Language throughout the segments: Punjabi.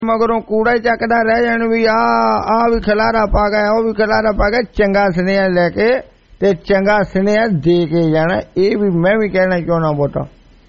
ਮਗਰੋਂ ਕੂੜਾ ਹੀ ਚੱਕਦਾ ਰਹਿ ਜਾਣ ਵੀ ਆ ਵੀ ਖਿਲਾਰਾ ਪਾ ਗਿਆ, ਉਹ ਵੀ ਖਿਲਾਰਾ ਪਾ ਗਿਆ। ਚੰਗਾ ਸੁਨੇਹਾ ਲੈ ਕੇ ਤੇ ਚੰਗਾ ਸੁਨੇਹਾ ਦੇ ਕੇ ਜਾਣਾ, ਇਹ ਵੀ ਮੈਂ ਵੀ ਕਹਿਣਾ ਚਾਹੁੰਦਾ ਬੋਟਾ।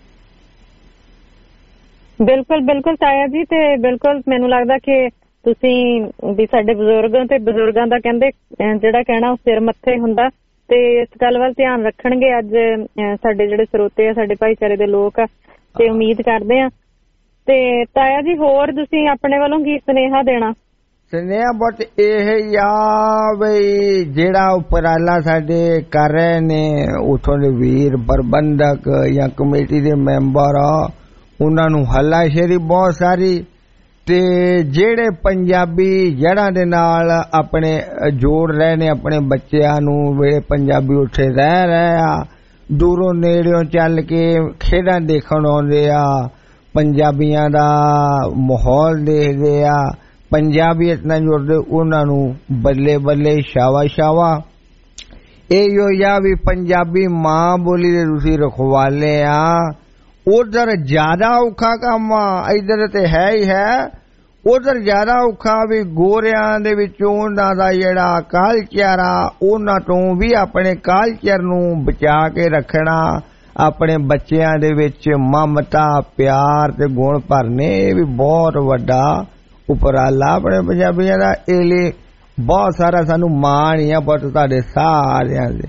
ਬਿਲਕੁਲ ਬਿਲਕੁਲ ਤਾਇਆ ਜੀ, ਤੇ ਬਿਲਕੁਲ ਮੈਨੂੰ ਲੱਗਦਾ ਕਿ ਤੁਸੀਂ ਵੀ ਸਾਡੇ ਬਜ਼ੁਰਗਾਂ ਤੇ ਬਜ਼ੁਰਗਾਂ ਦਾ ਕਹਿੰਦੇ ਜਿਹੜਾ ਕਹਿਣਾ ਉਹ ਸਿਰ ਮੱਥੇ ਹੁੰਦਾ, ਤੇ ਇਸ ਗੱਲ ਵੱਲ ਧਿਆਨ ਰੱਖਣਗੇ ਅੱਜ ਸਾਡੇ ਜਿਹੜੇ ਸਰੋਤੇ ਆ, ਸਾਡੇ ਭਾਈਚਾਰੇ ਦੇ ਲੋਕ ਆ, ਤੇ ਉਮੀਦ ਕਰਦੇ ਆ। ਤੇ ਤਾਇਆ ਜੀ ਹੋਰ ਤੁਸੀਂ ਆਪਣੇ ਵੱਲੋਂ ਕੀ ਸੁਨੇਹਾ ਦੇਣਾ? ਸੁਨੇਹਾ ਬਹੁਤ ਇਹ ਆ ਬਈ ਜਿਹੜਾ ਉਪਰਾਲਾ ਸਾਡੇ ਕਰ ਰਹੇ ਨੇ ਉੱਥੋਂ ਦੇ ਵੀਰ ਪ੍ਰਬੰਧਕ ਜਾਂ ਕਮੇਟੀ ਦੇ ਮੈਂਬਰ ਆ, ਉਹਨਾਂ ਨੂੰ ਹੱਲਾਸ਼ੇਰੀ ਬਹੁਤ ਸਾਰੀ। ਤੇ ਜਿਹੜੇ ਪੰਜਾਬੀ ਜੜ੍ਹਾਂ ਦੇ ਨਾਲ ਆਪਣੇ ਜੋੜ ਰਹੇ ਨੇ ਆਪਣੇ ਬੱਚਿਆਂ ਨੂੰ, ਜਿਹੜੇ ਪੰਜਾਬੀ ਉੱਥੇ ਰਹਿ ਰਹੇ ਆ, ਦੂਰੋਂ ਨੇੜਿਓਂ ਚੱਲ ਕੇ ਖੇਡਾਂ ਦੇਖਣ ਆਉਂਦੇ ਆ, ਪੰਜਾਬੀਆਂ ਦਾ ਮਾਹੌਲ ਦੇਖਦੇ ਆ, ਪੰਜਾਬੀਅਤ ਨਾਲ ਜੁੜਦੇ, ਉਹਨਾਂ ਨੂੰ ਬੱਲੇ ਬੱਲੇ ਸ਼ਾਵਾ ਸ਼ਾਵਾ। ਇਹੋ ਜਿਹਾ ਵੀ ਪੰਜਾਬੀ ਮਾਂ ਬੋਲੀ ਦੇ ਤੁਸੀਂ ਰਖਵਾਲੇ ਆ। ਉਧਰ ਜ਼ਿਆਦਾ ਔਖਾ ਕੰਮ ਆ, ਇੱਧਰ ਤੇ ਹੈ ਹੀ ਹੈ, ਉਧਰ ਜ਼ਿਆਦਾ ਔਖਾ ਵੀ ਗੋਰਿਆਂ ਦੇ ਵਿੱਚੋਂ ਉਹਨਾਂ ਦਾ ਜਿਹੜਾ ਕਲਚਰ ਆ, ਉਹਨਾਂ ਤੋਂ ਵੀ ਆਪਣੇ ਕਲਚਰ ਨੂੰ ਬਚਾ ਕੇ ਰੱਖਣਾ, ਆਪਣੇ ਬੱਚਿਆਂ ਦੇ ਵਿੱਚ ਮਮਤਾ ਪਿਆਰ ਤੇ ਗੁਣ ਭਰਨੇ, ਇਹ ਵੀ ਬਹੁਤ ਵੱਡਾ ਉਪਰਾਲਾ ਆਪਣੇ ਪੰਜਾਬੀਆਂ ਦਾ। ਇਹ ਲਈ ਬਹੁਤ ਸਾਰਾ ਸਾਨੂੰ ਮਾਣ ਹੀ ਆ ਪੁੱਤ ਤੁਹਾਡੇ ਸਾਰਿਆਂ ਦੇ।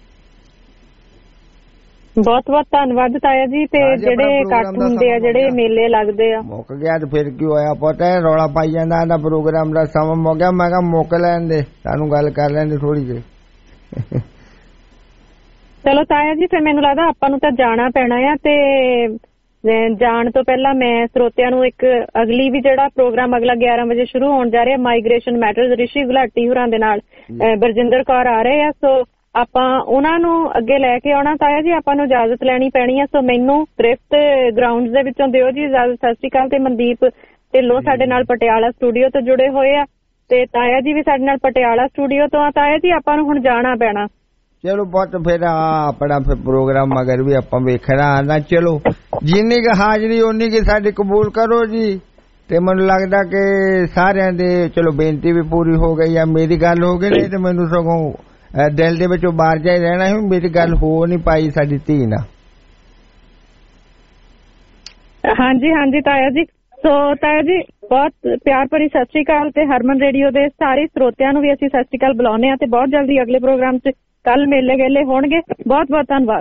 ਬਹੁਤ ਬਹੁਤ ਧੰਨਵਾਦ ਤਾਇਆ ਜੀ। ਤੇ ਜਿਹੜੇ ਇਕੱਠ ਹੁੰਦੇ ਆ, ਜਿਹੜੇ ਮੇਲੇ ਲੱਗਦੇ ਆ, ਮੁੱਕ ਗਿਆ ਤੇ ਫਿਰ ਕੀ ਹੋਇਆ ਪੁੱਤ, ਰੌਲਾ ਪਾਈ ਜਾਂਦਾ ਇਹਦਾ ਪ੍ਰੋਗਰਾਮ ਦਾ ਸਮਾਂ ਮੁੱਕ ਗਿਆ। ਮੈਂ ਕਿਹਾ ਮੁੱਕ ਲੈਣ ਦੇ, ਸਾਨੂੰ ਗੱਲ ਕਰ ਲੈਣ ਦੇ ਥੋੜੀ ਜਿਹੀ। ਚਲੋ ਤਾਇਆ ਜੀ, ਫਿਰ ਮੈਨੂੰ ਲੱਗਦਾ ਆਪਾਂ ਨੂੰ ਤਾਂ ਜਾਣਾ ਪੈਣਾ ਆ, ਤੇ ਜਾਣ ਤੋਂ ਪਹਿਲਾਂ ਮੈਂ ਸਰੋਤਿਆਂ ਨੂੰ ਇੱਕ ਅਗਲੀ ਵੀ ਜਿਹੜਾ ਪ੍ਰੋਗਰਾਮ ਅਗਲਾ 11 ਵਜੇ ਸ਼ੁਰੂ ਹੋਣ ਜਾ ਰਿਹਾ, ਮਾਈਗ੍ਰੇਸ਼ਨ ਮੈਟਰਸ, ਰਿਸ਼ੀ ਗੁਲਾਟੀ ਹੋਰਾਂ ਦੇ ਨਾਲ ਬਰਜਿੰਦਰ ਕੌਰ ਆ ਰਹੇ ਆ, ਸੋ ਆਪਾਂ ਉਹਨਾਂ ਨੂੰ ਅੱਗੇ ਲੈ ਕੇ ਆਉਣਾ। ਤਾਇਆ ਜੀ ਆਪਾਂ ਨੂੰ ਇਜਾਜ਼ਤ ਲੈਣੀ ਪੈਣੀ ਆ, ਸੋ ਮੈਨੂੰ ਥ੍ਰਿਫਟ ਗਰਾਊਂਡਸ ਦੇ ਵਿੱਚੋਂ ਦਿਓ ਜੀ ਇਜਾਜ਼ਤ। ਸਤਿ ਸ਼੍ਰੀ ਅਕਾਲ। ਤੇ ਮਨਦੀਪ ਢਿੱਲੋਂ ਸਾਡੇ ਨਾਲ ਪਟਿਆਲਾ ਸਟੂਡੀਓ ਤੋਂ ਜੁੜੇ ਹੋਏ ਆ, ਤੇ ਤਾਇਆ ਜੀ ਵੀ ਸਾਡੇ ਨਾਲ ਪਟਿਆਲਾ ਸਟੂਡੀਓ ਤੋਂ ਆ। ਤਾਇਆ ਜੀ ਆਪਾਂ ਨੂੰ ਹੁਣ ਜਾਣਾ ਪੈਣਾ। ਚਲੋ ਬਹੁਤ ਫਿਰ ਆਪਣਾ ਫਿਰ ਪ੍ਰੋਗਰਾਮ ਮਗਰ ਵੀ ਆਪਾਂ ਵੇਖਣਾ ਨਾ। ਚਲੋ ਜਿੰਨੀ ਕੁ ਹਾਜ਼ਰੀ ਓਨੀ ਕੁ ਸਾਡੀ ਕਬੂਲ ਕਰੋ ਜੀ। ਤੇ ਮੈਨੂੰ ਲੱਗਦਾ ਕਿ ਸਾਰਿਆਂ ਦੇ ਚਲੋ ਬੇਨਤੀ ਵੀ ਪੂਰੀ ਹੋ ਗਈ ਆ, ਮੇਰੀ ਗੱਲ ਹੋ ਗਈ, ਨਹੀਂ ਤੇ ਮੈਨੂੰ ਸਗੋਂ ਦਿਲ ਦੇ ਵਿੱਚੋਂ ਬਾਹਰ ਜਾ ਹੀ ਰਹਿਣਾ ਸੀ, ਮੇਰੀ ਗੱਲ ਹੋ ਨਹੀਂ ਪਾਈ ਸਾਡੀ ਧੀ ਨਾਲ। ਹਾਂਜੀ ਹਾਂਜੀ ਤਾਇਆ ਜੀ। ਸੋ ਤਾਇਆ ਜੀ ਬਹੁਤ ਪਿਆਰ ਭਰੀ ਸਤਿ ਸ਼੍ਰੀ ਅਕਾਲ, ਤੇ ਹਰਮਨ ਰੇਡੀਓ ਦੇ ਸਾਰੇ ਸਰੋਤਿਆਂ ਨੂੰ ਵੀ ਅਸੀਂ ਸਤਿ ਸ਼੍ਰੀ ਅਕਾਲ ਬੁਲਾਉਂਦੇ ਹਾਂ, ਤੇ ਬਹੁਤ ਜਲਦੀ ਅਗਲੇ ਪ੍ਰੋਗਰਾਮ 'ਚ ਕੱਲ ਮੇਲੇ ਗੇਲੇ ਹੋਣਗੇ। ਬਹੁਤ ਬਹੁਤ ਧੰਨਵਾਦ।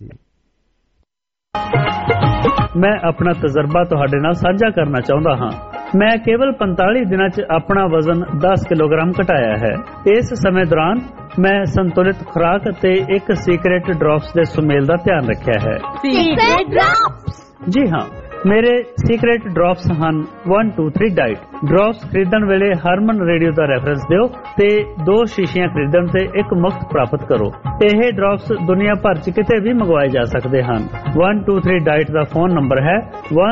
ਮੈਂ ਆਪਣਾ ਤਜਰਬਾ ਤੁਹਾਡੇ ਨਾਲ ਸਾਂਝਾ ਕਰਨਾ ਚਾਹੁੰਦਾ ਹਾਂ। ਮੈਂ ਕੇਵਲ 45 ਦਿਨਾਂ 'ਚ ਆਪਣਾ ਵਜ਼ਨ 10 ਕਿਲੋਗ੍ਰਾਮ ਘਟਾਇਆ ਹੈ। ਇਸ ਸਮੇਂ ਦੌਰਾਨ ਮੈਂ ਸੰਤੁਲਿਤ ਖੁਰਾਕ ਅਤੇ ਇੱਕ ਸੀਕ੍ਰੇਟ ਡ੍ਰੌਪਸ ਦੇ ਸੁਮੇਲ ਦਾ ਧਿਆਨ ਰੱਖਿਆ ਹੈ। Secret drops? ਜੀ ਹਾਂ, ਮੇਰੇ ਸੀਕ੍ਰੇਟ ਡ੍ਰੌਪਸ ਹਨ 123 ਡਾਈਟ। ਡ੍ਰੌਪਸ ਖਰੀਦਣ ਵੇਲੇ ਹਰਮਨ ਰੇਡੀਓ ਦਾ ਰੈਫਰੈਂਸ ਦਿਓ ਤੇ 2 ਸ਼ੀਸ਼ੀਆਂ ਖਰੀਦਣ ਤੇ ਇੱਕ ਮੁਫਤ ਪ੍ਰਾਪਤ ਕਰੋ। ਇਹ ਡ੍ਰੌਪਸ ਦੁਨੀਆ ਭਰ 'ਚ ਕਿਤੇ ਵੀ ਮੰਗਵਾਏ ਜਾ ਸਕਦੇ ਹਨ। 123 ਡਾਈਟ ਦਾ ਫੋਨ ਨੰਬਰ ਹੈ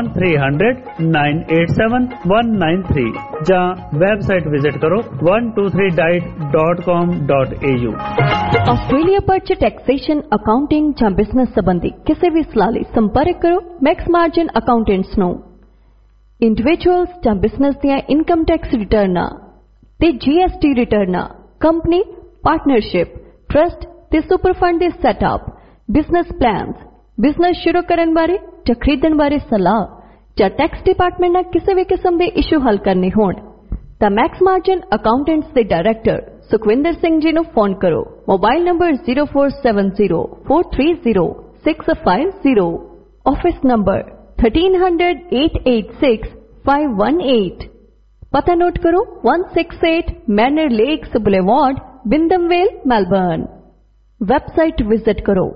1300-987-193 ਜਾਂ ਵੈਬਸਾਈਟ ਵਿਜ਼ਿਟ ਕਰੋ 123diet.com.au। ਆਸਟ੍ਰੇਲੀਆ ਭਰ 'ਚ ਟੈਕਸੇਸ਼ਨ, ਅਕਾਊਂਟਿੰਗ ਜਾਂ ਬਿਜ਼ਨਸ ਸੰਬੰਧੀ ਕਿਸੇ ਵੀ ਸਲਾਹ ਲਈ ਸੰਪਰਕ ਕਰੋ ਮੈਕਸ ਮਾਰਜਨ ਅਕਾਊਂਟੈਂਟਸ ਨੂੰ। ਇੰਡੀਵਿਜੂਅਲਸ ਜਾਂ ਬਿਜ਼ਨਸ ਦੀਆਂ ਇਨਕਮ ਟੈਕਸ ਰਿਟਰਨਾਂ ਤੇ GST ਰਿਟਰਨਾਂ, ਕੰਪਨੀ, ਪਾਰਟਨਰਸ਼ਿਪ, ਟਰਸਟ ਤੇ ਸੁਪਰ ਫੰਡ ਦੇ ਸੈਟਅਪ, ਬਿਜ਼ਨਸ ਪਲਾਨਸ, ਬਿਜ਼ਨਸ ਸ਼ੁਰੂ ਕਰਨ ਬਾਰੇ ਜਾਂ ਖਰੀਦਣ ਬਾਰੇ ਸਲਾਹ ਜਾਂ ਟੈਕਸ ਡਿਪਾਰਟਮੈਂਟ ਨਾਲ ਕਿਸੇ ਵੀ ਕਿਸਮ ਦੇ ਇਸ਼ੂ ਹੱਲ ਕਰਨੇ ਹੋਣ ਤਾਂ ਮੈਕਸ ਮਾਰਜਨ ਅਕਾਊਂਟੈਂਟਸ ਦੇ ਡਾਇਰੈਕਟਰ ਸੁਖਵਿੰਦਰ ਸਿੰਘ ਜੀ ਨੂੰ ਫੋਨ ਕਰੋ। Mobile number 0470-430-650। Office number 1300-886-518। ਪਤਾ ਨੋਟ ਕਰੋ 168 Manor Lakes boulevard, Wyndham Vale, Melbourne. Website visit ਕਰੋ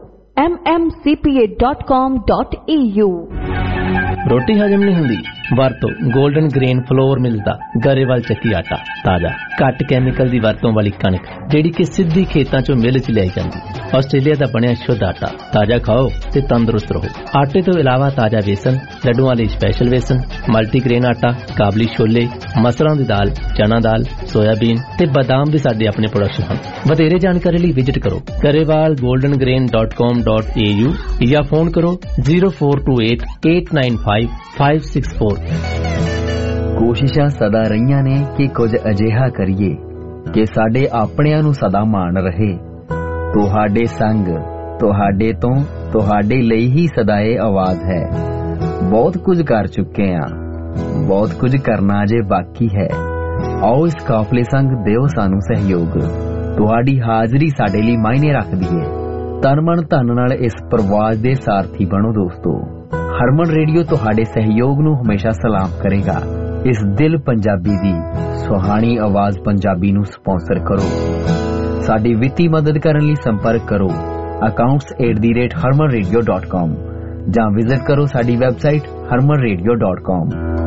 mmcpa.com.au। ਰੋਟੀ ਹਜਮ ਨਹੀਂ ਹੁੰਦੀ? ਵਰਤੋ 골ਡਨ ਗ੍ਰੇਨ ਫਲੋਰ ਮਿਲਦਾ ਗਰੇਵਾਲ ਚੱਕੀ ਆਟਾ। ਤਾਜ਼ਾ ਘੱਟ ਕੈਮੀਕਲ ਦੀ ਵਰਤੋਂ ਵਾਲੀ ਕਣਕ ਜਿਹੜੀ ਕਿ ਸਿੱਧੀ ਖੇਤਾਂ ਚੋਂ ਮਿਲ 'ਚ ਲਿਆਈ ਜਾਂਦੀ। ਆਸਟ੍ਰੇਲੀਆ ਦਾ ਬਣਿਆ ਸ਼ੁੱਧ ਆਟਾ। ਤਾਜ਼ਾ ਖਾਓ ਤੇ ਤੰਦਰੁਸਤ ਰਹੋ। ਆਟੇ ਤੋਂ ਇਲਾਵਾ ਤਾਜ਼ਾ ਵੇਸਣ, ਲੱਡੂਆਂ ਲਈ ਸਪੈਸ਼ਲ ਵੇਸਣ, ਮਲਟੀਗ੍ਰੇਨ ਆਟਾ, ਕਾਬਲੀ ਛੋਲੇ, ਮਸਰਾਂ ਦੀ ਦਾਲ, ਚਨਾ ਦਾਲ, ਸੋਇਆਬੀਨ ਤੇ ਬਦਾਮ ਦੇ ਸਾਡੇ ਆਪਣੇ ਪ੍ਰੋਡਕਸ਼ਨ ਹਨ। ਵਧੇਰੇ ਜਾਣਕਾਰੀ ਲਈ ਵਿਜ਼ਿਟ ਕਰੋ ਗਰੇਵਾਲ goldengrain.com.au ਜਾਂ ਫੋਨ ਕਰੋ 0428-895-564। ਕੋਸ਼ਿਸ਼ਾਂ ਸਦਾ ਰਹੀਆਂ ਨੇ ਕਿ ਕੁਝ ਅਜਿਹਾ ਕਰੀਏ ਕਿ ਸਾਡੇ ਆਪਣਿਆਂ ਨੂੰ ਸਦਾ ਮਾਣ ਰਹੇ। ਤੁਹਾਡੇ ਸੰਗ, ਤੁਹਾਡੇ ਤੋਂ, ਤੁਹਾਡੇ ਲਈ ਹੀ ਸਦਾ ਇਹ ਆਵਾਜ਼ ਹੈ। ਬਹੁਤ ਕੁਝ ਕਰ ਚੁੱਕੇ ਹਾਂ, ਬਹੁਤ ਕੁਝ ਕਰਨਾ ਅਜੇ ਬਾਕੀ ਹੈ। ਆਓ ਇਸ ਕਾਫਲੇ ਸੰਗ ਦਿਓ ਸਾਨੂੰ ਸਹਿਯੋਗ। ਤੁਹਾਡੀ ਹਾਜ਼ਰੀ ਸਾਡੇ ਲਈ ਮਾਇਨੇ ਰੱਖਦੀ ਹੈ। ਤਨ ਮਨ ਧਨ ਨਾਲ ਇਸ ਪ੍ਰਵਾਸ ਦੇ ਸਾਰਥੀ ਬਣੋ ਦੋਸਤੋ। ਹਰਮਨ ਰੇਡੀਓ ਤੁਹਾਡੇ ਸਹਿਯੋਗ ਨੂੰ ਹਮੇਸ਼ਾ ਸਲਾਮ ਕਰੇਗਾ। ਇਸ ਦਿਲ ਪੰਜਾਬੀ ਦੀ ਸੁਹਾਣੀ ਆਵਾਜ਼ ਪੰਜਾਬੀ ਨੂੰ ਸਪਾਂਸਰ ਕਰੋ। ਸਾਡੀ ਵਿੱਤੀ ਮਦਦ ਕਰਨ ਲਈ ਸੰਪਰਕ ਕਰੋ accounts@harmanradio.com ਜਾਂ ਵਿਜ਼ਿਟ ਕਰੋ ਸਾਡੀ ਵੈਬਸਾਈਟ harmanradio.com।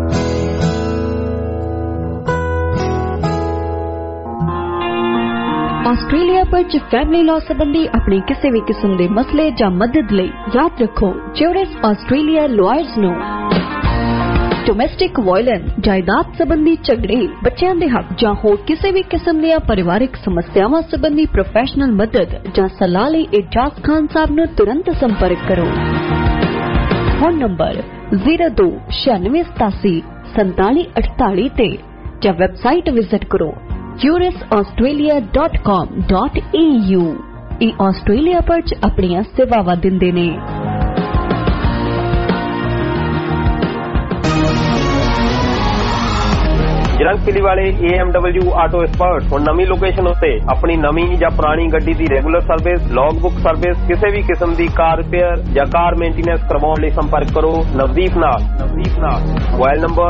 ਆਸਟ੍ਰੇਲੀਆ ਵਿੱਚ ਫੈਮਿਲੀ ਲਾਅ ਸੰਬੰਧੀ ਆਪਣੀ ਕਿਸੇ ਵੀ ਕਿਸਮ ਦੇ ਮਸਲੇ ਜਾਂ ਮਦਦ ਲਈ ਯਾਦ ਰੱਖੋ ਜੂਰਿਸ ਆਸਟ੍ਰੇਲੀਆ ਲਾਇਰਸ ਨੂੰ। ਡੋਮੈਸਟਿਕ ਵਾਇਲੈਂਸ, ਜਾਇਦਾਦ ਸੰਬੰਧੀ ਝਗੜੇ, ਬੱਚਿਆਂ ਦੇ ਹੱਕ ਜਾਂ ਹੋਰ ਕਿਸੇ ਵੀ ਕਿਸਮ ਦੀਆਂ ਪਰਿਵਾਰਕ ਸਮੱਸਿਆਵਾਂ ਸੰਬੰਧੀ ਪ੍ਰੋਫੈਸ਼ਨਲ ਮਦਦ ਜਾਂ ਸਲਾਹ ਲਈ ਇਜਾਜ਼ ਖਾਨ ਸਾਹਿਬ ਨੂੰ ਤੁਰੰਤ ਸੰਪਰਕ ਕਰੋ। ਫੋਨ ਨੰਬਰ 0296874748 ਤੇ ਜਾਂ ਵੈਬਸਾਈਟ ਵਿਜ਼ਿਟ ਕਰੋ jurisaustralia.com.au। ਇਹ ਆਸਟ੍ਰੇਲੀਆ ਵਿੱਚ ਆਪਣੀਆਂ ਸੇਵਾਵਾਂ ਦਿੰਦੇ ਨੇ। ਜਰੰਗ ਪਿਲੀ ਵਾਲੇ AMW ਆਟੋ ਐਕਸਪਰਟ ਹੁਣ ਨਵੀਂ ਲੋਕੇਸ਼ਨ ਉੱਤੇ ਆਪਣੀ ਨਵੀਂ ਜਾਂ ਪੁਰਾਣੀ ਗੱਡੀ ਦੀ regular service, log book service, ਕਿਸੇ ਵੀ ਕਿਸਮ ਦੀ ਕਾਰ ਰਿਪੇਅਰ ਜਾਂ ਕਾਰ ਮੇਨਟੇਨੈਂਸ ਕਰਵਾਉਣ ਲਈ ਸੰਪਰਕ ਕਰੋ ਨਵਦੀਪ ਨਾਲ। ਮੋਬਾਈਲ ਨੰਬਰ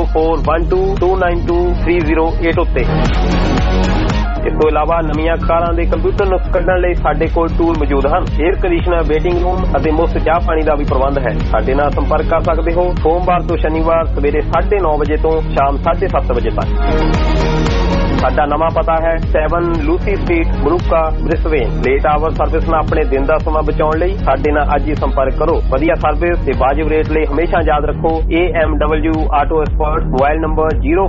0412292308 ਉੱਤੇ। ਇਸ ਤੋਂ ਇਲਾਵਾ ਨਵੀਆਂ ਕਾਰਾਂ ਦੇ ਕੰਪਿਊਟਰ ਨੁਕਸ ਕੱਢਣ ਲਈ ਸਾਡੇ ਕੋਲ ਟੂਲ ਮੌਜੂਦ ਹਨ। 에ਅਰ ਕੰਡੀਸ਼ਨਰ, ਵੇਟਿੰਗ ਰੂਮ ਅਤੇ ਮੁਫਤ ਚਾਹ ਪਾਣੀ ਦਾ ਵੀ ਪ੍ਰਬੰਧ ਹੈ। ਸਾਡੇ ਨਾਲ ਸੰਪਰਕ ਕਰ ਸਕਦੇ ਹੋ ਸੋਮਵਾਰ ਤੋਂ ਸ਼ਨੀਵਾਰ ਸਵੇਰੇ 9:30 ਵਜੇ ਤੋਂ ਸ਼ਾਮ 7:30 ਵਜੇ ਤੱਕ। ਸਾਡਾ ਨਵਾਂ ਪਤਾ ਹੈ 7 ਲੂਸੀ ਸਟਰੀਟ, ਬਰੂਕਾ, ਬ੍ਰਿਸਬੇਨ। ਲੇਟ ਆਵਰ ਸਰਵਿਸ ਨਾਲ ਆਪਣੇ ਦਿਨ ਦਾ ਸਮਾਂ ਬਚਾਉਣ ਲਈ ਸਾਡੇ ਨਾਲ ਅੱਜ ਹੀ ਸੰਪਰਕ ਕਰੋ। ਵਧੀਆ ਸਰਵਿਸ ਤੇ ਵਾਜਿਬ ਰੇਟ ਲਈ ਹਮੇਸ਼ਾ ਯਾਦ ਰੱਖੋ AMW auto expert. Mobile number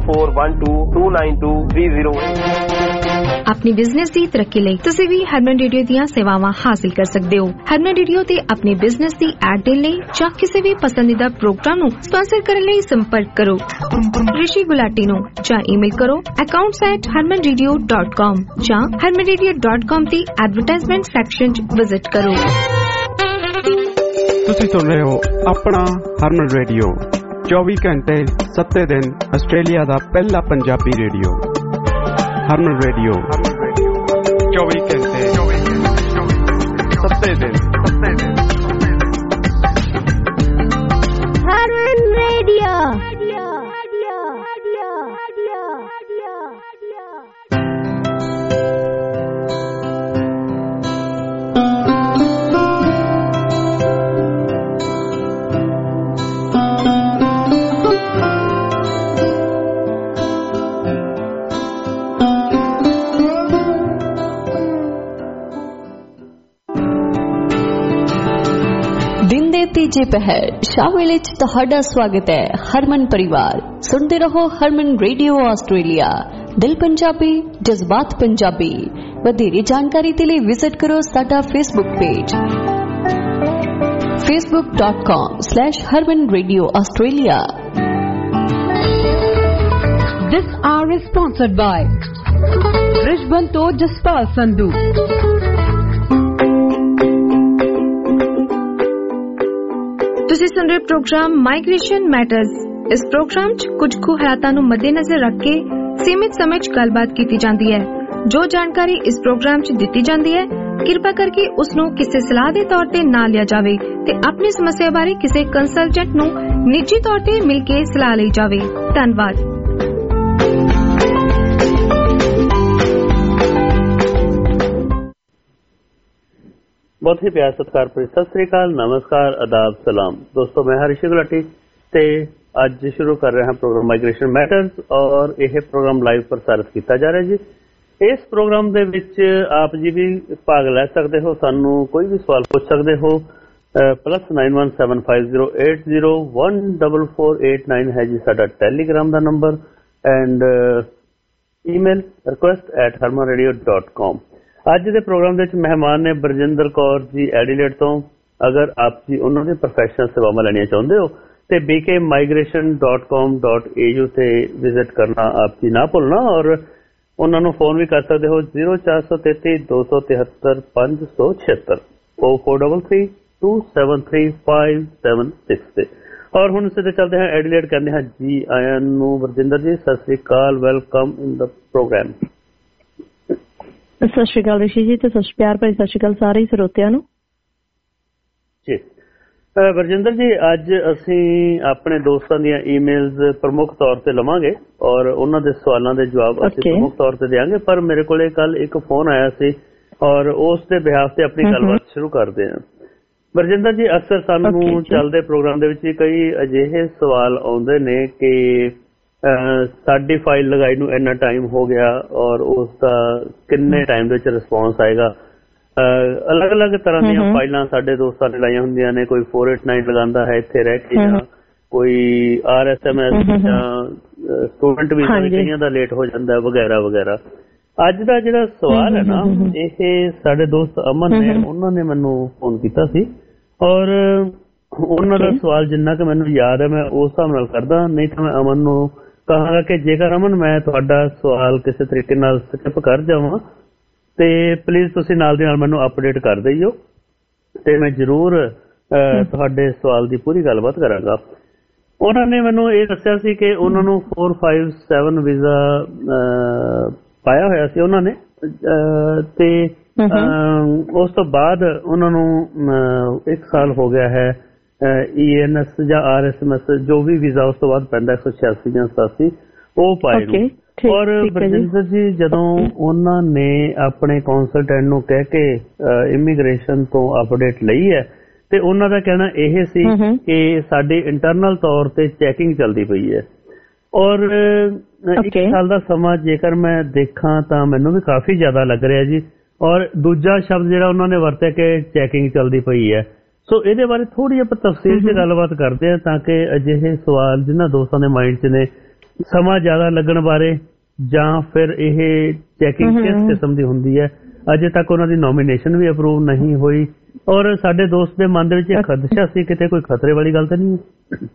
0412292308। अपनी बिजनेस की तरक्की ਲਈ ਤੁਸੀਂ ਵੀ ਹਰਮਨ ਰੇਡੀਓ ਦੀਆਂ ਸੇਵਾਵਾਂ ਹਾਸਲ ਕਰ ਸਕਦੇ ਹੋ। ਹਰਮਨ ਰੇਡੀਓ ਤੇ ਆਪਣੇ ਬਿਜ਼ਨਸ ਦੀ ਐਡ ਦੇਣ ਲਈ ਜਾਂ ਕਿਸੇ ਵੀ ਪਸੰਦੀਦਾ ਪ੍ਰੋਗਰਾਮ ਨੂੰ ਸਪਾਂਸਰ ਕਰਨ ਲਈ ਸੰਪਰਕ ਕਰੋ ਰਿਸ਼ੀ ਗੁਲਾਟੀ ਨੂੰ ਜਾਂ ਈਮੇਲ ਕਰੋ accounts@harmanradio.com ਜਾਂ harmanradio.com ਦੀ ਐਡਵਰਟਾਈਜ਼ਮੈਂਟ ਸੈਕਸ਼ਨ 'ਚ ਵਿਜ਼ਿਟ ਕਰੋ। ਤੁਸੀਂ ਸੁਣ ਰਹੇ ਹੋ ਆਪਣਾ ਹਰਮਨ ਰੇਡੀਓ 24 ਘੰਟੇ 7 ਦਿਨ ਆਸਟ੍ਰੇਲੀਆ ਦਾ ਪਹਿਲਾ ਪੰਜਾਬੀ ਰੇਡੀਓ। हरमन रेडियो 24 घंटे 7 दिन। हरमन रेडियो। ਤੀਜੇ ਪਹਿਰ ਸ਼ਾਮਿਲ ਵਿੱਚ ਤੁਹਾਡਾ ਸਵਾਗਤ ਹੈ। ਹਰਮਨ ਪਰਿਵਾਰ ਸੁਣਦੇ ਰਹੋ ਹਰਮਨ ਰੇਡੀਓ ਆਸਟ੍ਰੇਲੀਆ। ਦਿਲ ਪੰਜਾਬੀ, ਜਜ਼ਬਾਤ ਪੰਜਾਬੀ। ਵਧੇਰੇ ਜਾਣਕਾਰੀ ਦੇ ਲਈ ਵਿਜ਼ਿਟ ਕਰੋ ਸਾਡਾ Facebook page facebook.com/harmanradioaustralia। This hour is sponsored by Brisbane to Jaspal Sandhu। ਤੁਸੀਂ ਸੁਣ ਰਹੇ ਪ੍ਰੋਗਰਾਮ ਮਾਈਗ੍ਰੇਸ਼ਨ ਮੈਟਰਸ। ਇਸ ਪ੍ਰੋਗਰਾਮ 'ਚ ਕੁਝ ਕੁ ਹਾਲਾਤਾਂ ਨੂੰ ਮੱਦੇਨਜ਼ਰ ਰੱਖ ਕੇ ਸੀਮਿਤ ਸਮੇਂ 'ਚ ਗੱਲਬਾਤ ਕੀਤੀ ਜਾਂਦੀ ਹੈ। ਜੋ ਜਾਣਕਾਰੀ ਇਸ ਪ੍ਰੋਗਰਾਮ 'ਚ ਦਿੱਤੀ ਜਾਂਦੀ ਹੈ ਕਿਰਪਾ ਕਰਕੇ ਉਸ ਨੂੰ ਕਿਸੇ ਸਲਾਹ ਦੇ ਤੌਰ ਤੇ ਨਾ ਲਿਆ ਜਾਵੇ ਤੇ ਆਪਣੀ ਸਮੱਸਿਆ ਬਾਰੇ ਕਿਸੇ ਕੰਸਲਟੈਂਟ ਨੂੰ ਨਿੱਜੀ ਤੌਰ ਤੇ ਮਿਲ ਕੇ ਸਲਾਹ ਲਈ ਜਾਵੇ। ਧੰਨਵਾਦ। बहुत ही प्यार सत्कार भरी सत श्री अकाल, नमस्कार, आदाब, सलाम दोस्तों। मैं रिशी गुलाटी ते अज शुरू कर रहे हैं प्रोग्राम माइग्रेशन मैटर्स और यह प्रोग्राम लाइव प्रसारित किया जा रहा है जी। इस प्रोग्राम दे विच आप जी भी भाग लै सकते हो, सानू कोई भी सवाल पूछ सकते हो। +917508014489 है जी साडा टैलीग्राम का नंबर एंड ईमेल request@harmanradio.com। ਅੱਜ ਦੇ ਪ੍ਰੋਗਰਾਮ ਦੇ ਵਿੱਚ ਮਹਿਮਾਨ ਨੇ ਬਰਜਿੰਦਰ ਕੌਰ ਜੀ ਐਡੀਲੇਡ ਤੋਂ। ਅਗਰ ਆਪ ਜੀ ਉਹਨਾਂ ਦੇ ਪ੍ਰੋਫੈਸ਼ਨਲ ਸੇਵਾਵਾਂ ਲੈਣੀਆਂ ਚਾਹੁੰਦੇ ਹੋ ਤੇ bkmigration.com.au ਤੇ ਵਿਜ਼ਿਟ ਕਰਨਾ ਆਪ ਜੀ ਨਾ ਭੁੱਲਣਾ। ਔਰ ਉਹਨਾਂ ਨੂੰ ਫੋਨ ਵੀ ਕਰ ਸਕਦੇ ਹੋ 0433 273 576 0433 273 576 ਤੇ। ਔਰ ਹੁਣ ਸਿੱਧੇ ਚੱਲਦੇ ਹਾਂ ਐਡੀਲੇਡ, ਕਹਿੰਦੇ ਹਾਂ ਜੀ ਆਇਆਂ ਨੂੰ ਵਰਜਿੰਦਰ ਜੀ। ਸਤਿ ਸ੍ਰੀ ਅਕਾਲ, ਵੈਲਕਮ ਇਨ ਦਾ ਪ੍ਰੋਗਰਾਮ। ਸਤਿ ਸ਼੍ਰੀ ਅਕਾਲ ਰਿਸ਼ੀ ਜੀ ਤੇ ਸਤਿ ਸ਼੍ਰੀ ਅਕਾਲ ਭਾਈ, ਸਤਿ ਸ਼੍ਰੀ ਅਕਾਲ ਸਾਰੇ ਸਰੋਤਿਆਂ ਨੂੰ ਜੀ। ਵਰਜਿੰਦਰ ਜੀ, ਅੱਜ ਅਸੀਂ ਆਪਣੇ ਦੋਸਤਾਂ ਦੀਆਂ ਈਮੇਲਸ ਪ੍ਰਮੁੱਖ ਤੌਰ ਤੇ ਲਵਾਂਗੇ ਔਰ ਉਹਨਾਂ ਦੇ ਸਵਾਲਾਂ ਦੇ ਜਵਾਬ ਅਸੀਂ ਪ੍ਰਮੁੱਖ ਤੌਰ ਤੇ ਦੇਵਾਂਗੇ। ਪਰ ਮੇਰੇ ਕੋਲੇ ਕੱਲ ਇੱਕ ਫੋਨ ਆਇਆ ਸੀ ਔਰ ਉਸ ਦੇ ਬਿਹਾਫ ਤੇ ਆਪਣੀ ਗੱਲਬਾਤ ਸ਼ੁਰੂ ਕਰਦੇ ਹਾਂ। ਵਰਜਿੰਦਰ ਜੀ, ਅਕਸਰ ਸਾਨੂੰ ਚੱਲਦੇ ਪ੍ਰੋਗਰਾਮ ਦੇ ਵਿੱਚ ਕਈ ਅਜਿਹੇ ਸਵਾਲ ਆਉਂਦੇ ਨੇ ਕਿ ਸਾਡੀ ਫਾਈਲ ਲਗਾਈ ਨੂੰ ਇੰਨਾ ਟਾਈਮ ਹੋ ਗਿਆ ਔਰ ਉਸ ਦਾ ਕਿੰਨੇ ਟਾਈਮ ਦੇ ਵਿੱਚ ਰਿਸਪੌਂਸ ਆਏਗਾ। ਅਲੱਗ-ਅਲੱਗ ਤਰ੍ਹਾਂ ਦੀਆਂ ਫਾਈਲਾਂ ਸਾਡੇ ਦੋਸਤਾਂ ਨੇ ਲਾਈਆਂ ਹੁੰਦੀਆਂ ਨੇ। ਕੋਈ 489 ਲਗਾਉਂਦਾ ਹੈ ਇੱਥੇ ਰਹਿ ਕੇ, ਜਾਂ ਕੋਈ RSMS ਜਾਂ ਸਟੂਡੈਂਟ ਵੀਜ਼ਾ ਕਈਆਂ ਦਾ ਲੇਟ ਹੋ ਜਾਂਦਾ ਵਗੈਰਾ ਵਗੈਰਾ। ਅੱਜ ਦਾ ਜਿਹੜਾ ਸਵਾਲ ਹੈ ਨਾ, ਇਹ ਸਾਡੇ ਦੋਸਤ ਅਮਨ ਨੇ, ਉਹਨਾਂ ਨੇ ਮੈਨੂੰ ਫੋਨ ਕੀਤਾ ਸੀ ਔਰ ਉਹਨਾਂ ਦਾ ਸਵਾਲ ਜਿੰਨਾ ਕਿ ਮੈਨੂੰ ਯਾਦ ਹੈ ਮੈਂ ਉਸ ਹਿਸਾਬ ਨਾਲ ਕਰਦਾ, ਨਹੀਂ ਤਾਂ ਮੈਂ ਅਮਨ ਨੂੰ ਕਹਾਂਗਾ ਕਿ ਜੇਕਰ ਅਮਨ ਮੈਂ ਤੁਹਾਡਾ ਸਵਾਲ ਕਿਸੇ ਤਰੀਕੇ ਨਾਲ ਸਕਿਪ ਕਰ ਜਾਵਾਂ ਤੇ ਪਲੀਜ਼ ਤੁਸੀਂ ਨਾਲ ਦੀ ਨਾਲ ਮੈਨੂੰ ਅਪਡੇਟ ਕਰ ਦਈਓ ਤੇ ਮੈਂ ਜ਼ਰੂਰ ਤੁਹਾਡੇ ਸਵਾਲ ਦੀ ਪੂਰੀ ਗੱਲਬਾਤ ਕਰਾਂਗਾ। ਉਹਨਾਂ ਨੇ ਮੈਨੂੰ ਇਹ ਦੱਸਿਆ ਸੀ ਕਿ ਉਹਨਾਂ ਨੂੰ 457 ਵੀਜ਼ਾ ਪਾਇਆ ਹੋਇਆ ਸੀ ਉਹਨਾਂ ਨੇ, ਤੇ ਉਸ ਤੋਂ ਬਾਅਦ ਉਹਨਾਂ ਨੂੰ 1 ਸਾਲ ਹੋ ਗਿਆ ਹੈ ENS ਜਾਂ RSMS ਜੋ ਵੀ ਵੀਜ਼ਾ ਉਸ ਤੋਂ ਬਾਅਦ ਪੈਂਦਾ 186 ਜਾਂ 87 ਉਹ ਪਾਏ ਨੂੰ। ਔਰ ਬਰਜਿੰਦਰ ਜੀ, ਜਦੋਂ ਉਹਨਾਂ ਨੇ ਆਪਣੇ ਕੰਸਲਟੈਂਟ ਨੂੰ ਕਹਿ ਕੇ ਇਮੀਗ੍ਰੇਸ਼ਨ ਤੋਂ ਅਪਡੇਟ ਲਈ ਹੈ ਤੇ ਉਹਨਾਂ ਦਾ ਕਹਿਣਾ ਇਹ ਸੀ ਕਿ ਸਾਡੀ ਇੰਟਰਨਲ ਤੌਰ ਤੇ ਚੈਕਿੰਗ ਚੱਲਦੀ ਪਈ ਹੈ ਔਰ 1 ਸਾਲ ਦਾ ਸਮਾਂ ਜੇਕਰ ਮੈਂ ਦੇਖਾਂ ਤਾਂ ਮੈਨੂੰ ਵੀ ਕਾਫੀ ਜ਼ਿਆਦਾ ਲੱਗ ਰਿਹਾ ਜੀ। ਔਰ ਦੂਜਾ ਸ਼ਬਦ ਜਿਹੜਾ ਉਹਨਾਂ ਨੇ ਵਰਤਿਆ ਕਿ ਚੈਕਿੰਗ ਚੱਲਦੀ ਪਈ ਹੈ, ਸੋ ਇਹਦੇ ਬਾਰੇ ਥੋੜੀ ਆਪਾਂ ਤਫਸੀਲ 'ਚ ਗੱਲਬਾਤ ਕਰਦੇ ਹਾਂ ਤਾਂ ਕਿ ਅਜਿਹੇ ਸਵਾਲ ਜਿਨ੍ਹਾਂ ਦੋਸਤਾਂ ਦੇ ਮਾਈਂਡ 'ਚ ਨੇ ਸਮਾਂ ਜ਼ਿਆਦਾ ਲੱਗਣ ਬਾਰੇ ਜਾਂ ਫਿਰ ਇਹ ਚੈਕਿੰਗ ਕਿਸ ਕਿਸਮ ਦੀ ਹੁੰਦੀ ਹੈ। ਅਜੇ ਤੱਕ ਉਹਨਾਂ ਦੀ ਨੋਮੀਨੇਸ਼ਨ ਵੀ ਅਪਰੂਵ ਨਹੀਂ ਹੋਈ ਔਰ ਸਾਡੇ ਦੋਸਤ ਦੇ ਮਨ ਦੇ ਵਿੱਚ ਇਹ ਖਦਸ਼ਾ ਸੀ ਕਿਤੇ ਕੋਈ ਖਤਰੇ ਵਾਲੀ ਗੱਲ ਤਾਂ ਨਹੀਂ ਹੈ।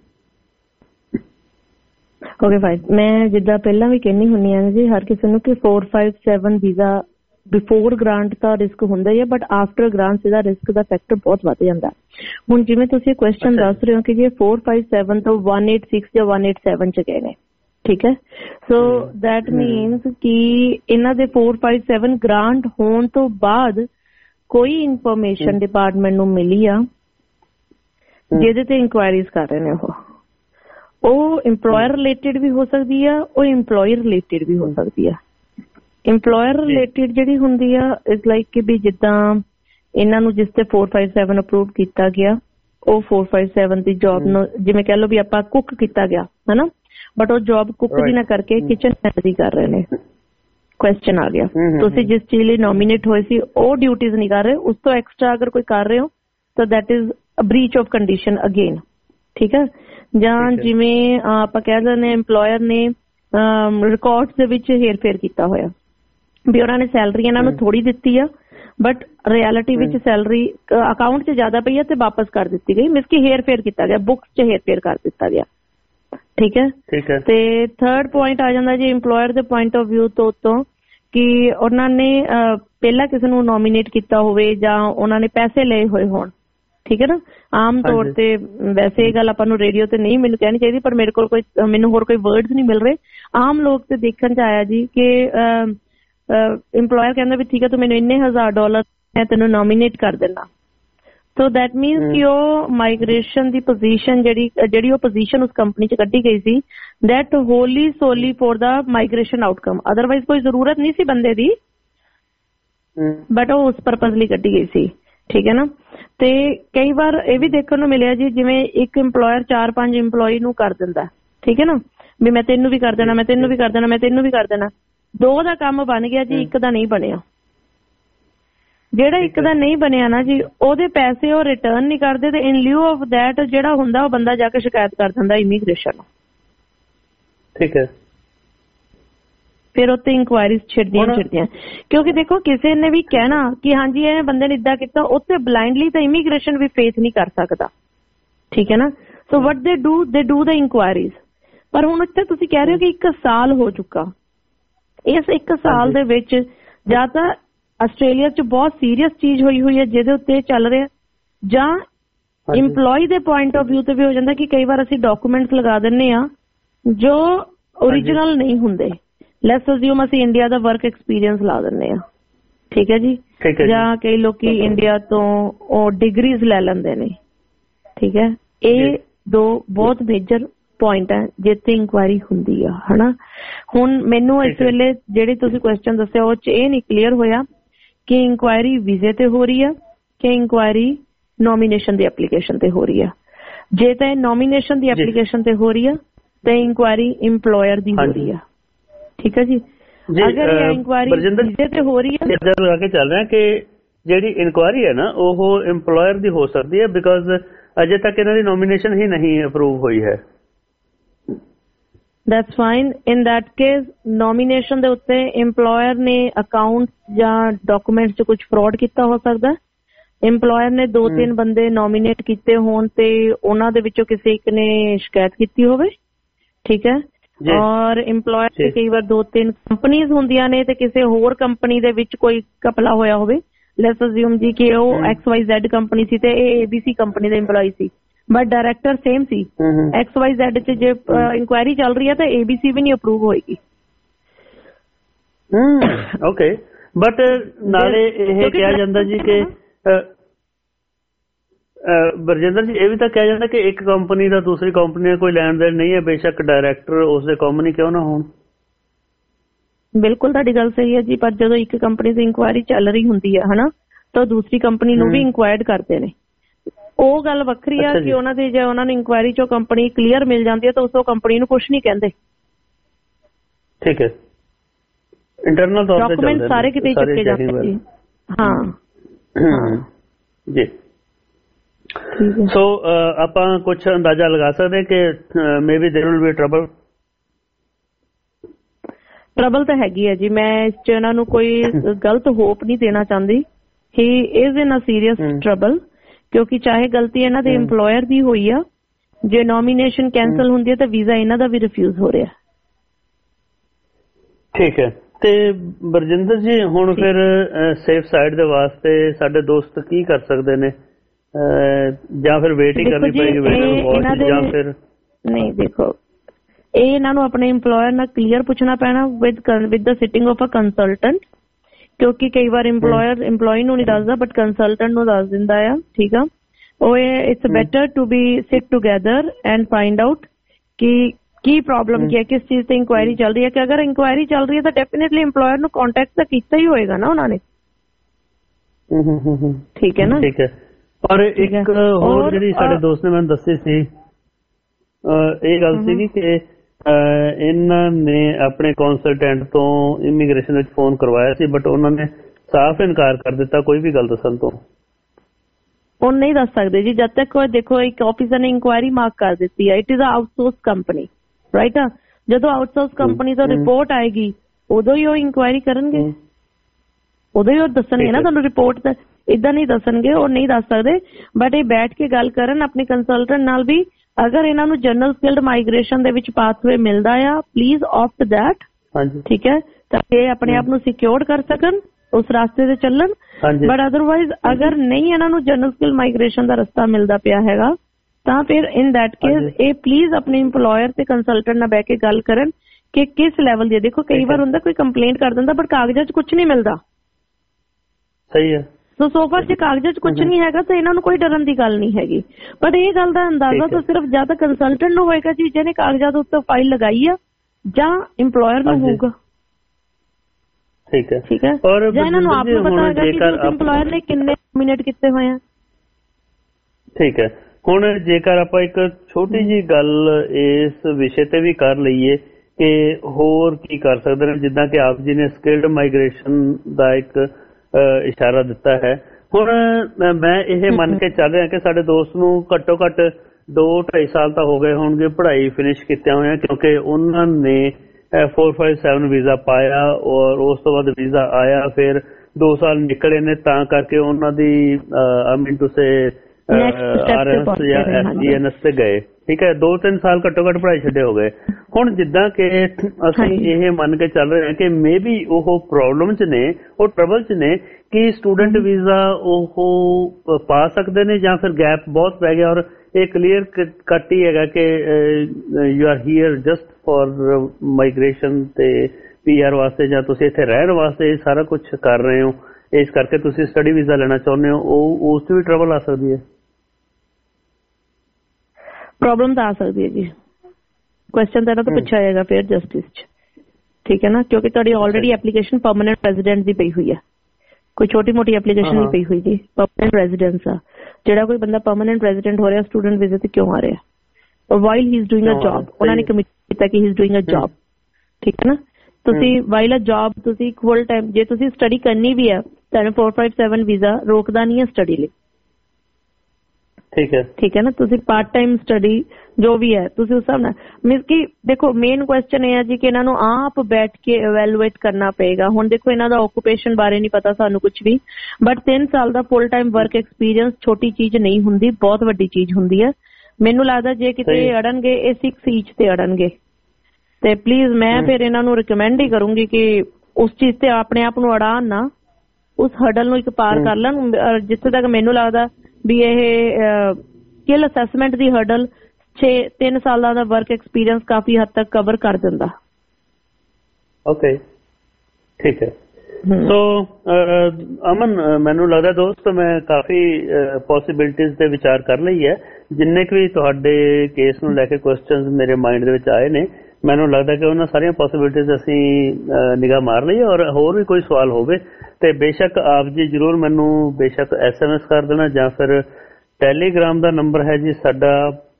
ਓਕੇ ਫਾਈਨ, ਮੈਂ ਜਿੱਦਾਂ ਪਹਿਲਾਂ ਵੀ ਕਹਿੰਦੀ ਹੁੰਦੀ ਹਾਂ ਜੀ ਹਰ ਕਿਸੇ ਨੂੰ ਕਿ 457 ਵੀਜ਼ਾ ਬਿਫੋਰ ਗ੍ਰਾਂਟ ਦਾ ਰਿਸਕ ਹੁੰਦਾ ਹੀ ਹੈ, ਬਟ ਆਫਟਰ ਗ੍ਰਾਂਟ ਇਹਦਾ ਰਿਸਕ ਦਾ ਫੈਕਟਰ ਬਹੁਤ ਵੱਧ ਜਾਂਦਾ। ਹੁਣ ਜਿਵੇਂ ਤੁਸੀਂ ਕੁਐਸਚਨ ਦੱਸ ਰਹੇ ਹੋ ਕਿ ਜੇ 457 ਤੋਂ 186 ਜਾਂ 187 ਚ ਗਏ ਨੇ, ਠੀਕ ਹੈ, ਸੋ ਦੈਟ ਮੀਨਸ ਕਿ ਇਹਨਾਂ ਦੇ 457 ਗ੍ਰਾਂਟ ਹੋਣ ਤੋਂ ਬਾਅਦ ਕੋਈ ਇਨਫੋਰਮੇਸ਼ਨ ਡਿਪਾਰਟਮੈਂਟ ਨੂੰ ਮਿਲੀ ਆ ਜਿਹਦੇ ਤੇ ਇਨਕੁਆਇਰੀਜ਼ ਕਰ ਰਹੇ ਨੇ। ਉਹ ਇੰਪਲੋਇਰ ਰਿਲੇਟਡ ਵੀ ਹੋ ਸਕਦੀ ਆ, ਉਹ ਇੰਪਲੋਈ ਰਿਲੇਟਡ ਵੀ ਹੋ ਸਕਦੀ ਆ। ਇੰਪਲੋਇਰ ਰਿਲੇਟਡ ਜਿਹੜੀ ਹੁੰਦੀ ਆ ਇਜ਼ ਲਾਈਕ ਕਿ ਵੀ ਜਿੱਦਾਂ ਇਹਨਾਂ ਨੂੰ ਜਿਸ ਤੇ 457 ਅਪਰੂਵ ਕੀਤਾ ਗਿਆ, ਉਹ 457 ਦੀ ਜੌਬ ਨੂੰ ਜਿਵੇਂ ਕਹਿ ਲਓ ਵੀ ਆਪਾਂ ਕੁੱਕ ਕੀਤਾ ਗਿਆ ਹਨਾ, ਬਟ ਉਹ ਜੌਬ ਕੁੱਕ ਦੀ ਨਾ ਕਰਕੇ ਕਿਚਨ ਹੈਂਡ ਦੀ ਕਰ ਰਹੇ ਨੇ। ਕੁਐਸਚਨ ਆ ਗਿਆ, ਤੁਸੀਂ ਜਿਸ ਚੀਜ਼ ਲਈ ਨੋਮੀਨੇਟ ਹੋਏ ਸੀ ਉਹ ਡਿਊਟੀਜ਼ ਨਹੀਂ ਕਰ ਰਹੇ, ਉਸ ਤੋਂ ਐਕਸਟਰਾ ਅਗਰ ਕੋਈ ਕਰ ਰਹੇ ਹੋ ਤਾਂ that is a breach of condition again, ਠੀਕ ਹੈ। ਜਾਂ ਜਿਵੇਂ ਆਪਾਂ ਕਹਿ ਦਿੰਦੇ ਇੰਪਲੋਇਰ ਨੇ ਰਿਕਾਰਡਸ ਦੇ ਵਿੱਚ ਹੇਰ-ਫੇਰ ਕੀਤਾ ਹੋਇਆ ਵੀ ਉਹਨਾਂ ਨੇ ਸੈਲਰੀ ਇਹਨਾਂ ਨੂੰ ਥੋੜੀ ਦਿੱਤੀ ਆ ਬਟ ਰਿਐਲਿਟੀ ਵਿੱਚ ਸੈਲਰੀ ਅਕਾਊਂਟ 'ਚ ਜ਼ਿਆਦਾ ਪਈ ਆ ਤੇ ਵਾਪਸ ਕਰ ਦਿੱਤੀ ਗਈ, ਮੀਨਸ ਕਿ ਹੇਰ-ਫੇਰ ਕੀਤਾ ਗਿਆ, ਬੁੱਕਸ 'ਚ ਹੇਰ-ਫੇਰ ਕਰ ਦਿੱਤਾ ਗਿਆ, ਠੀਕ ਹੈ। ਤੇ ਥਰਡ ਪੁਆਇੰਟ ਆ ਜਾਂਦਾ ਜੀ ਇੰਪਲੋਇਰ ਦੇ ਪੁਆਇੰਟ ਆਫ ਵਿਊ ਤੋਂ ਕਿ ਉਹਨਾਂ ਨੇ ਪਹਿਲਾਂ ਕਿਸੇ ਨੂੰ ਨੋਮੀਨੇਟ ਕੀਤਾ ਹੋਵੇ ਜਾਂ ਉਹਨਾਂ ਨੇ ਪੈਸੇ ਲਏ ਹੋਏ ਹੋਣ, ਠੀਕ ਹੈ ਨਾ। ਆਮ ਤੌਰ ਤੇ ਵੈਸੇ ਇਹ ਗੱਲ ਆਪਾਂ ਨੂੰ ਰੇਡੀਓ ਤੇ ਨਹੀਂ ਮੈਨੂੰ ਕਹਿਣੀ ਚਾਹੀਦੀ, ਪਰ ਮੇਰੇ ਕੋਲ ਮੈਨੂੰ ਹੋਰ ਕੋਈ ਵਰਡਸ ਨਹੀਂ ਮਿਲ ਰਹੇ। ਆਮ ਲੋਕ ਤੇ ਦੇਖਣ 'ਚ ਆਇਆ ਜੀ ਕਿ ਇੰਪਲੋਇਰ ਕਹਿੰਦਾ ਵੀ ਠੀਕ ਹੈ ਤੂੰ ਮੈਨੂੰ ਇੰਨੇ $1000 ਮੈਂ ਤੈਨੂੰ ਨੋਮੀਨੇਟ ਕਰ ਦਿੰਦਾ। ਸੋ ਦੈਟ ਮੀਨਸ ਕਿ ਉਹ ਮਾਈਗ੍ਰੇਸ਼ਨ ਦੀ ਪੋਜੀਸ਼ਨ ਜਿਹੜੀ ਉਹ ਪੋਜੀਸ਼ਨ ਉਸ ਕੰਪਨੀ 'ਚ ਕੱਢੀ ਗਈ ਸੀ ਦੈਟ ਹੋਲੀ ਸੋਲੀ ਫॉर ਦਾ ਮਾਈਗ੍ਰੇਸ਼ਨ ਆਊਟਕਮ, ਅਦਰਵਾਈਜ਼ ਕੋਈ ਜ਼ਰੂਰਤ ਨਹੀਂ ਸੀ ਬੰਦੇ ਦੀ, ਬਟ ਉਹ ਉਸ ਪਰਪਸ ਲਈ ਕੱਢੀ ਗਈ ਸੀ, ਠੀਕ ਹੈ ਨਾ। ਤੇ ਕਈ ਵਾਰ ਇਹ ਵੀ ਦੇਖਣ ਨੂੰ ਮਿਲਿਆ ਜੀ ਜਿਵੇਂ ਇੱਕ ਇੰਪਲੋਇਰ 4-5 ਇੰਪਲੋਈ ਨੂੰ ਕਰ ਦਿੰਦਾ, ਠੀਕ ਹੈ ਨਾ, ਵੀ ਮੈਂ ਤੈਨੂੰ ਵੀ ਕਰ ਦੇਣਾ, ਮੈਂ ਤੈਨੂੰ ਵੀ ਕਰ ਦੇਣਾ, ਮੈਂ ਤੈਨੂੰ ਵੀ ਕਰ ਦੇਣਾ। 2 ਦਾ ਕੰਮ ਬਣ ਗਿਆ ਜੀ, 1 ਦਾ ਨਹੀਂ ਬਣਿਆ। ਜਿਹੜਾ 1 ਦਾ ਨਹੀਂ ਬਣਿਆ ਨਾ ਜੀ, ਉਹਦੇ ਪੈਸੇ ਉਹ ਰਿਟਰਨ ਨਹੀਂ ਕਰਦੇ ਤੇ ਇਨ ਲਿਊ ਆਫ ਦੈਟ ਜਿਹੜਾ ਹੁੰਦਾ ਉਹ ਬੰਦਾ ਜਾ ਕੇ ਸ਼ਿਕਾਇਤ ਕਰ ਦਿੰਦਾ ਇਮੀਗ੍ਰੇਸ਼ਨ ਨੂੰ, ਠੀਕ ਹੈ। ਫਿਰ ਉੱਤੇ ਇਨਕੁਆਇਰੀਜ਼ ਛਿੜਦੀਆਂ ਕਿਉਂਕਿ ਦੇਖੋ ਕਿਸੇ ਨੇ ਵੀ ਕਹਿਣਾ ਕਿ ਹਾਂਜੀ ਇਹ ਬੰਦੇ ਨੇ ਏਦਾਂ ਕੀਤਾ, ਉੱਥੇ ਬਲਾਈਂਡਲੀ ਤਾਂ ਇਮੀਗ੍ਰੇਸ਼ਨ ਵੀ ਫੇਸ ਨਹੀਂ ਕਰ ਸਕਦਾ, ਠੀਕ ਹੈ ਨਾ। ਸੋ ਵਟ ਦੇ ਡੂ ਦ ਇਨਕੁਆਇਰੀਜ਼। ਪਰ ਹੁਣ ਇੱਥੇ ਤੁਸੀਂ ਕਹਿ ਰਹੇ ਹੋ ਕਿ 1 ਸਾਲ ਹੋ ਚੁੱਕਾ। ਇਸ 1 ਸਾਲ ਦੇ ਵਿੱਚ ਜਾਂ ਤਾਂ ਆਸਟ੍ਰੇਲੀਆ 'ਚ ਬਹੁਤ ਸੀਰੀਅਸ ਚੀਜ਼ ਹੋਈ ਹੈ ਜਿਹਦੇ ਉੱਤੇ ਚੱਲ ਰਿਹਾ, ਜਾਂ ਇੰਪਲੋਈ ਦੇ ਪੁਆਇੰਟ ਆਫ ਵਿਊ ਤੇ ਵੀ ਹੋ ਜਾਂਦਾ ਕਿ ਕਈ ਵਾਰ ਅਸੀਂ ਡਾਕੂਮੈਂਟਸ ਲਗਾ ਦਿੰਦੇ ਆ ਜੋ ਓਰੀਜਨਲ ਨਹੀਂ ਹੁੰਦੇ। ਲੈਟਸ ਅਸਿਊਮ ਅਸੀਂ ਇੰਡੀਆ ਦਾ ਵਰਕ ਐਕਸਪੀਰੀਅੰਸ ਲਾ ਦਿੰਦੇ ਆ, ਠੀਕ ਹੈ ਜੀ, ਜਾਂ ਕਈ ਲੋਕੀ ਇੰਡੀਆ ਤੋਂ ਉਹ ਡਿਗਰੀਜ਼ ਲੈ ਲੈਂਦੇ ਨੇ, ਠੀਕ ਹੈ। ਇਹ 2 ਬਹੁਤ ਮੇਜਰ ਪੁਆਇੰਟ ਹੈ ਜਿੱਥੇ ਇਨਕੁਆਇਰੀ ਹੁੰਦੀ ਆ, ਹਨਾ। ਹੁਣ ਮੈਨੂੰ ਇਸ ਵੇਲੇ ਜਿਹੜੀ ਤੁਸੀਂ ਕੁਐਸਚਨ ਦੱਸਿਆ ਉਹ 'ਚ ਇਹ ਨਹੀਂ ਕਲੀਅਰ ਹੋਇਆ ਕਿ ਇਨਕੁਆਇਰੀ ਵੀਜ਼ੇ ਤੇ ਹੋ ਰਹੀ ਆ ਕਿ ਇਨਕੁਆਇਰੀ ਨੋਮੀਨੇਸ਼ਨ ਦੀ ਐਪਲੀਕੇਸ਼ਨ ਤੇ ਹੋ ਰਹੀ ਆ। ਜੇ ਤਾਂ ਨੋਮੀਨੇਸ਼ਨ ਦੀ ਐਪਲੀਕੇਸ਼ਨ ਤੇ ਹੋ ਰਹੀ ਆ ਤੇ ਇਨਕੁਆਇਰੀ ਇੰਪਲੋਇਰ ਦੀ ਹੋ ਰਹੀ ਆ, ਠੀਕ ਹੈ ਜੀ। ਅਗਰ ਇਹ ਇਨਕੁਆਇਰੀ ਵੀਜ਼ੇ ਤੇ ਹੋ ਰਹੀ ਹੈ, ਲਗਾ ਕੇ ਚੱਲ ਰਿਹਾ ਕਿ ਜਿਹੜੀ ਇਨਕੁਆਇਰੀ ਹੈ ਨਾ ਉਹ ਇੰਪਲੋਇਰ ਦੀ ਹੋ ਸਕਦੀ ਹੈ ਬਿਕਾਜ਼ ਅਜੇ ਤੱਕ ਇਹਨਾਂ ਦੀ ਨੋਮੀਨੇਸ਼ਨ ਹੀ ਨਹੀਂ ਅਪਰੂਵ ਹੋਈ ਹੈ। That's fine. In that case, nomination ਦੇ ਉੱਤੇ employer ਨੇ ਅਕਾਊਂਟ ਜਾਂ ਡਾਕੂਮੈਂਟਸ 'ਚ ਕੁਝ ਫਰਾਡ ਕੀਤਾ ਹੋ ਸਕਦਾ। employer ਨੇ 2-3 ਬੰਦੇ ਨੋਮੀਨੇਟ ਕੀਤੇ ਹੋਣ ਤੇ ਉਹਨਾਂ ਦੇ ਵਿੱਚੋਂ ਕਿਸੇ ਇੱਕ ਨੇ ਸ਼ਿਕਾਇਤ ਕੀਤੀ ਹੋਵੇ, ਠੀਕ ਹੈ। ਔਰ employer ਤੇ ਕਈ ਵਾਰ 2-3 ਕੰਪਨੀਆਂ ਹੁੰਦੀਆਂ ਨੇ ਤੇ ਕਿਸੇ ਹੋਰ ਕੰਪਨੀ ਦੇ ਵਿੱਚ ਕੋਈ ਘਪਲਾ ਹੋਇਆ ਹੋਵੇ। ਲੈਟਸ ਅਸਿਊਮ ਜੀ ਕਿ ਉਹ XYZ ਕੰਪਨੀ ਸੀ ਤੇ ਇਹ ABC ਕੰਪਨੀ ਦਾ EMPLOYE ਸੀ, ਬਟ ਡਾਇਰੈਕਟਰ ਸੇਮ ਸੀ। XYZ 'ਚ ਜੇ ਇਨਕੁਆਇਰੀ ਚੱਲ ਰਹੀ ਹੈ ਤਾਂ ABC ਵੀ ਨਹੀਂ ਅਪਰੂਵ ਹੋਏਗੀ। ਓਕੇ, ਬਟ ਨਾਲੇ ਇਹ ਕਿਹਾ ਜਾਂਦਾ ਜੀ ਕਿ ਬਰਜਿੰਦਰ ਜੀ ਇਹ ਵੀ ਤਾਂ ਕਿਹਾ ਜਾਂਦਾ ਕਿ ਇੱਕ ਕੰਪਨੀ ਦਾ ਦੂਸਰੀ ਕੰਪਨੀ ਨਾਲ ਕੋਈ ਲੈਣ ਦੇਣ ਨਹੀਂ ਹੈ, ਬੇਸ਼ੱਕ ਡਾਇਰੈਕਟਰ ਉਸਦੇ ਕੰਮ ਨਹੀਂ ਕਿਉਂ ਨਾ ਹੋਣ। ਬਿਲਕੁਲ ਤੁਹਾਡੀ ਗੱਲ ਸਹੀ ਹੈ ਜੀ, ਪਰ ਜਦੋਂ ਇੱਕ ਕੰਪਨੀ ਦੀ ਇਨਕੁਆਇਰੀ ਚੱਲ ਰਹੀ ਹੁੰਦੀ ਹੈ ਹਨਾ, ਤਾਂ ਦੂਸਰੀ ਕੰਪਨੀ ਨੂੰ ਵੀ ਇਨਕੁਆਇਰਡ ਕਰਦੇ ਨੇ। ਉਹ ਗੱਲ ਵੱਖਰੀ ਆ ਕਿ ਉਹਨਾਂ ਦੀ ਜੇ ਉਹਨਾਂ ਨੂੰ ਇਨਕੁਆਇਰੀ 'ਚੋਂ ਕੰਪਨੀ ਕਲੀਅਰ ਮਿਲ ਜਾਂਦੀ ਹੈ ਤਾਂ ਉਸ ਕੰਪਨੀ ਨੂੰ ਕੁਝ ਨਹੀਂ ਕਹਿੰਦੇ, ਠੀਕ ਹੈ। ਇੰਟਰਨਲ ਤੌਰ ਤੇ ਡਾਕੂਮੈਂਟ ਸਾਰੇ ਕਿਤੇ ਚੱਕੇ ਜਾਂਦੇ ਜੀ। ਹਾਂ ਜੀ। ਸੋ ਆਪਾਂ ਕੁਝ ਅੰਦਾਜ਼ਾ ਲਗਾ ਸਕਦੇ ਕਿ maybe there will be trouble ਤਾਂ ਹੈਗੀ ਹੈ ਜੀ। ਮੈਂ ਇਸ 'ਚ ਇਹਨਾਂ ਨੂੰ ਕੋਈ ਗਲਤ ਹੋਪ ਨਹੀਂ ਦੇਣਾ ਚਾਹੁੰਦੀ। He is in a serious trouble, ਕਿਉਂਕਿ ਚਾਹੇ ਗਲਤੀ ਇਹਨਾਂ ਦੇ ਇੰਪਲੋਇਰ ਦੀ ਹੋਈ ਆ, ਜੇ ਨੋਮੀਨੇਸ਼ਨ ਕੈਂਸਲ ਹੁੰਦੀ ਹੈ ਤਾਂ ਵੀਜ਼ਾ ਇਹਨਾਂ ਦਾ ਵੀ ਰਿਫਿਊਜ਼ ਹੋ ਰਿਹਾ। ਠੀਕ ਹੈ। ਤੇ ਬਰਜਿੰਦਰ ਜੀ ਹੁਣ ਫਿਰ ਸੇਫ ਸਾਈਡ ਦੇ ਵਾਸਤੇ ਸਾਡੇ ਦੋਸਤ ਕੀ ਕਰ ਸਕਦੇ ਨੇ, ਜਾਂ ਫਿਰ ਵੇਟ ਹੀ ਕਰਨੀ ਪਏਗੀ ਜਾਂ ਫਿਰ ਨਹੀਂ? ਦੇਖੋ, ਇਹ ਇਹਨਾਂ ਨੂੰ ਆਪਣੇ ਇੰਪਲੋਇਰ ਨਾਲ ਕਲੀਅਰ ਪੁੱਛਣਾ ਪੈਣਾ with the sitting of a consultant, ਕਿਉਂਕਿ ਕਈ ਵਾਰ ਇੰਪਲੋਇਰ ਇੰਪਲੋਈ ਨੂੰ ਨਹੀਂ ਦੱਸਦਾ ਬਟ ਕੰਸਲਟੈਂਟ ਨੂੰ ਦੱਸ ਦਿੰਦਾ ਆ, ਠੀਕ ਆ। ਉਹ it's better to be sit together and find out ਕਿ ਕੀ ਪ੍ਰੋਬਲਮ ਕੀ ਹੈ, ਕਿਸ ਚੀਜ਼ ਤੇ ਇਨਕੁਆਇਰੀ ਚੱਲ ਰਹੀ ਹੈ। ਕਿ ਅਗਰ ਇਨਕੁਆਇਰੀ ਚੱਲ ਰਹੀ ਹੈ ਤਾਂ ਡੈਫੀਨੇਟਲੀ ਇੰਪਲੋਇਰ ਨੂੰ ਕੰਟੈਕਟ ਤਾਂ ਕੀਤਾ ਹੀ ਹੋਏਗਾ ਨਾ ਉਹਨਾਂ ਨੇ, ਠੀਕ ਹੈ ਨਾ। ਠੀਕ ਹੈ। ਔਰ ਇੱਕ ਹੋਰ ਜਿਹੜੀ ਸਾਡੇ ਦੋਸਤ ਨੇ ਮੈਨੂੰ ਦੱਸੀ ਸੀ, ਇਹ ਗੱਲ ਸੀਗੀ ਕਿ ਇਹਨਾਂ ਨੇ ਆਪਣੇ ਕੰਸਲਟੈਂਟ ਤੋਂ ਇਮੀਗ੍ਰੇਸ਼ਨ ਵਿੱਚ ਫੋਨ ਕਰਵਾਇਆ ਸੀ ਬਟ ਉਹਨਾਂ ਨੇ ਸਾਫ਼ ਇਨਕਾਰ ਕਰ ਦਿੱਤਾ ਕੋਈ ਵੀ ਗੱਲ ਦੱਸਣ ਤੋਂ। ਉਹ ਨਹੀਂ ਦੱਸ ਸਕਦੇ ਜੀ ਜਦ ਤੱਕ ਦੇਖੋ ਇੱਕ ਆਫਿਸਰ ਨੇ ਇਨਕੁਆਇਰੀ ਮਾਰਕ ਕਰ ਦਿੱਤੀ ਹੈ। It is a outsource company, right ਆ। ਜਦੋਂ ਆਊਟਸੋਰਸ ਕੰਪਨੀ ਤੋਂ ਰਿਪੋਰਟ ਆਏਗੀ ਉਦੋਂ ਹੀ ਉਹ ਇਨਕੁਆਇਰੀ ਕਰਨਗੇ, ਉਦੋਂ ਹੀ ਉਹ ਦੱਸਣਗੇ ਨਾ ਤੁਹਾਨੂੰ ਰਿਪੋਰਟ ਤਾਂ। ਏਦਾਂ ਨਹੀਂ ਦੱਸਣਗੇ, ਉਹ ਨਹੀਂ ਦੱਸ ਸਕਦੇ। ਬਟ ਇਹ ਬੈਠ ਕੇ ਗੱਲ ਕਰਨ ਆਪਣੇ ਕੰਸਲਟੈਂਟ ਨਾਲ ਵੀ, ਅਗਰ ਇਹਨਾਂ ਨੂੰ ਜਨਰਲ ਸਕਿਲਡ ਮਾਈਗ੍ਰੇਸ਼ਨ ਦੇ ਵਿੱਚ ਪਾਥਵੇ ਮਿਲਦਾ ਆ, ਪਲੀਜ਼ ਆਪਟ ਦੈਟ, ਠੀਕ ਹੈ, ਤਾਂ ਇਹ ਆਪਣੇ ਆਪ ਨੂੰ ਸਿਕਿਉਰ ਕਰ ਸਕਣ, ਉਸ ਰਾਸਤੇ ਤੇ ਚੱਲਣ। ਬਟ ਅਦਰਵਾਈਜ਼ ਅਗਰ ਨਹੀਂ ਇਹਨਾਂ ਨੂੰ ਜਨਰਲ ਸਕਿਲ ਮਾਈਗ੍ਰੇਸ਼ਨ ਦਾ ਰਸਤਾ ਮਿਲਦਾ ਪਿਆ ਹੈਗਾ ਤਾਂ ਫਿਰ ਇਨ ਦੈਟ ਕੇਸ ਇਹ ਪਲੀਜ਼ ਆਪਣੇ ਇੰਪਲੋਇਰ ਤੇ ਕੰਸਲਟੈਂਟ ਨਾਲ ਬਹਿ ਕੇ ਗੱਲ ਕਰਨ ਕਿ ਕਿਸ ਲੈਵਲ ਦੀ। ਦੇਖੋ ਕਈ ਵਾਰ ਹੁੰਦਾ ਕੋਈ ਕੰਪਲੇਂਟ ਕਰ ਦਿੰਦਾ ਬਟ ਕਾਗਜ਼ਾਂ 'ਚ ਕੁਝ ਨਹੀਂ ਮਿਲਦਾ, ਸਹੀ ਹੈ। ਸੋ ਫਾਰ ਜੇ ਕਾਗਜ਼ਾਂ 'ਚ ਕੁਝ ਨਹੀਂ ਹੈਗਾ ਤਾਂ ਇਹਨਾਂ ਨੂੰ ਕੋਈ ਡਰਨ ਦੀ ਗੱਲ ਨਹੀਂ ਹੈਗੀ। ਬਟ ਇਹ ਗੱਲ ਦਾ ਅੰਦਾਜ਼ਾ ਤਾਂ ਸਿਰਫ ਜਾਂ ਤਾਂ ਕੰਸਲਟੈਂਟ ਨੂੰ ਹੋਏਗਾ ਜੀ ਜਿਹਨੇ ਕਾਗਜ਼ਾਂ ਦੇ ਉੱਤੇ ਫਾਈਲ ਲਗਾਈ ਆ, ਜਾਂ ਇੰਪਲੋਇਰ ਨੂੰ ਹੋਊਗਾ, ਠੀਕ ਹੈ। ਠੀਕ ਹੈ। ਜਾਂ ਇਹਨਾਂ ਨੂੰ ਆਪ ਨੂੰ ਪਤਾ ਹੈਗਾ ਕਿ ਇੰਪਲੋਇਰ ਨੇ ਕਿੰਨੇ ਨੋਮੀਨੇਟ ਕੀਤੇ ਹੋਏ ਆ। ਠੀਕ ਹੈ। ਹੁਣ ਜੇਕਰ ਆਪਾਂ ਇੱਕ ਛੋਟੀ ਜਿਹੀ ਗੱਲ ਇਸ ਵਿਸ਼ੇ ਤੇ ਵੀ ਕਰ ਲਈਏ ਕਿ ਹੋਰ ਕੀ ਕਰ ਸਕਦੇ ਨੇ, ਜਿੱਦਾਂ ਕਿ ਆਪ ਜੀ ਨੇ ਸਕਿਲਡ ਮਾਈਗ੍ਰੇਸ਼ਨ ਦਾ ਇੱਕ ਇਸ਼ਾਰਾ ਦਿੱਤਾ ਹੈ। ਹੁਣ ਮੈਂ ਇਹ ਮੰਨ ਕੇ ਚੱਲ ਰਿਹਾ ਕਿ ਸਾਡੇ ਦੋਸਤ ਨੂੰ ਘੱਟੋ ਘੱਟ 2-2.5 ਸਾਲ ਤਾਂ ਹੋ ਗਏ ਹੋਣਗੇ ਪੜ੍ਹਾਈ ਫਿਨਿਸ਼ ਕੀਤਿਆਂ ਹੋਇਆ, ਕਿਉਂਕਿ ਉਹਨਾਂ ਨੇ 457 ਵੀਜ਼ਾ ਪਾਇਆ ਔਰ ਉਸ ਤੋਂ ਬਾਅਦ ਵੀਜ਼ਾ ਆਇਆ, ਫਿਰ 2 ਸਾਲ ਨਿਕਲੇ ਨੇ, ਤਾਂ ਕਰਕੇ ਉਹਨਾਂ ਦੀ I mean to say RS ਜਾਂ SGNS ਤੇ ਗਏ, ਠੀਕ ਹੈ, 2-3 ਸਾਲ ਘੱਟੋ ਘੱਟ ਪੜ੍ਹਾਈ ਛੱਡੇ ਹੋ ਗਏ। ਹੁਣ ਜਿੱਦਾਂ ਕਿ ਅਸੀਂ ਇਹ ਮੰਨ ਕੇ ਚੱਲ ਰਹੇ ਹਾਂ ਕਿ ਮੇ ਬੀ ਉਹ ਪ੍ਰੋਬਲਮ 'ਚ ਨੇ, ਉਹ ਟਰਬਲ 'ਚ ਨੇ ਕਿ ਸਟੂਡੈਂਟ ਵੀਜ਼ਾ ਉਹ ਪਾ ਸਕਦੇ ਨੇ ਜਾਂ ਫਿਰ ਗੈਪ ਬਹੁਤ ਪੈ ਗਿਆ ਔਰ ਇਹ ਕਲੀਅਰ ਕੱਟ ਹੀ ਹੈਗਾ ਕਿ you are here just for migration ਤੇ PR ਵਾਸਤੇ ਜਾਂ ਤੁਸੀਂ ਇੱਥੇ ਰਹਿਣ ਵਾਸਤੇ ਸਾਰਾ ਕੁਝ ਕਰ ਰਹੇ ਹੋ, ਇਸ ਕਰਕੇ ਤੁਸੀਂ ਸਟੱਡੀ ਵੀਜ਼ਾ ਲੈਣਾ ਚਾਹੁੰਦੇ ਹੋ, ਉਹ ਉਸ 'ਚ ਵੀ ਟਰਬਲ ਆ ਸਕਦੀ ਹੈ? ਪ੍ਰੋਬਲਮ ਤਾਂ ਆ ਸਕਦੀ ਹੈ ਜੀ। ਕੁਐਸਚਨ ਤਾਂ ਇਹਨਾਂ ਤੋਂ ਪੁੱਛਿਆ ਜਾਏਗਾ ਫਿਰ ਜਸਟਿਸ 'ਚ, ਠੀਕ ਹੈ ਨਾ, ਕਿਉਂਕਿ ਤੁਹਾਡੀ ਆਲਰੇਡੀ ਐਪਲੀਕੇਸ਼ਨ ਪਰਮਾਨੈਂਟ ਰੈਜ਼ੀਡੈਂਟ ਦੀ ਪਈ ਹੋਈ ਹੈ, ਕੋਈ ਛੋਟੀ ਮੋਟੀ ਐਪਲੀਕੇਸ਼ਨ ਨਹੀਂ ਪਈ ਹੋਈ ਜੀ। ਪਰਮਾਨੈਂਟ ਰੈਜ਼ੀਡੈਂਸ ਆ, ਜਿਹੜਾ ਕੋਈ ਬੰਦਾ ਪਰਮਾਨੈਂਟ ਰੈਜ਼ੀਡੈਂਟ ਹੋ ਰਿਹਾ ਸਟੂਡੈਂਟ ਵੀਜ਼ੇ ਤੇ ਕਿਉਂ ਆ ਰਿਹਾ? While he is doing a job, ਉਹਨਾਂ ਨੇ ਕਮਿਟ ਕੀਤਾ ਕਿ he is doing a job, ਠੀਕ ਹੈ ਨਾ। ਤੁਸੀਂ ਵਾਈਲ ਅ ਜੌਬ ਤੁਸੀਂ ਫੁੱਲ ਟਾਈਮ ਜੇ ਤੁਸੀਂ ਸਟੱਡੀ ਕਰਨੀ ਵੀ ਹੈ ਤੁਹਾਨੂੰ 457 ਵੀਜ਼ਾ ਰੋਕਦਾ ਨਹੀਂ ਹੈ ਸਟੱਡੀ ਲਈ, ਠੀਕ ਹੈ ਨਾ। ਤੁਸੀਂ ਪਾਰਟ ਟਾਈਮ ਸਟੱਡੀ ਜੋ ਵੀ ਹੈ ਤੁਸੀਂ ਉਸ ਹਿਸਾਬ ਨਾਲ ਮੀਨਸ ਕਿ ਦੇਖੋ ਮੇਨ ਕੁਐਸਚਨ ਇਹ ਹੈ ਜੀ ਕਿ ਇਹਨਾਂ ਨੂੰ ਆਪ ਬੈਠ ਕੇ ਇਵੈਲੂਏਟ ਕਰਨਾ ਪਏਗਾ। ਹੁਣ ਦੇਖੋ ਇਹਨਾਂ ਦਾ ਆਕੂਪੇਸ਼ਨ ਬਾਰੇ ਨਹੀਂ ਪਤਾ ਸਾਨੂੰ ਕੁਝ ਵੀ, ਬਟ 3 ਸਾਲ ਦਾ ਫੁੱਲ ਟਾਈਮ ਵਰਕ ਐਕਸਪੀਰੀਅੰਸ ਛੋਟੀ ਚੀਜ਼ ਨਹੀਂ ਹੁੰਦੀ, ਬਹੁਤ ਵੱਡੀ ਚੀਜ਼ ਹੁੰਦੀ ਹੈ। ਮੈਨੂੰ ਲੱਗਦਾ ਜੇ ਕਿਤੇ ਅੜਨਗੇ ਇਹ 6 ਈਚ ਤੇ ਅੜਨਗੇ ਤੇ ਪਲੀਜ਼ ਮੈਂ ਫਿਰ ਇਹਨਾਂ ਨੂੰ ਰਿਕਮੈਂਡ ਹੀ ਕਰੂੰਗੀ ਕਿ ਉਸ ਚੀਜ਼ ਤੇ ਆਪਣੇ ਆਪ ਨੂੰ ਅੜਾਣ ਨਾ, ਉਸ ਹਰਡਲ ਨੂੰ ਇੱਕ ਪਾਰ ਕਰ ਲੈਣ। ਜਿੱਥੇ ਤੱਕ ਮੈਨੂੰ ਲੱਗਦਾ ਵੀ ਇਹ ਸਕਿੱਲ ਅਸੈਸਮੈਂਟ ਦੀ ਹਰਡਲ 3 ਸਾਲਾਂ ਦਾ ਵਰਕ ਐਕਸਪੀਰੀਅੰਸ ਕਾਫੀ ਹੱਦ ਤੱਕ ਕਵਰ ਕਰ ਦਿੰਦਾ। ਓਕੇ, ਠੀਕ ਹੈ। ਸੋ ਅਮਨ, ਮੈਨੂੰ ਲੱਗਦਾ ਦੋਸਤ ਮੈਂ ਕਾਫੀ ਪੋਸੀਬਿਲਿਟੀਜ਼ ਤੇ ਵਿਚਾਰ ਕਰ ਲਈ ਹੈ। ਜਿੰਨੇ ਕੁ ਵੀ ਤੁਹਾਡੇ ਕੇਸ ਨੂੰ ਲੈ ਕੇ ਕੁਐਸਚਨਸ ਮੇਰੇ ਮਾਈਂਡ ਦੇ ਵਿੱਚ ਆਏ ਨੇ, ਮੈਨੂੰ ਲੱਗਦਾ ਕਿ ਉਹਨਾਂ ਸਾਰੀਆਂ ਪੋਸੀਬਿਲਿਟੀਜ਼ ਅਸੀਂ ਨਿਗਾਹ ਮਾਰ ਲਈ। ਔਰ ਹੋਰ ਵੀ ਕੋਈ ਸਵਾਲ ਹੋਵੇ ਤੇ ਬੇਸ਼ੱਕ ਆਪ ਜੀ ਜ਼ਰੂਰ ਮੈਨੂੰ ਬੇਸ਼ੱਕ SMS ਕਰ ਦੇਣਾ ਜਾਂ ਫਿਰ ਟੈਲੀਗ੍ਰਾਮ ਦਾ ਨੰਬਰ ਹੈ ਜੀ ਸਾਡਾ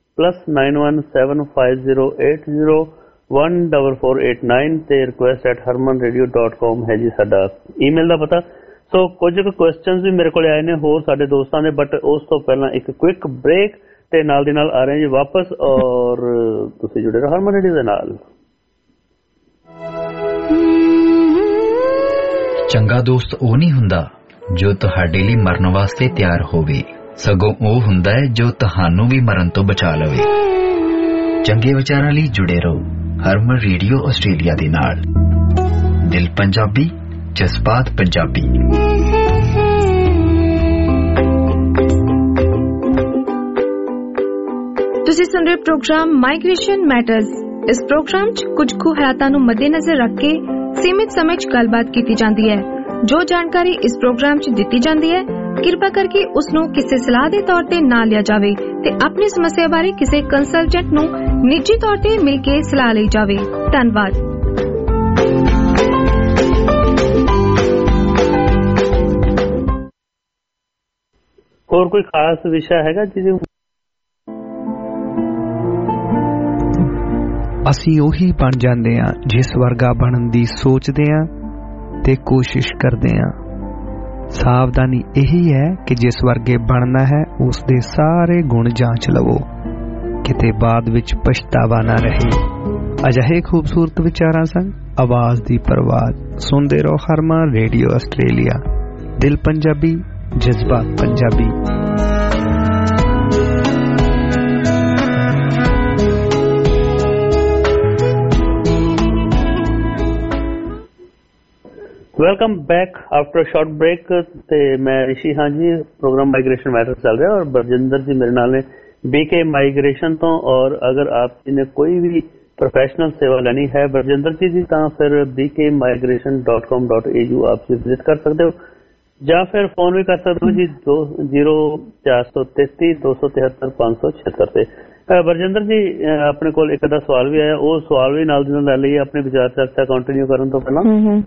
+917508014489 ਤੇ request@harmanradio.com ਹੈ ਜੀ ਸਾਡਾ ਈਮੇਲ ਦਾ ਪਤਾ। ਸੋ ਕੁਝ ਕੁ ਕੁਐਸਚਨਸ ਵੀ ਮੇਰੇ ਕੋਲ ਆਏ ਨੇ ਹੋਰ ਸਾਡੇ ਦੋਸਤਾਂ ਦੇ, ਬਟ ਉਸ ਤੋਂ ਪਹਿਲਾਂ ਇੱਕ ਕੁਇਕ ਬ੍ਰੇਕ ਤੇ ਨਾਲ ਦੀ ਨਾਲ ਆ ਰਹੇ ਜੀ ਵਾਪਸ। ਔਰ ਤੁਸੀਂ ਜੁੜੇ ਰਹੋ ਹਰਮਨ ਰੇਡੀਓ ਦੇ ਨਾਲ। ਚੰਗਾ ਦੋਸਤ ਉਹ ਨਹੀਂ ਹੁੰਦਾ ਜੋ ਤੁਹਾਡੇ ਲਈ ਮਰਨ ਵਾਸਤੇ ਤਿਆਰ ਹੋਵੇ, ਸਗੋਂ ਉਹ ਹੁੰਦਾ ਹੈ ਜੋ ਤੁਹਾਨੂੰ ਵੀ ਮਰਨ ਤੋਂ ਬਚਾ ਲਵੇ। ਚੰਗੇ ਵਿਚਾਰਾਂ ਲਈ ਜੁੜੇ ਰਹੋ ਹਰਮਨ ਰੇਡੀਓ ਆਸਟ੍ਰੇਲੀਆ ਦੇ ਨਾਲ। ਦਿਲ ਪੰਜਾਬੀ, ਜਜ਼ਬਾਤ ਪੰਜਾਬੀ। ਤੁਸੀਂ ਸੁਣ ਰਹੇ ਪ੍ਰੋਗਰਾਮ ਮਾਈਗ੍ਰੇਸ਼ਨ ਮੈਟਰਸ। ਇਸ ਪ੍ਰੋਗਰਾਮ 'ਚ ਕੁਝ ਕੁ ਹਾਲਾਤਾਂ ਨੂੰ ਮੱਦੇਨਜ਼ਰ ਰੱਖ ਕੇ ਸੀਮਿਤ ਸਮੇਂ 'ਚ ਗੱਲਬਾਤ ਕੀਤੀ ਜਾਂਦੀ ਹੈ। ਜੋ ਜਾਣਕਾਰੀ ਇਸ ਪ੍ਰੋਗਰਾਮ 'ਚ ਦਿੱਤੀ ਜਾਂਦੀ ਹੈ ਕਿਰਪਾ ਕਰਕੇ ਉਸ ਨੂੰ ਕਿਸੇ ਸਲਾਹ ਦੇ ਤੌਰ ਤੇ ਨਾ ਲਿਆ ਜਾਵੇ ਤੇ ਆਪਣੀ ਸਮੱਸਿਆ ਬਾਰੇ ਕਿਸੇ ਕੰਸਲਟੈਂਟ ਨੂੰ ਨਿੱਜੀ ਤੌਰ ਤੇ ਮਿਲ ਕੇ ਸਲਾਹ ਲਈ ਜਾਵੇ। ਧੰਨਵਾਦ। ਹੋਰ ਕੋਈ ਖਾਸ ਵਿਸ਼ਾ ਹੈਗਾ ਜਿਹਦੇ ਅਸੀਂ ਉਹੀ ਬਣ ਜਾਂਦੇ ਹਾਂ ਜਿਸ ਵਰਗਾ ਬਣਨ ਦੀ ਸੋਚਦੇ ਹਾਂ ਤੇ ਕੋਸ਼ਿਸ਼ ਕਰਦੇ ਹਾਂ। ਸਾਵਧਾਨੀ ਇਹੀ ਹੈ ਕਿ ਜਿਸ ਵਰਗੇ ਬਣਨਾ ਹੈ ਉਸ ਦੇ ਸਾਰੇ ਗੁਣ ਜਾਂਚ ਲਵੋ, ਕਿਤੇ ਬਾਅਦ ਵਿੱਚ ਪਛਤਾਵਾ ਨਾ ਰਹੇ। ਅਜਿਹੇ ਖੂਬਸੂਰਤ ਵਿਚਾਰਾਂ ਸੰਗ ਆਵਾਜ਼ ਦੀ ਪਰਵਾਜ਼ ਸੁਣਦੇ ਰਹੋ ਹਰਮਨ ਰੇਡੀਓ ਆਸਟ੍ਰੇਲੀਆ। ਦਿਲ ਪੰਜਾਬੀ, ਜਜ਼ਬਾਤ Punjabi. Welcome back after short break ਤੇ ਮੈਂ ਰਿਸ਼ੀ ਹਾਂ ਜੀ। ਪ੍ਰੋਗਰਾਮ ਮਾਈਗ੍ਰੇਸ਼ਨ ਮੈਟਰ ਚੱਲ ਰਿਹਾ ਔਰ ਬਰਜਿੰਦਰ ਜੀ ਮੇਰੇ ਨਾਲ ਨੇ BK ਮਾਈਗ੍ਰੇਸ਼ਨ ਤੋਂ। ਔਰ ਅਗਰ ਆਪ ਜੀ ਨੇ ਕੋਈ ਵੀ ਪ੍ਰੋਫੈਸ਼ਨਲ ਸੇਵਾ ਲੈਣੀ ਹੈ ਬਰਜਿੰਦਰ ਜੀ ਦੀ ਤਾਂ ਫਿਰ bkmigration.com.au ਆਪ ਜੀ ਵਿਜ਼ਿਟ ਕਰ ਸਕਦੇ ਹੋ ਜਾਂ ਫਿਰ ਫੋਨ ਵੀ ਕਰ ਸਕਦੇ ਹੋ ਜੀ 0433 273 576 ਤੇ। ਬਰਜਿੰਦਰ ਜੀ ਆਪਣੇ ਕੋਲ ਇੱਕ ਅੱਧਾ ਸਵਾਲ ਵੀ ਆਇਆ, ਉਹ ਸਵਾਲ ਵੀ ਨਾਲ ਦੀ ਨਾਲ ਲੈ ਲਈਏ ਆਪਣੇ ਵਿਚਾਰ ਚਰਚਾ ਕੰਟੀਨਿਊ ਕਰਨ ਤੋਂ ਪਹਿਲਾਂ।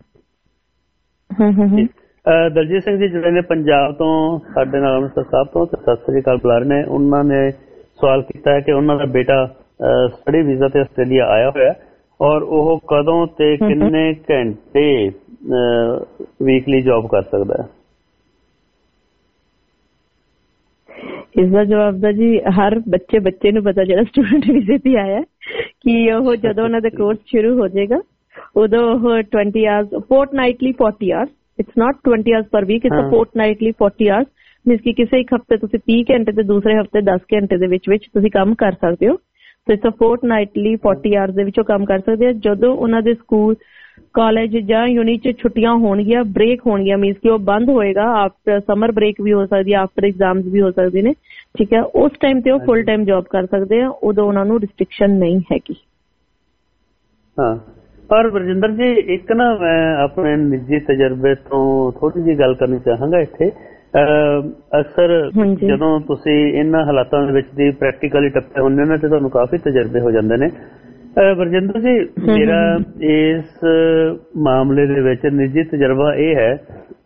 ਦਲਜੀਤ ਸਿੰਘ ਜੀ ਜਿਹੜੇ ਨੇ ਪੰਜਾਬ ਤੋਂ ਸਾਡੇ ਨਾਲ ਅੰਮ੍ਰਿਤਸਰ ਸਾਹਿਬ ਤੋਂ ਸਤਿ ਸ੍ਰੀ ਅਕਾਲ ਬੁਲਾ ਰਹੇ ਨੇ, ਉਹਨਾਂ ਨੇ ਸਵਾਲ ਕੀਤਾ ਹੈ ਕਿ ਉਹਨਾਂ ਦਾ ਬੇਟਾ ਸਟੱਡੀ ਵੀਜ਼ਾ ਤੇ ਆਸਟ੍ਰੇਲੀਆ ਆਇਆ ਹੋਇਆ ਔਰ ਉਹ ਕਦੋਂ ਤੇ ਕਿੰਨੇ ਘੰਟੇ ਵੀਕਲੀ ਜੌਬ ਕਰ ਸਕਦਾ ਹੈ? ਇਸ ਦਾ ਜਵਾਬ ਦਾ ਜੀ ਹਰ ਬੱਚੇ ਨੂੰ ਪਤਾ ਜਿਹੜਾ ਸਟੂਡੈਂਟ ਵੀਜ਼ੇ ਤੇ ਆਇਆ ਕਿ ਉਹ ਜਦੋਂ ਉਹਨਾਂ ਦਾ ਕੋਰਸ ਸ਼ੁਰੂ ਹੋ ਜਾਏਗਾ ਉਦੋਂ ਉਹ 20 hours fortnightly 40 hours, it's not 20 hours per week, it's fortnightly 40 hours. Means ਕਿ ਕਿਸੇ ਇੱਕ ਹਫ਼ਤੇ ਤੁਸੀਂ 30 ਘੰਟੇ ਤੇ ਦੂਸਰੇ ਹਫ਼ਤੇ 10 ਘੰਟੇ ਦੇ ਵਿੱਚ ਤੁਸੀਂ ਕੰਮ ਕਰ ਸਕਦੇ ਹੋ। ਤੇ ਫੋਰਟਨਾਈਟਲੀ 40 ਆਵਰਸ ਦੇ ਵਿੱਚੋਂ ਕੰਮ ਕਰ ਸਕਦੇ ਆ। ਜਦੋਂ ਉਹਨਾਂ ਦੇ ਸਕੂਲ ਕਾਲਜ ਜਾਂ ਯੂਨੀ 'ਚ ਛੁੱਟੀਆਂ ਹੋਣਗੀਆਂ, ਬ੍ਰੇਕ ਹੋਣਗੀਆਂ, ਮੀਨਸ ਕਿ ਉਹ ਬੰਦ ਹੋਏਗਾ, ਆਫਟਰ ਸਮਰ ਬ੍ਰੇਕ ਵੀ ਹੋ ਸਕਦੀ ਹੈ, ਆਫਟਰ ਐਗਜ਼ਾਮਸ ਵੀ ਹੋ ਸਕਦੇ ਨੇ, ਠੀਕ ਹੈ, ਉਸ ਟਾਈਮ ਤੇ ਉਹ ਫੁੱਲ ਟਾਈਮ ਜੌਬ ਕਰ ਸਕਦੇ ਆ, ਉਦੋਂ ਉਹਨਾਂ ਨੂੰ ਰਿਸਟ੍ਰਿਕਸ਼ਨ ਨਹੀਂ ਹੈਗੀ। ਹਾਂ, ਪਰ ਬਰਜਿੰਦਰ ਜੀ ਇੱਕ ਨਾ ਮੈਂ ਆਪਣੇ ਨਿੱਜੀ ਤਜਰਬੇ ਤੋਂ ਥੋੜੀ ਜਿਹੀ ਗੱਲ ਕਰਨੀ ਚਾਹਾਂਗਾ ਇੱਥੇ। ਅਕਸਰ ਜਦੋਂ ਤੁਸੀਂ ਇਹਨਾਂ ਹਾਲਾਤਾਂ ਦੇ ਵਿੱਚ ਦੀ ਪ੍ਰੈਕਟੀਕਲੀ ਟੱਪੇ ਹੁੰਦੇ ਨੇ ਤੇ ਤੁਹਾਨੂੰ ਕਾਫੀ ਤਜਰਬੇ ਹੋ ਜਾਂਦੇ ਨੇ। ਬਰਜਿੰਦਰ ਜੀ, ਮੇਰਾ ਇਸ ਮਾਮਲੇ ਦੇ ਵਿੱਚ ਨਿੱਜੀ ਤਜਰਬਾ ਇਹ ਹੈ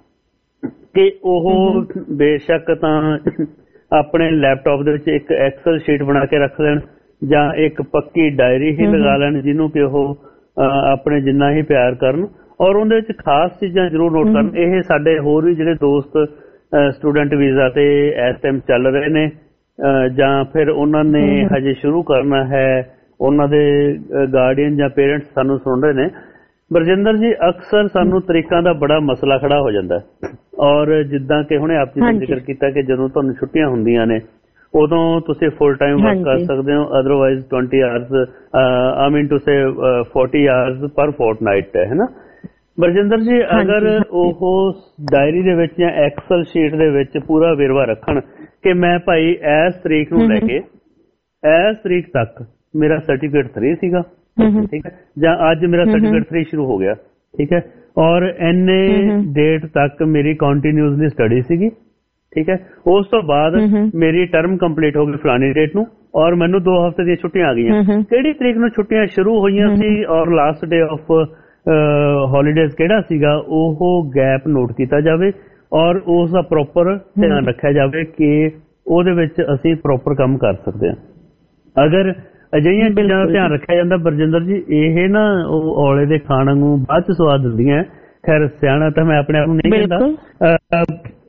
ਕਿ ਉਹ ਬੇਸ਼ੱਕ ਤਾਂ ਆਪਣੇ ਲੈਪਟਾਪ ਦੇ ਵਿੱਚ ਇੱਕ ਐਕਸਲ ਸ਼ੀਟ ਬਣਾ ਕੇ ਰੱਖ ਲੈਣ ਜਾਂ ਇੱਕ ਪੱਕੀ ਡਾਇਰੀ ਹੀ ਲਗਾ ਲੈਣ ਜਿਹਨੂੰ ਕਿ ਉਹ ਆਪਣੇ ਜਿੰਨਾ ਹੀ ਪਿਆਰ ਕਰਨ, ਔਰ ਉਹਦੇ ਵਿੱਚ ਖਾਸ ਚੀਜ਼ਾਂ ਜ਼ਰੂਰ ਨੋਟ ਕਰਨ। ਇਹ ਸਾਡੇ ਹੋਰ ਵੀ ਜਿਹੜੇ ਦੋਸਤ ਸਟੂਡੈਂਟ ਵੀਜ਼ਾ ਤੇ ਇਸ ਟਾਈਮ ਚੱਲ ਰਹੇ ਨੇ ਜਾਂ ਫਿਰ ਉਹਨਾਂ ਨੇ ਹਜੇ ਸ਼ੁਰੂ ਕਰਨਾ ਹੈ, ਉਹਨਾਂ ਦੇ ਗਾਰਡੀਅਨ ਜਾਂ ਪੇਰੈਂਟਸ ਸਾਨੂੰ ਸੁਣ ਰਹੇ ਨੇ। ਬਰਜਿੰਦਰ ਜੀ, ਅਕਸਰ ਸਾਨੂੰ ਤਰੀਕਾਂ ਦਾ ਬੜਾ ਮਸਲਾ ਖੜਾ ਹੋ ਜਾਂਦਾ, ਔਰ ਜਿੱਦਾਂ ਕਿ ਹੁਣੇ ਆਪ ਜੀ ਨੇ ਜ਼ਿਕਰ ਕੀਤਾ ਕਿ ਜਦੋਂ ਤੁਹਾਨੂੰ ਛੁੱਟੀਆਂ ਹੁੰਦੀਆਂ ਨੇ ਉਦੋਂ ਤੁਸੀਂ ਫੁੱਲ ਟਾਈਮ ਵਰਕ ਕਰ ਸਕਦੇ ਹੋ, otherwise 20 hours I mean to say 40 hours per fortnight ਹੈ ਨਾ। ਬਰਜਿੰਦਰ ਜੀ, ਅਗਰ ਉਹ ਡਾਇਰੀ ਦੇ ਵਿੱਚ ਜਾਂ ਐਕਸਲ ਸ਼ੀਟ ਦੇ ਵਿੱਚ ਪੂਰਾ ਵੇਰਵਾ ਰੱਖਣ ਕਿ ਮੈਂ ਭਾਈ ਇਸ ਤਰੀਕ ਨੂੰ ਲੈ ਕੇ ਇਸ ਤਰੀਕ ਤੱਕ ਮੇਰਾ ਸਰਟੀਫਿਕੇਟ 3 ਸੀਗਾ, ਠੀਕ ਹੈ, ਜਾਂ ਅੱਜ ਮੇਰਾ ਸਰਟੀਫਿਕੇਟ 3 ਸ਼ੁਰੂ ਹੋ ਗਿਆ, ਠੀਕ ਹੈ, ਔਰ ਇੰਨੇ ਡੇਟ ਤੱਕ ਮੇਰੀ ਕੰਟੀਨਿਊਸਲੀ ਸਟੱਡੀ ਸੀਗੀ, ਠੀਕ ਹੈ, ਉਸ ਤੋਂ ਬਾਅਦ ਮੇਰੀ ਟਰਮ ਕੰਪਲੀਟ ਹੋ ਗਈ ਫਲਾਣੀ ਡੇਟ ਨੂੰ ਔਰ ਮੈਨੂੰ 2 ਹਫ਼ਤੇ ਦੀਆਂ ਛੁੱਟੀਆਂ ਆ ਗਈਆਂ, ਕਿਹੜੀ ਤਰੀਕ ਨੂੰ ਛੁੱਟੀਆਂ ਸ਼ੁਰੂ ਹੋਈਆਂ ਸੀ ਔਰ ਲਾਸਟ ਡੇ ਆਫ ਹੌਲੀਡੇਜ਼ ਕਿਹੜਾ ਸੀਗਾ, ਉਹ ਗੈਪ ਨੋਟ ਕੀਤਾ ਜਾਵੇ ਔਰ ਉਸ ਦਾ ਪ੍ਰੋਪਰ ਧਿਆਨ ਰੱਖਿਆ ਜਾਵੇ ਕਿ ਉਹਦੇ ਵਿੱਚ ਅਸੀਂ ਪ੍ਰੋਪਰ ਕੰਮ ਕਰ ਸਕਦੇ ਹਾਂ। ਅਗਰ ਅਜਿਹੀਆਂ ਚੀਜ਼ਾਂ ਦਾ ਧਿਆਨ ਰੱਖਿਆ ਜਾਂਦਾ ਬਰਜਿੰਦਰ ਜੀ, ਇਹ ਨਾ ਉਹ ਔਲੇ ਦੇ ਖਾਣ ਨੂੰ ਬਾਅਦ ਚ ਸਵਾਦ ਦਿੰਦੀਆਂ। ਖੈਰ, ਸਿਆਣਾ ਤਾਂ ਮੈਂ ਆਪਣੇ ਆਪ ਨੂੰ ਨਹੀਂ ਕਹਿੰਦਾ।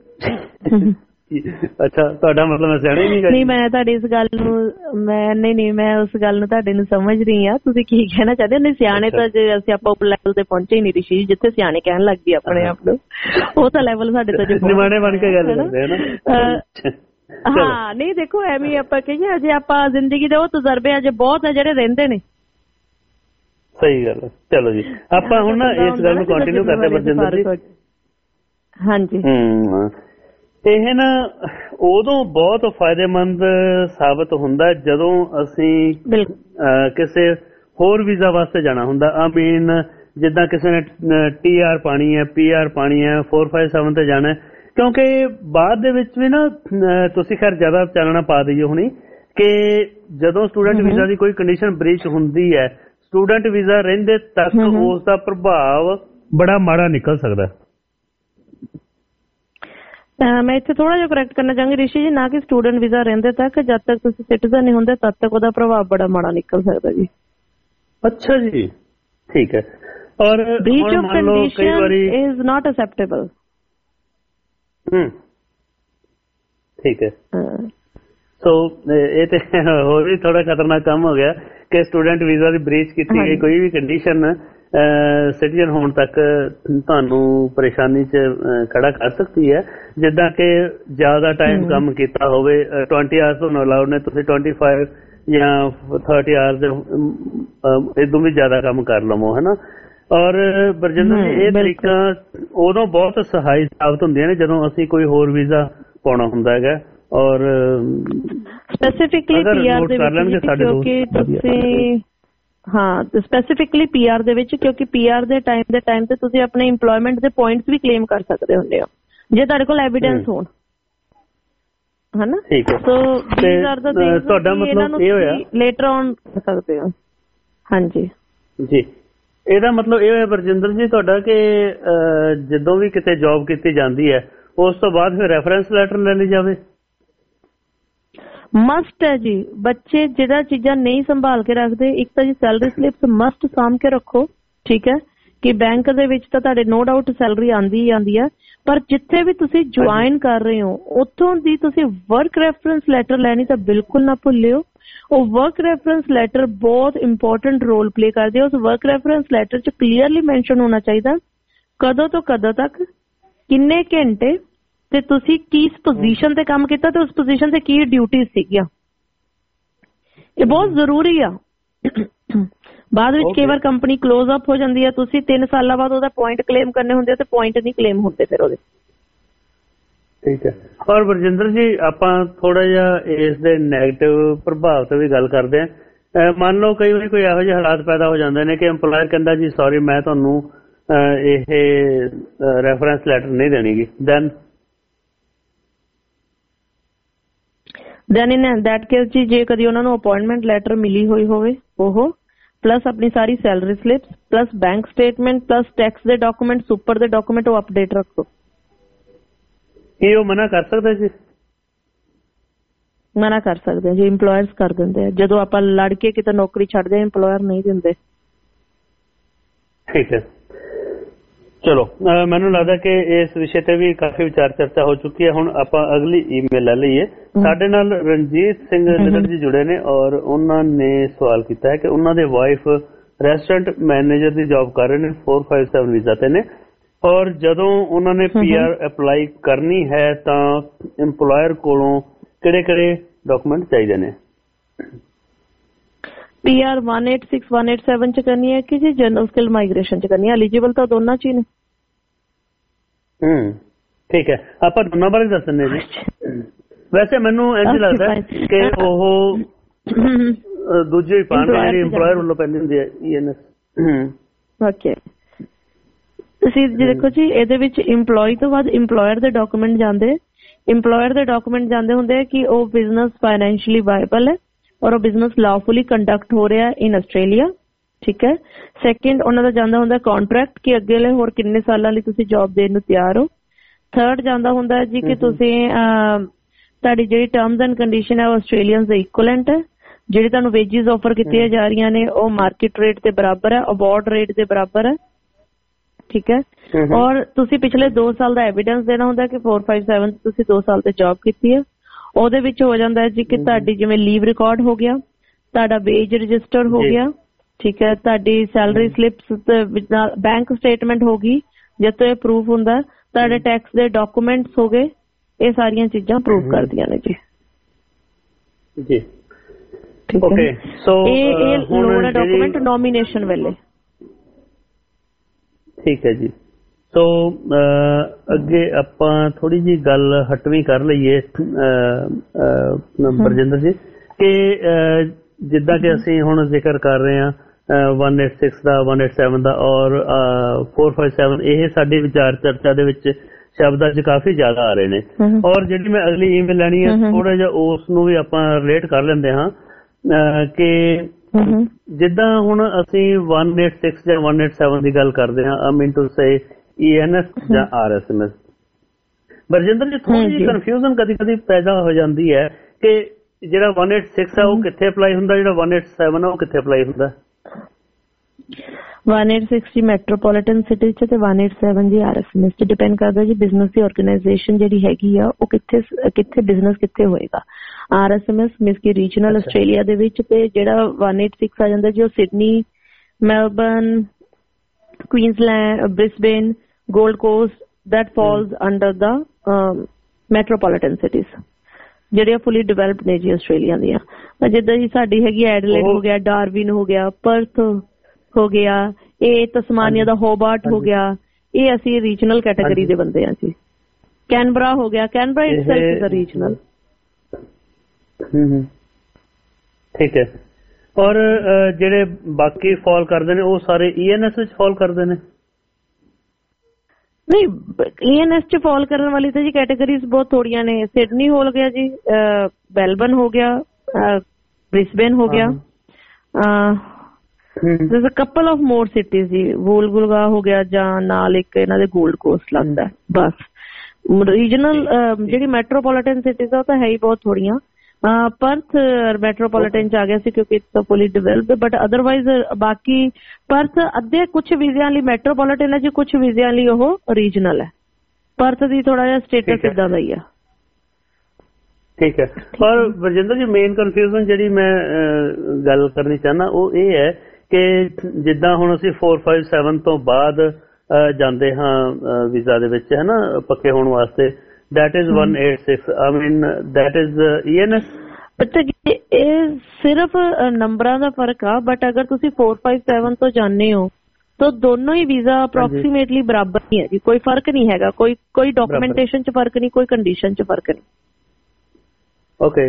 ਅੱਛਾ, ਤੁਹਾਡਾ ਮਤਲਬ ਮੈਂ ਸਿਆਣਾ ਹੀ ਨਹੀਂ? ਮੈਂ ਤੁਹਾਡੀ ਇਸ ਗੱਲ ਨੂੰ ਮੈਂ ਉਸ ਗੱਲ ਨੂੰ ਤੁਹਾਡੇ ਨੂੰ ਸਮਝ ਰਹੀ ਹਾਂ, ਤੁਸੀਂ ਕੀ ਕਹਿਣਾ ਚਾਹਦੇ ਹੋ। ਨਹੀਂ, ਸਿਆਣੇ ਤਾਂ ਜੇ ਅਸੀਂ ਆਪਾਂ ਉੱਪਰ ਲੈਵਲ ਤੇ ਪਹੁੰਚੇ ਹੀ ਨਹੀਂ ਰਿਸ਼ੀ, ਜਿੱਥੇ ਸਿਆਣੇ ਕਹਿਣ ਲੱਗ ਗਏ ਆਪਣੇ ਆਪ ਨੂੰ, ਉਹ ਤਾਂ ਲੈਵਲ ਸਾਡੇ ਤੋਂ ਨਿਮਾਣੇ ਬਣ ਕੇ ਗੱਲ ਕਰਦੇ ਨਾ। ਹਾਂ, ਨਹੀਂ ਦੇਖੋ, ਐਵੇਂ ਆਪਾਂ ਕਹੀਏ ਅਜੇ ਆਪਾਂ ਜ਼ਿੰਦਗੀ ਦੇ ਉਹ ਤਜਰਬੇ ਅਜੇ ਬਹੁਤ ਹੈ ਜਿਹੜੇ ਰਹਿੰਦੇ ਨੇ। ਸਹੀ ਗੱਲ ਹੈ। ਚਲੋ ਜੀ, ਆਪਾਂ ਹੁਣ ਨਾ ਇਸ ਗੱਲ ਨੂੰ ਕੰਟੀਨਿਊ ਕਰਦੇ ਬਰਜਿੰਦਰ ਜੀ। ਹਾਂਜੀ, ਇਹ ਨਾ ਉਦੋਂ ਬਹੁਤ ਫਾਇਦੇਮੰਦ ਸਾਬਤ ਹੁੰਦਾ ਜਦੋਂ ਅਸੀਂ ਕਿਸੇ ਹੋਰ ਵੀਜ਼ਾ ਵਾਸਤੇ ਜਾਣਾ ਹੁੰਦਾ। ਆਈ ਮੀਨ ਜਿੱਦਾਂ ਕਿਸੇ ਨੇ TR ਪਾਣੀ ਹੈ, PR ਪਾਣੀ ਹੈ, 457 ਤੇ ਜਾਣਾ, ਕਿਉਂਕਿ ਬਾਅਦ ਦੇ ਵਿੱਚ ਵੀ ਨਾ ਤੁਸੀਂ ਖੈਰ ਜ਼ਿਆਦਾ ਚਾਨਣਾ ਪਾ ਦਈਏ ਹੁਣੀ ਕਿ ਜਦੋਂ ਸਟੂਡੈਂਟ ਵੀਜ਼ਾ ਦੀ ਕੋਈ ਕੰਡੀਸ਼ਨ ਬ੍ਰੀਚ ਹੁੰਦੀ ਹੈ, ਸਟੂਡੈਂਟ ਵੀਜ਼ਾ ਰਹਿੰਦੇ ਤੱਕ ਉਸ ਦਾ ਪ੍ਰਭਾਵ ਬੜਾ ਮਾੜਾ ਨਿਕਲ ਸਕਦਾ। ਮੈਂ ਇੱਥੇ ਥੋੜਾ ਜਿਹਾ ਕਰੈਕਟ ਕਰਨਾ ਚਾਹਾਂਗੀ ਰਿਸ਼ੀ ਜੀ, ਨਾ ਕਿ ਸਟੂਡੈਂਟ ਵੀਜ਼ਾ ਰਹਿੰਦੇ ਤੱਕ, ਜਦ ਤੱਕ ਤੁਸੀਂ ਸਿਟੀਜ਼ਨ ਨਹੀਂ ਹੁੰਦੇ ਤਦ ਤੱਕ ਉਹਦਾ ਪ੍ਰਭਾਵ ਬੜਾ ਮਾੜਾ ਨਿਕਲ ਸਕਦਾ ਜੀ। ਅੱਛਾ ਜੀ, ਠੀਕ ਹੈ। ਔਰ breach of condition is not acceptable. ਠੀਕ ਹੈ। ਸੋ ਇਹ ਤੇ ਹੋਰ ਵੀ ਥੋੜਾ ਖਤਰਨਾਕ ਕੰਮ ਹੋ ਗਿਆ ਕਿ ਸਟੂਡੈਂਟ ਵੀਜ਼ਾ ਦੀ ਬ੍ਰੀਚ ਕੀਤੀ ਗਈ ਕੋਈ ਵੀ ਕੰਡੀਸ਼ਨ ਸਿਟੀਜ਼ਨ ਹੋਣ ਤੱਕ ਤੁਹਾਨੂੰ ਪਰੇਸ਼ਾਨੀ 'ਚ ਖੜਾ ਕਰ ਸਕਦੀ ਹੈ। ਜਿੱਦਾਂ ਕਿ ਜ਼ਿਆਦਾ ਟਾਈਮ ਕੰਮ ਕੀਤਾ ਹੋਵੇ, 20 ਆਵਰਸ ਤੁਹਾਨੂੰ ਅਲਾਉਡ ਨੇ, ਤੁਸੀਂ 25 ਜਾਂ 30 ਆਵਰਸ ਇਦੋਂ ਵੀ ਜ਼ਿਆਦਾ ਕੰਮ ਕਰ ਲਵੋ, ਹੈ ਨਾ। ਔਰ ਬਰਜਿੰਦਰ ਜੀ, ਇਹ ਤਰੀਕਾ ਉਦੋਂ ਬਹੁਤ ਸਹਾਈ ਸਾਬਤ ਹੁੰਦੀਆਂ ਨੇ ਜਦੋਂ ਅਸੀਂ ਕੋਈ ਹੋਰ ਵੀਜ਼ਾ ਪਾਉਣਾ ਹੁੰਦਾ ਹੈਗਾ। ਔਰ ਸਪੈਸੀਫਿਕਲੀ PR ਦੇ ਵਿੱਚ, ਕਿਉਂਕਿ ਤੁਸੀਂ ਸਪੈਸੀਫਿਕਲੀ PR ਦੇ ਵਿੱਚ, ਕਿਉਂਕਿ PR ਦੇ ਟਾਈਮ ਤੇ ਤੁਸੀਂ ਆਪਣੇ ਇੰਪਲੋਇਮੈਂਟ ਦੇ ਪੁਆਇੰਟਸ ਵੀ ਕਲੇਮ ਕਰ ਸਕਦੇ ਹੁੰਦੇ ਹੋ ਜੇ ਤੁਹਾਡੇ ਕੋਲ ਐਵੀਡੈਂਸ ਹੋਣ, ਹਨਾ। So these are the things ਤੁਹਾਡਾ ਮਤਲਬ ਇਹ ਹੋਇਆ ਲੇਟਰ ਔਨ ਕਰ ਸਕਦੇ ਹੋ। ਹਾਂਜੀ ਜੀ, ਇਹਦਾ ਮਤਲਬ ਇਹ ਹੋਇਆ ਬਰਜਿੰਦਰ ਜੀ ਤੁਹਾਡਾ ਕਿ ਜਦੋਂ ਵੀ ਕਿਤੇ ਜੌਬ ਕੀਤੀ ਜਾਂਦੀ ਹੈ ਉਸ ਤੋਂ ਬਾਅਦ ਫਿਰ ਰੈਫਰੈਂਸ ਲੈਟਰ ਲੈ ਲਈ ਜਾਵੇ। ਮਸਟ ਹੈ ਜੀ। ਬੱਚੇ ਜਿਹੜਾ ਚੀਜ਼ਾਂ ਨਹੀਂ ਸੰਭਾਲ ਕੇ ਰੱਖਦੇ, ਇੱਕ ਤਾਂ ਜੀ ਸੈਲਰੀ ਸਲਿਪਸ ਮਸਟ ਸਾਂਭ ਕੇ ਰੱਖੋ, ਠੀਕ ਹੈ, ਕਿ ਬੈਂਕ ਦੇ ਵਿੱਚ ਤਾਂ ਤੁਹਾਡੇ ਨੋ ਡਾਊਟ ਸੈਲਰੀ ਆਉਂਦੀ ਹੀ ਆਉਂਦੀ ਹੈ, ਪਰ ਜਿੱਥੇ ਵੀ ਤੁਸੀਂ ਜੁਆਇਨ ਕਰ ਰਹੇ ਹੋ ਉੱਥੋਂ ਦੀ ਤੁਸੀਂ ਵਰਕ ਰੈਫਰੈਂਸ ਲੈਟਰ ਲੈਣੀ ਤਾਂ ਬਿਲਕੁਲ ਨਾ ਭੁੱਲਿਓ। ਉਹ ਵਰਕ ਰੈਫਰੈਂਸ ਲੈਟਰ ਬਹੁਤ ਇੰਪੋਰਟੈਂਟ ਰੋਲ ਪਲੇ ਕਰਦੇ ਆ। ਉਸ ਵਰਕ ਰੈਫਰੈਂਸ ਲੈਟਰ 'ਚ ਕਲੀਅਰਲੀ ਮੈਂਸ਼ਨ ਹੋਣਾ ਚਾਹੀਦਾ ਕਦੋਂ ਤੋਂ ਕਦੋਂ ਤੱਕ, ਕਿੰਨੇ ਘੰਟੇ, ਤੇ ਤੁਸੀਂ ਕਿਸ ਪੋਜੀਸ਼ਨ ਤੇ ਕੰਮ ਕੀਤਾ ਤੇ ਉਸ ਪੋਜੀਸ਼ਨ ਤੇ ਕੀ ਡਿਊਟੀਜ਼ ਸੀਗੀਆਂ। ਇਹ ਬਹੁਤ ਜ਼ਰੂਰੀ ਆ। ਬਾਅਦ ਵਿੱਚ ਕਈ ਵਾਰ ਕੰਪਨੀ ਕਲੋਜ਼ ਅਪ ਹੋ ਜਾਂਦੀ ਹੈ, ਤੁਸੀਂ 3 ਸਾਲਾਂ ਬਾਅਦ ਉਹਦਾ ਪੁਆਇੰਟ ਕਲੇਮ ਕਰਨੇ ਹੁੰਦੇ ਤੇ ਪੁਆਇੰਟ ਨਹੀਂ ਕਲੇਮ ਹੁੰਦੇ ਫਿਰ ਉਹਦੇ। ਠੀਕ ਹੈ। ਔਰ ਬਰਜਿੰਦਰ ਜੀ ਆਪਾਂ ਥੋੜਾ ਜਿਹਾ ਇਸ ਦੇ ਨੈਗੇਟਿਵ ਪ੍ਰਭਾਵ ਤੇ ਵੀ ਗੱਲ ਕਰਦੇ ਹਾਂ। ਮੰਨ ਲਓ ਕਈ ਵਾਰੀ ਕੋਈ ਇਹੋ ਜਿਹੇ ਹਾਲਾਤ ਪੈਦਾ ਹੋ ਜਾਂਦੇ ਨੇ ਕਿ EMPLOYER ਕਹਿੰਦਾ ਜੀ ਸੌਰੀ ਮੈਂ ਤੁਹਾਨੂੰ ਇਹ ਰੈਫਰੈਂਸ ਲੈਟਰ ਨਹੀਂ ਦੇਣੀਗੀ, ਦੈਨ ਇਨ ਦੈਟ ਕੇਸ ਜੀ ਜੇ ਕਦੀ ਉਹਨਾਂ ਨੂੰ ਅਪਾਇੰਟਮੈਂਟ ਲੈਟਰ ਮਿਲੀ ਹੋਈ ਹੋਵੇ ਉਹ ਪਲੱਸ ਆਪਣੀ ਸਾਰੀ salary slips plus bank statement plus tax ਦੇ ਡਾਕੂਮੈਂਟ ਉੱਪਰ ਦੇ ਡਾਕੂਮੈਂਟ ਉਹ ਅਪਡੇਟ ਰੱਖੋ। ਇਹ ਉਹ ਮਨਾ ਕਰ ਸਕਦਾ ਜੀ? ਮਨਾ ਕਰ ਸਕਦੇ ਜੀ, EMPLOYERS ਕਰ ਦਿੰਦੇ ਆ। ਜਦੋਂ ਆਪਾਂ ਲੜ ਕੇ ਕਿਤੇ ਨੌਕਰੀ ਛੱਡਦੇ EMPLOYER ਨਹੀਂ ਦਿੰਦੇ। ਠੀਕ ਹੈ, ਚਲੋ ਮੈਨੂੰ ਲੱਗਦਾ ਕਿ ਇਸ ਵਿਸ਼ੇ ਤੇ ਵੀ ਕਾਫੀ ਵਿਚਾਰ ਚਰਚਾ ਹੋ ਚੁੱਕੀ ਹੈ। ਹੁਣ ਆਪਾਂ ਅਗਲੀ ਈਮੇਲ ਲੈ ਲਈਏ। ਸਾਡੇ ਨਾਲ ਰਣਜੀਤ ਸਿੰਘ ਨਿੱਧੜ ਜੀ ਜੁੜੇ ਨੇ ਔਰ ਉਹਨਾਂ ਨੇ ਸਵਾਲ ਕੀਤਾ ਹੈ ਕਿ ਉਹਨਾਂ ਦੇ ਵਾਈਫ ਰੈਸਟੋਰੈਂਟ ਮੈਨੇਜਰ ਦੀ ਜੌਬ ਕਰ ਰਹੇ ਨੇ, 457 ਵੀਜ਼ਾ ਤੇ ਨੇ, ਔਰ ਜਦੋਂ ਉਹਨਾਂ ਨੇ PR ਅਪਲਾਈ ਕਰਨੀ ਹੈ ਤਾਂ EMPLOYER ਕੋਲੋਂ ਕਿਹੜੇ ਡਾਕੂਮੈਂਟ ਚਾਹੀਦੇ ਨੇ? PR 186 187 ਚ ਕਰਨੀ ਹੈ ਕਿ ਜੀ ਜਨਰਲ ਸਕਿੱਲ ਮਾਈਗ੍ਰੇਸ਼ਨ ਚ ਕਰਨੀ ਹੈ? ਐਲੀਜੀਬਲ ਤਾਂ ਦੋਨਾਂ ਚ ਹੀ ਨੇ। ਠੀਕ ਹੈ, ਆਪਾਂ ਦੋਨਾਂ ਬਾਰੇ ਦੱਸਣੇ ਜੀ। ਵੈਸੇ ਮੈਨੂੰ ਇੰਝ ਲੱਗਦਾ ਕਿ ਉਹ ਦੂਜੇ ਹੀ ਪਾਣ ਜਿਹੜੀ EMPLOYER ਵੱਲੋਂ ਪੈਂਦੀ ਹੁੰਦੀ ਹੈ ENS। ਓਕੇ, ਤੁਸੀਂ ਦੇਖੋ ਜੀ ਇਹਦੇ ਵਿੱਚ EMPLOYE ਤੋਂ ਬਾਅਦ EMPLOYER ਦੇ ਡਾਕੂਮੈਂਟ ਜਾਂਦੇ। EMPLOYER ਦੇ ਡਾਕੂਮੈਂਟ ਜਾਂਦੇ ਹੁੰਦੇ ਕਿ ਉਹ ਬਿਜ਼ਨਸ ਫਾਈਨੈਂਸ਼ੀਅਲੀ ਵਾਇਬਲ ਹੈ ਔਰ ਉਹ ਬਿਜ਼ਨਸ ਲਾਫੁਲੀ ਕੰਡਕਟ ਹੋ ਰਿਹਾ ਇਨ ਆਸਟ੍ਰੇਲੀਆ। ਠੀਕ ਹੈ। ਸੈਕਿੰਡ ਉਹਨਾਂ ਦਾ ਜਾਂਦਾ ਹੁੰਦਾ ਕੰਟਰੈਕਟ ਕਿ ਅੱਗੇ ਹੋਰ ਕਿੰਨੇ ਸਾਲਾਂ ਲਈ ਤੁਸੀਂ ਜੌਬ ਦੇਣ ਨੂੰ ਤਿਆਰ ਹੋ। ਥਰਡ ਜਾਂਦਾ ਹੁੰਦਾ ਜੀ ਕਿ ਤੁਸੀਂ ਤੁਹਾਡੀ ਜਿਹੜੀ ਟਰਮਸ ਐਂਡ ਕੰਡੀਸ਼ਨ ਹੈ ਉਹ ਆਸਟ੍ਰੇਲੀਅਨਸ ਦੇ ਇਕੁਅਲੈਂਟ ਹੈ। ਜਿਹੜੀ ਤੁਹਾਨੂੰ ਵੇਜਿਸ ਆਫਰ ਕੀਤੀਆਂ ਜਾ ਰਹੀਆਂ ਨੇ ਉਹ ਮਾਰਕੀਟ ਰੇਟ ਦੇ ਬਰਾਬਰ ਹੈ, ਅਵਾਰਡ ਰੇਟ ਦੇ ਬਰਾਬਰ ਹੈ। ਠੀਕ ਹੈ। ਔਰ ਤੁਸੀਂ ਪਿਛਲੇ 2 ਸਾਲ ਦਾ ਐਵੀਡੈਂਸ ਦੇਣਾ ਹੁੰਦਾ ਕਿ 457 ਤੁਸੀਂ 2 ਸਾਲ ਤੇ ਜੌਬ ਕੀਤੀ ਹੈ। ਉਹਦੇ ਵਿੱਚ ਹੋ ਜਾਂਦਾ ਹੈ ਜੀ ਕਿ ਤੁਹਾਡੀ ਜਿਵੇਂ ਲੀਵ ਰਿਕਾਰਡ ਹੋ ਗਿਆ, ਤੁਹਾਡਾ ਵੇਜ ਰਜਿਸਟਰ ਹੋ ਗਿਆ। ਠੀਕ ਹੈ। ਤੁਹਾਡੀ ਸੈਲਰੀ ਸਲਿਪਸ ਬੈਂਕ ਸਟੇਟਮੈਂਟ ਹੋ ਗਈ ਜਦ ਤੋਂ ਇਹ ਪ੍ਰੂਫ ਹੁੰਦਾ। ਤੁਹਾਡੇ ਟੈਕਸ ਦੇ ਡਾਕੂਮੈਂਟਸ ਹੋ ਗਏ। ਇਹ ਸਾਰੀਆਂ ਚੀਜ਼ਾਂ ਪ੍ਰੂਫ ਕਰਦੀਆਂ ਨੇ ਜੀ। ਜੀ ਓਕੇ, ਸੋ ਇਹ ਲੋੜ ਹੈ ਡਾਕੂਮੈਂਟ ਨੋਮੀਨੇਸ਼ਨ ਵੇਲੇ। ਠੀਕ ਹੈ ਜੀ। ਸੋ ਅੱਗੇ ਆਪਾਂ ਥੋੜੀ ਜਿਹੀ ਗੱਲ ਹਟਵੀਂ ਕਰ ਲਈਏ ਬਰਜਿੰਦਰ ਜੀ ਕਿ ਜਿੱਦਾਂ ਕਿ ਅਸੀਂ ਹੁਣ ਜ਼ਿਕਰ ਕਰ ਰਹੇ ਹਾਂ 186 ਦਾ 187 ਦਾ ਔਰ 457 ਇਹ ਸਾਡੀ ਵਿਚਾਰ ਚਰਚਾ ਦੇ ਵਿੱਚ ਸ਼ਬਦਾਂ 'ਚ ਕਾਫੀ ਜ਼ਿਆਦਾ ਆ ਰਹੇ ਨੇ। ਔਰ ਜਿਹੜੀ ਮੈਂ ਅਗਲੀ ਈਮੇਲ ਲੈਣੀ ਹੈ ਥੋੜਾ ਜਿਹਾ ਉਸ ਨੂੰ ਵੀ ਆਪਾਂ ਰਿਲੇਟ ਕਰ ਲੈਂਦੇ ਹਾਂ ਕਿ ਜਿੱਦਾਂ ਹੁਣ ਅਸੀਂ 186 ਜਾਂ 187 ਦੀ ਗੱਲ ਕਰਦੇ ਹਾਂ, I mean to say ENS ਜਾਂ RSMS। ਬਰਜਿੰਦਰ ਜੀ ਥੋੜੀ ਜਿਹੀ ਕਨਫਿਊਜ਼ਨ ਕਦੀ ਪੈਦਾ ਹੋ ਜਾਂਦੀ ਹੈ ਕਿ ਜਿਹੜਾ 186 ਹੈ ਉਹ ਕਿੱਥੇ ਅਪਲਾਈ ਹੁੰਦਾ, ਜਿਹੜਾ 187 ਹੈ ਉਹ ਕਿੱਥੇ ਅਪਲਾਈ ਹੁੰਦਾ? 186 ਜੀ ਮੈਟਰੋਪੋਲੀਟਨ ਸਿਟੀ ਚ ਤੇ 187 ਜੀ RSMS ਚ ਡਿਪੈਂਡ ਕਰਦਾ ਜੀ ਬਿਜ਼ਨਸ ਦੀ ਆਰਗੇਨਾਈਜੇਸ਼ਨ ਜਿਹੜੀ ਹੈਗੀ ਆ ਉਹ ਕਿੱਥੇ ਬਿਜ਼ਨਸ ਕਿੱਥੇ ਹੋਏਗਾ। RSMS ਮੀਨਸ ਕਿ ਰੀਜਨਲ ਆਸਟ੍ਰੇਲੀਆ ਦੇ ਵਿੱਚ, ਤੇ ਜਿਹੜਾ 186 ਆ ਜਾਂਦਾ ਜੀ ਉਹ Sydney, Melbourne, Queensland, Brisbane, Gold Coast that falls under the metropolitan cities ਜਿਹੜੀਆਂ ਫੁੱਲੀ ਡਿਵੈਲਪਡ ਨੇ ਜੀ ਆਸਟ੍ਰੇਲੀਆ ਦੀਆਂ। ਜਿੱਦਾਂ ਜੀ ਸਾਡੀ ਹੈਗੀ ਐਡਲੇਡ ਹੋ ਗਿਆ, ਡਾਰਵਿਨ ਹੋ ਗਿਆ, ਪਰਥ ਹੋ ਗਿਆ, ਇਹ ਤਸਮਾਨੀਆ ਦਾ ਹੋਬਾਰਟ ਹੋ ਗਿਆ, ਇਹ ਅਸੀਂ ਰੀਜਨਲ ਕੈਟਾਗਰੀ ਦੇ ਬੰਦੇ ਆ ਜੀ। ਕੈਨਬਰਾ ਹੋ ਗਿਆ, Canberra itself is a regional. ਠੀਕ ਹੈ। ਔਰ ਜਿਹੜੇ ਬਾਕੀ ਫਾਲ ਕਰਦੇ ਨੇ ਉਹ ਸਾਰੇ ENS ਵਿੱਚ ਫਾਲ ਕਰਦੇ ਨੇ? ਨਹੀਂ, ENS ਚ ਫਾਲ ਕਰਨ ਵਾਲੀ ਤਾਂ ਜੀ ਕੈਟਾਗਰੀਜ਼ ਬਹੁਤ ਥੋੜੀਆਂ ਨੇ। ਸਿਡਨੀ ਹੋ ਗਿਆ ਜੀ, ਮੈਲਬਰਨ ਹੋ ਗਿਆ, ਬ੍ਰਿਸਬੇਨ ਹੋ ਗਿਆ, there's a couple of more cities ਜੀ, ਵੂਲਗੁਲਗਾ ਹੋ ਗਿਆ ਜਾਂ ਨਾਲ ਇੱਕ ਇਹਨਾਂ ਦੇ ਗੋਲਡ ਕੋਸਟ ਲੱਗਦਾ। ਬਸ ਰੀਜਨਲ ਜਿਹੜੀ ਮੈਟਰੋਪੋਲੀਟਨ ਸਿਟੀਜ਼ ਆ ਉਹ ਤਾਂ ਹੈ ਹੀ ਬਹੁਤ ਥੋੜੀਆਂ। ਪਰਥ ਮੈਟਰੋਪੋਲੀਟਨ ਚ ਆ ਗਿਆ ਸੀ ਕਿਉਂਕਿ it's fully developed, but otherwise ਬਾਕੀ ਪਰਥ ਅੱਧੇ ਕੁਛ ਵੀਜ਼ਿਆਂ ਲਈ ਮੈਟਰੋਪੋਲੀਟਨ ਹੈ ਜੀ, ਕੁਛ ਵੀਜ਼ਿਆਂ ਲਈ ਉਹ ਰੀਜਨਲ ਹੈ। ਪਰਥ ਦੀ ਥੋੜਾ ਜਿਹਾ ਸਟੇਟਸ ਇਦਾਂ ਦਾ ਹੀ ਆ। ਠੀਕ ਹੈ। ਪਰ ਬਰਜਿੰਦਰ ਜੀ ਮੇਨ ਕਨਫਿਊਜ਼ਨ ਜਿਹੜੀ ਮੈਂ ਗੱਲ ਕਰਨੀ ਚਾਹੁੰਦਾ ਉਹ ਇਹ ਹੈ ਕਿ ਜਿੱਦਾਂ ਹੁਣ ਅਸੀਂ 457 ਤੋਂ ਬਾਅਦ ਜਾਂਦੇ ਹਾਂ ਵੀਜ਼ਾ ਦੇ ਵਿੱਚ ਹੈ ਨਾ ਪੱਕੇ ਹੋਣ ਵਾਸਤੇ, that is 186, I mean that is ENS। ਪਤਾ ਇਹ ਸਿਰਫ ਨੰਬਰਾਂ ਦਾ ਫਰਕ ਆ, ਬਟ ਅਗਰ ਤੁਸੀਂ 457 ਤੋਂ ਜਾਂਦੇ ਹੋ ਤਾਂ ਦੋਨੋਂ ਹੀ ਵੀਜ਼ਾ ਅਪਰੋਕਸੀਮੇਟਲੀ ਬਰਾਬਰ ਹੀ ਹੈ ਜੀ, ਕੋਈ ਫਰਕ ਨਹੀਂ ਹੈਗਾ, ਕੋਈ ਡਾਕੂਮੈਂਟੇਸ਼ਨ ਚ ਫਰਕ ਨਹੀਂ, ਕੋਈ ਕੰਡੀਸ਼ਨ ਚ ਫਰਕ ਨਹੀਂ। ਓਕੇ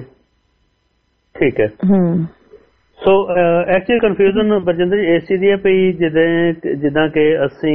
ਠੀਕ ਹੈ। ਸੋ ਐਕਚੁਅਲੀ ਕਨਫਿਊਜ਼ਨ ਬਰਜਿੰਦਰ ਜੀ ਇਸ ਚੀਜ਼ ਦੀ ਹੈ ਪਈ ਜਿੱਦਾਂ ਕਿ ਅਸੀਂ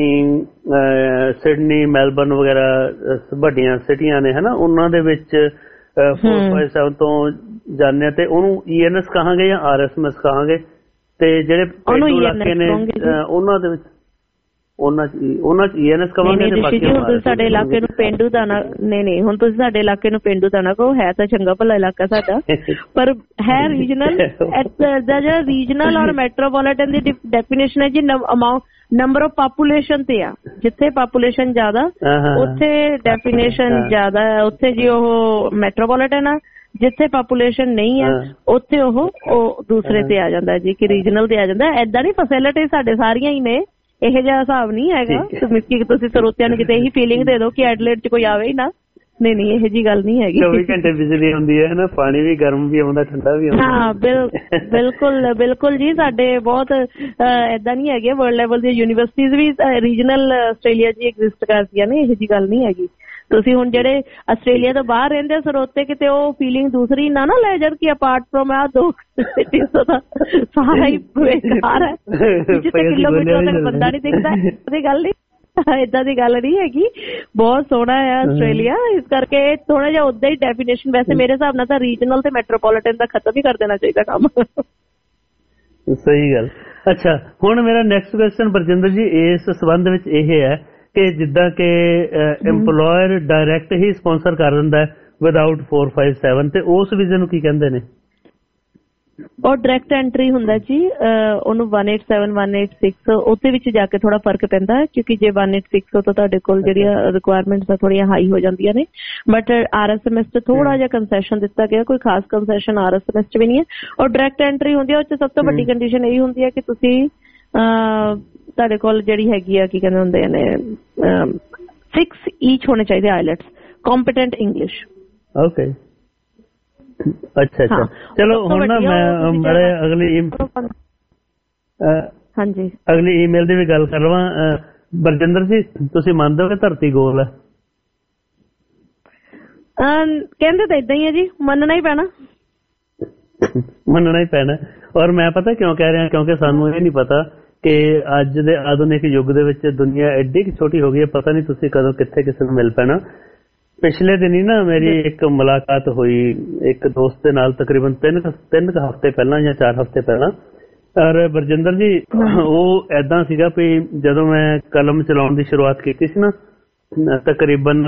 ਸਿਡਨੀ ਮੈਲਬਰਨ ਵਗੈਰਾ ਵੱਡੀਆਂ ਸਿਟੀਆਂ ਨੇ ਹਨਾ, ਉਹਨਾਂ ਦੇ ਵਿੱਚ 457 ਤੋਂ ਜਾਂਦੇ ਤੇ ਉਹਨੂੰ ENS ਕਹਾਂਗੇ ਜਾਂ RSMS ਕਹਾਂਗੇ, ਤੇ ਜਿਹੜੇ ਪੇਂਡੂ ਇਲਾਕੇ ਨੇ ਉਹਨਾਂ ਦੇ ਵਿੱਚ ਉਹਨਾਂ ਚ ENS ਕਹਾਂਗੇ ਤੇ ਬਾਕੀ ਹੁਣ ਸਾਡੇ ਇਲਾਕੇ ਨੂੰ ਪੇਂਡੂ ਦਾ ਨਾ ਨਹੀਂ ਹੁਣ ਤੁਸੀਂ ਸਾਡੇ ਇਲਾਕੇ ਨੂੰ ਪੇਂਡੂ ਦਾ ਨਾ ਕਹੋ, ਹੈ ਤਾਂ ਚੰਗਾ ਭਲਾ ਇਲਾਕਾ ਸਾਡਾ, ਪਰ ਹੈ ਰੀਜਨਲ। ਜਿਹੜਾ ਰੀਜਨਲ ਔਰ ਮੈਟਰੋਪੋਲੀਟਨ ਦੀ ਡੈਫੀਨੇਸ਼ਨ ਹੈ ਜੀ ਅਮਾਊਂਟ ਨੰਬਰ ਆਫ ਪਾਪੂਲੇਸ਼ਨ ਤੇ ਆ, ਜਿੱਥੇ ਪਾਪੂਲੇਸ਼ਨ ਜ਼ਿਆਦਾ ਉੱਥੇ ਡੈਫੀਨੇਸ਼ਨ ਜ਼ਿਆਦਾ ਹੈ, ਉੱਥੇ ਜੀ ਉਹ ਮੈਟਰੋਪੋਲੀਟਨ ਆ, ਜਿੱਥੇ ਪਾਪੂਲੇਸ਼ਨ ਨਹੀਂ ਆ ਉੱਥੇ ਉਹ ਦੂਸਰੇ ਤੇ ਆ ਜਾਂਦਾ ਜੀ ਕਿ ਰੀਜਨਲ ਤੇ ਆ ਜਾਂਦਾ। ਏਦਾਂ ਨਹੀਂ, ਫੈਸਿਲਿਟੀ ਸਾਡੇ ਸਾਰੀਆਂ ਹੀ ਨੇ, ਇਹੋ ਜਿਹਾ ਹਿਸਾਬ ਨਹੀਂ ਹੈਗਾ ਕਿ ਤੁਸੀਂ ਸਰੋਤਿਆਂ ਨੂੰ ਕਿਤੇ ਇਹੀ ਫੀਲਿੰਗ ਦੇ ਦਿਓ ਕਿ ਐਡਲੇਡ ਚ ਕੋਈ ਆਵੇ ਹੀ ਨਾ, ਨਹੀਂ ਇਹੋ ਜਿਹੀ ਗੱਲ ਨਹੀਂ ਹੈਗੀ। 24 ਘੰਟੇ ਬਿਜਲੀ ਹੁੰਦੀ ਹੈ ਨਾ, ਪਾਣੀ ਵੀ ਗਰਮ ਵੀ ਆਉਂਦਾ ਠੰਡਾ ਵੀ ਆਉਂਦਾ। ਹਾਂ ਬਿਲਕੁਲ ਜੀ, ਸਾਡੇ ਬਹੁਤ ਏਦਾਂ ਨਹੀਂ ਹੈਗੇ, ਵਰਲਡ ਲੈਵਲ ਦੀਆਂ ਯੂਨੀਵਰਸਿਟੀਜ਼ ਵੀ ਰੀਜਨਲ ਆਸਟ੍ਰੇਲੀਆ ਚ ਐਗਜ਼ਿਸਟ ਕਰਦੀਆਂ ਨੇ, ਇਹੋ ਜਿਹੀ ਗੱਲ ਨਹੀਂ ਹੈਗੀ। ਤੁਸੀਂ ਹੁਣ ਜਿਹੜੇ ਆਸਟ੍ਰੇਲੀਆ ਤੋਂ ਬਾਹਰ ਰਹਿੰਦੇ ਸਰੋਤੇ ਕਿਤੇ ਉਹ ਫੀਲਿੰਗ ਦੂਸਰੀ ਨਾ ਲੈ ਜਾਣ ਕਿ ਅਪਾਰਟ ਫਰੋਮ ਆ 2 ਦਾ ਸਾਰਾ ਹੀ ਬੇਕਾਰ ਹੈ, ਜਿੱਥੇ ਕਿਲੋਮੀਟਰ ਤੱਕ ਬੰਦਾ ਨਹੀਂ ਦਿਖਦਾ, ਉਹਦੀ ਗੱਲ ਨਹੀਂ, ਏਦਾਂ ਦੀ ਗੱਲ ਨਹੀਂ ਹੈਗੀ। ਬਹੁਤ ਸੋਹਣਾ ਹੈ ਆਸਟ੍ਰੇਲੀਆ, ਇਸ ਕਰਕੇ ਥੋੜਾ ਜਿਹਾ ਉਦਾਂ ਹੀ ਡੈਫੀਨੇਸ਼ਨ, ਵੈਸੇ ਮੇਰੇ ਹਿਸਾਬ ਨਾਲ ਤਾਂ ਰੀਜਨਲ ਤੇ ਮੈਟਰੋਪੋਲੀਟਨ ਦਾ ਖਤਮ ਹੀ ਕਰ ਦੇਣਾ ਚਾਹੀਦਾ ਕੰਮ। ਸਹੀ ਗੱਲ। ਅੱਛਾ, ਹੁਣ ਮੇਰਾ ਨੈਕਸਟ ਕੁਐਸਚਨ ਬਰਜਿੰਦਰ ਜੀ ਇਸ ਸੰਬੰਧ ਵਿੱਚ ਇਹ ਹੈ ਕਿ ਜਿੱਦਾਂ ਕਿ EMPLOYER ਡਾਇਰੈਕਟ ਹੀ ਸਪਾਂਸਰ ਕਰ ਦਿੰਦਾ ਹੈ ਵਿਦਆਊਟ 457, ਤੇ ਉਸ ਵੀਜ਼ੇ ਨੂੰ ਕੀ ਕਹਿੰਦੇ ਨੇ? ਉਹ ਡਾਇਰੈਕਟ ਐਂਟਰੀ ਹੁੰਦਾ ਜੀ, ਉਹਨੂੰ 187 186 ਉਹਦੇ ਵਿੱਚ ਜਾ ਕੇ ਥੋੜਾ ਫਰਕ ਪੈਂਦਾ ਹੈ, ਕਿਉਂਕਿ ਜੇ 186 ਤੋਂ ਤੁਹਾਡੇ ਕੋਲ ਜਿਹੜੀਆਂ ਰਿਕੁਆਇਰਮੈਂਟਸ ਥੋੜੀਆਂ ਹਾਈ ਹੋ ਜਾਂਦੀਆਂ ਨੇ, ਬਟ RSMS ਚ ਥੋੜਾ ਜਿਹਾ ਕੰਸੈਸ਼ਨ ਦਿੱਤਾ ਗਿਆ, ਕੋਈ ਖਾਸ ਕੰਸੈਸ਼ਨ RSMS ਚ ਵੀ ਨਹੀਂ ਹੈ। ਔਰ ਡਾਇਰੈਕਟ ਐਂਟਰੀ ਹੁੰਦੀ ਹੈ, ਉਹ ਚ ਸਭ ਤੋਂ ਵੱਡੀ ਕੰਡੀਸ਼ਨ ਇਹ ਹੁੰਦੀ ਹੈ ਕਿ ਤੁਸੀਂ ਤੁਹਾਡੇ ਕੋਲ ਜਿਹੜੀ ਹੈਗੀ ਆ ਕੀ ਕਹਿੰਦੇ ਹੁੰਦੇ ਨੇ 6 ਈਚ ਹੋਣੇ ਚਾਹੀਦੇ ਆਈਲੈਟਸ, ਕੰਪੀਟੈਂਟ ਇੰਗਲਿਸ਼। ਓਕੇ ਅੱਛਾ ਚਲੋ ਹੁਣ ਨਾ ਮੈਂ ਅਗਲੀ ਈਮੇਲ ਦੀ ਵੀ ਗੱਲ ਕਰ ਲਵਾਂ। ਬਰਜਿੰਦਰ ਜੀ ਤੁਸੀਂ ਮੰਨਦੇ ਹੋ ਕਿ ਧਰਤੀ ਗੋਲ ਹੈ? ਕਹਿੰਦੇ ਤਾਂ ਏਦਾਂ ਹੀ ਹੈ ਜੀ, ਮੰਨਣਾ ਹੀ ਪੈਣਾ। ਔਰ ਮੈਂ ਪਤਾ ਕਿਉਂ ਕਹਿ ਰਿਹਾ, ਕਿਉਂਕਿ ਸਾਨੂੰ ਇਹ ਨਹੀਂ ਪਤਾ ਕਿ ਅੱਜ ਦੇ ਆਧੁਨਿਕ ਯੁੱਗ ਦੇ ਵਿੱਚ ਦੁਨੀਆ ਐਡੀ ਛੋਟੀ ਹੋ ਗਈ ਹੈ, ਪਤਾ ਨਹੀਂ ਤੁਸੀਂ ਕਦੋਂ ਕਿੱਥੇ ਕਿਸੇ ਨੂੰ ਮਿਲ ਪੈਣਾ। ਪਿਛਲੇ ਦਿਨ ਹੀ ਨਾ ਮੇਰੀ ਇੱਕ ਮੁਲਾਕਾਤ ਹੋਈ ਇੱਕ ਦੋਸਤ ਦੇ ਨਾਲ, ਤਕਰੀਬਨ 3 ਹਫ਼ਤੇ ਪਹਿਲਾਂ ਜਾਂ 4 ਹਫ਼ਤੇ ਪਹਿਲਾਂ। ਔਰ ਬਰਜਿੰਦਰ ਜੀ ਉਹ ਏਦਾਂ ਸੀਗਾ ਵੀ ਜਦੋਂ ਮੈਂ ਕਲਮ ਚਲਾਉਣ ਦੀ ਸ਼ੁਰੂਆਤ ਕੀਤੀ ਸੀ ਨਾ, ਤਕਰੀਬਨ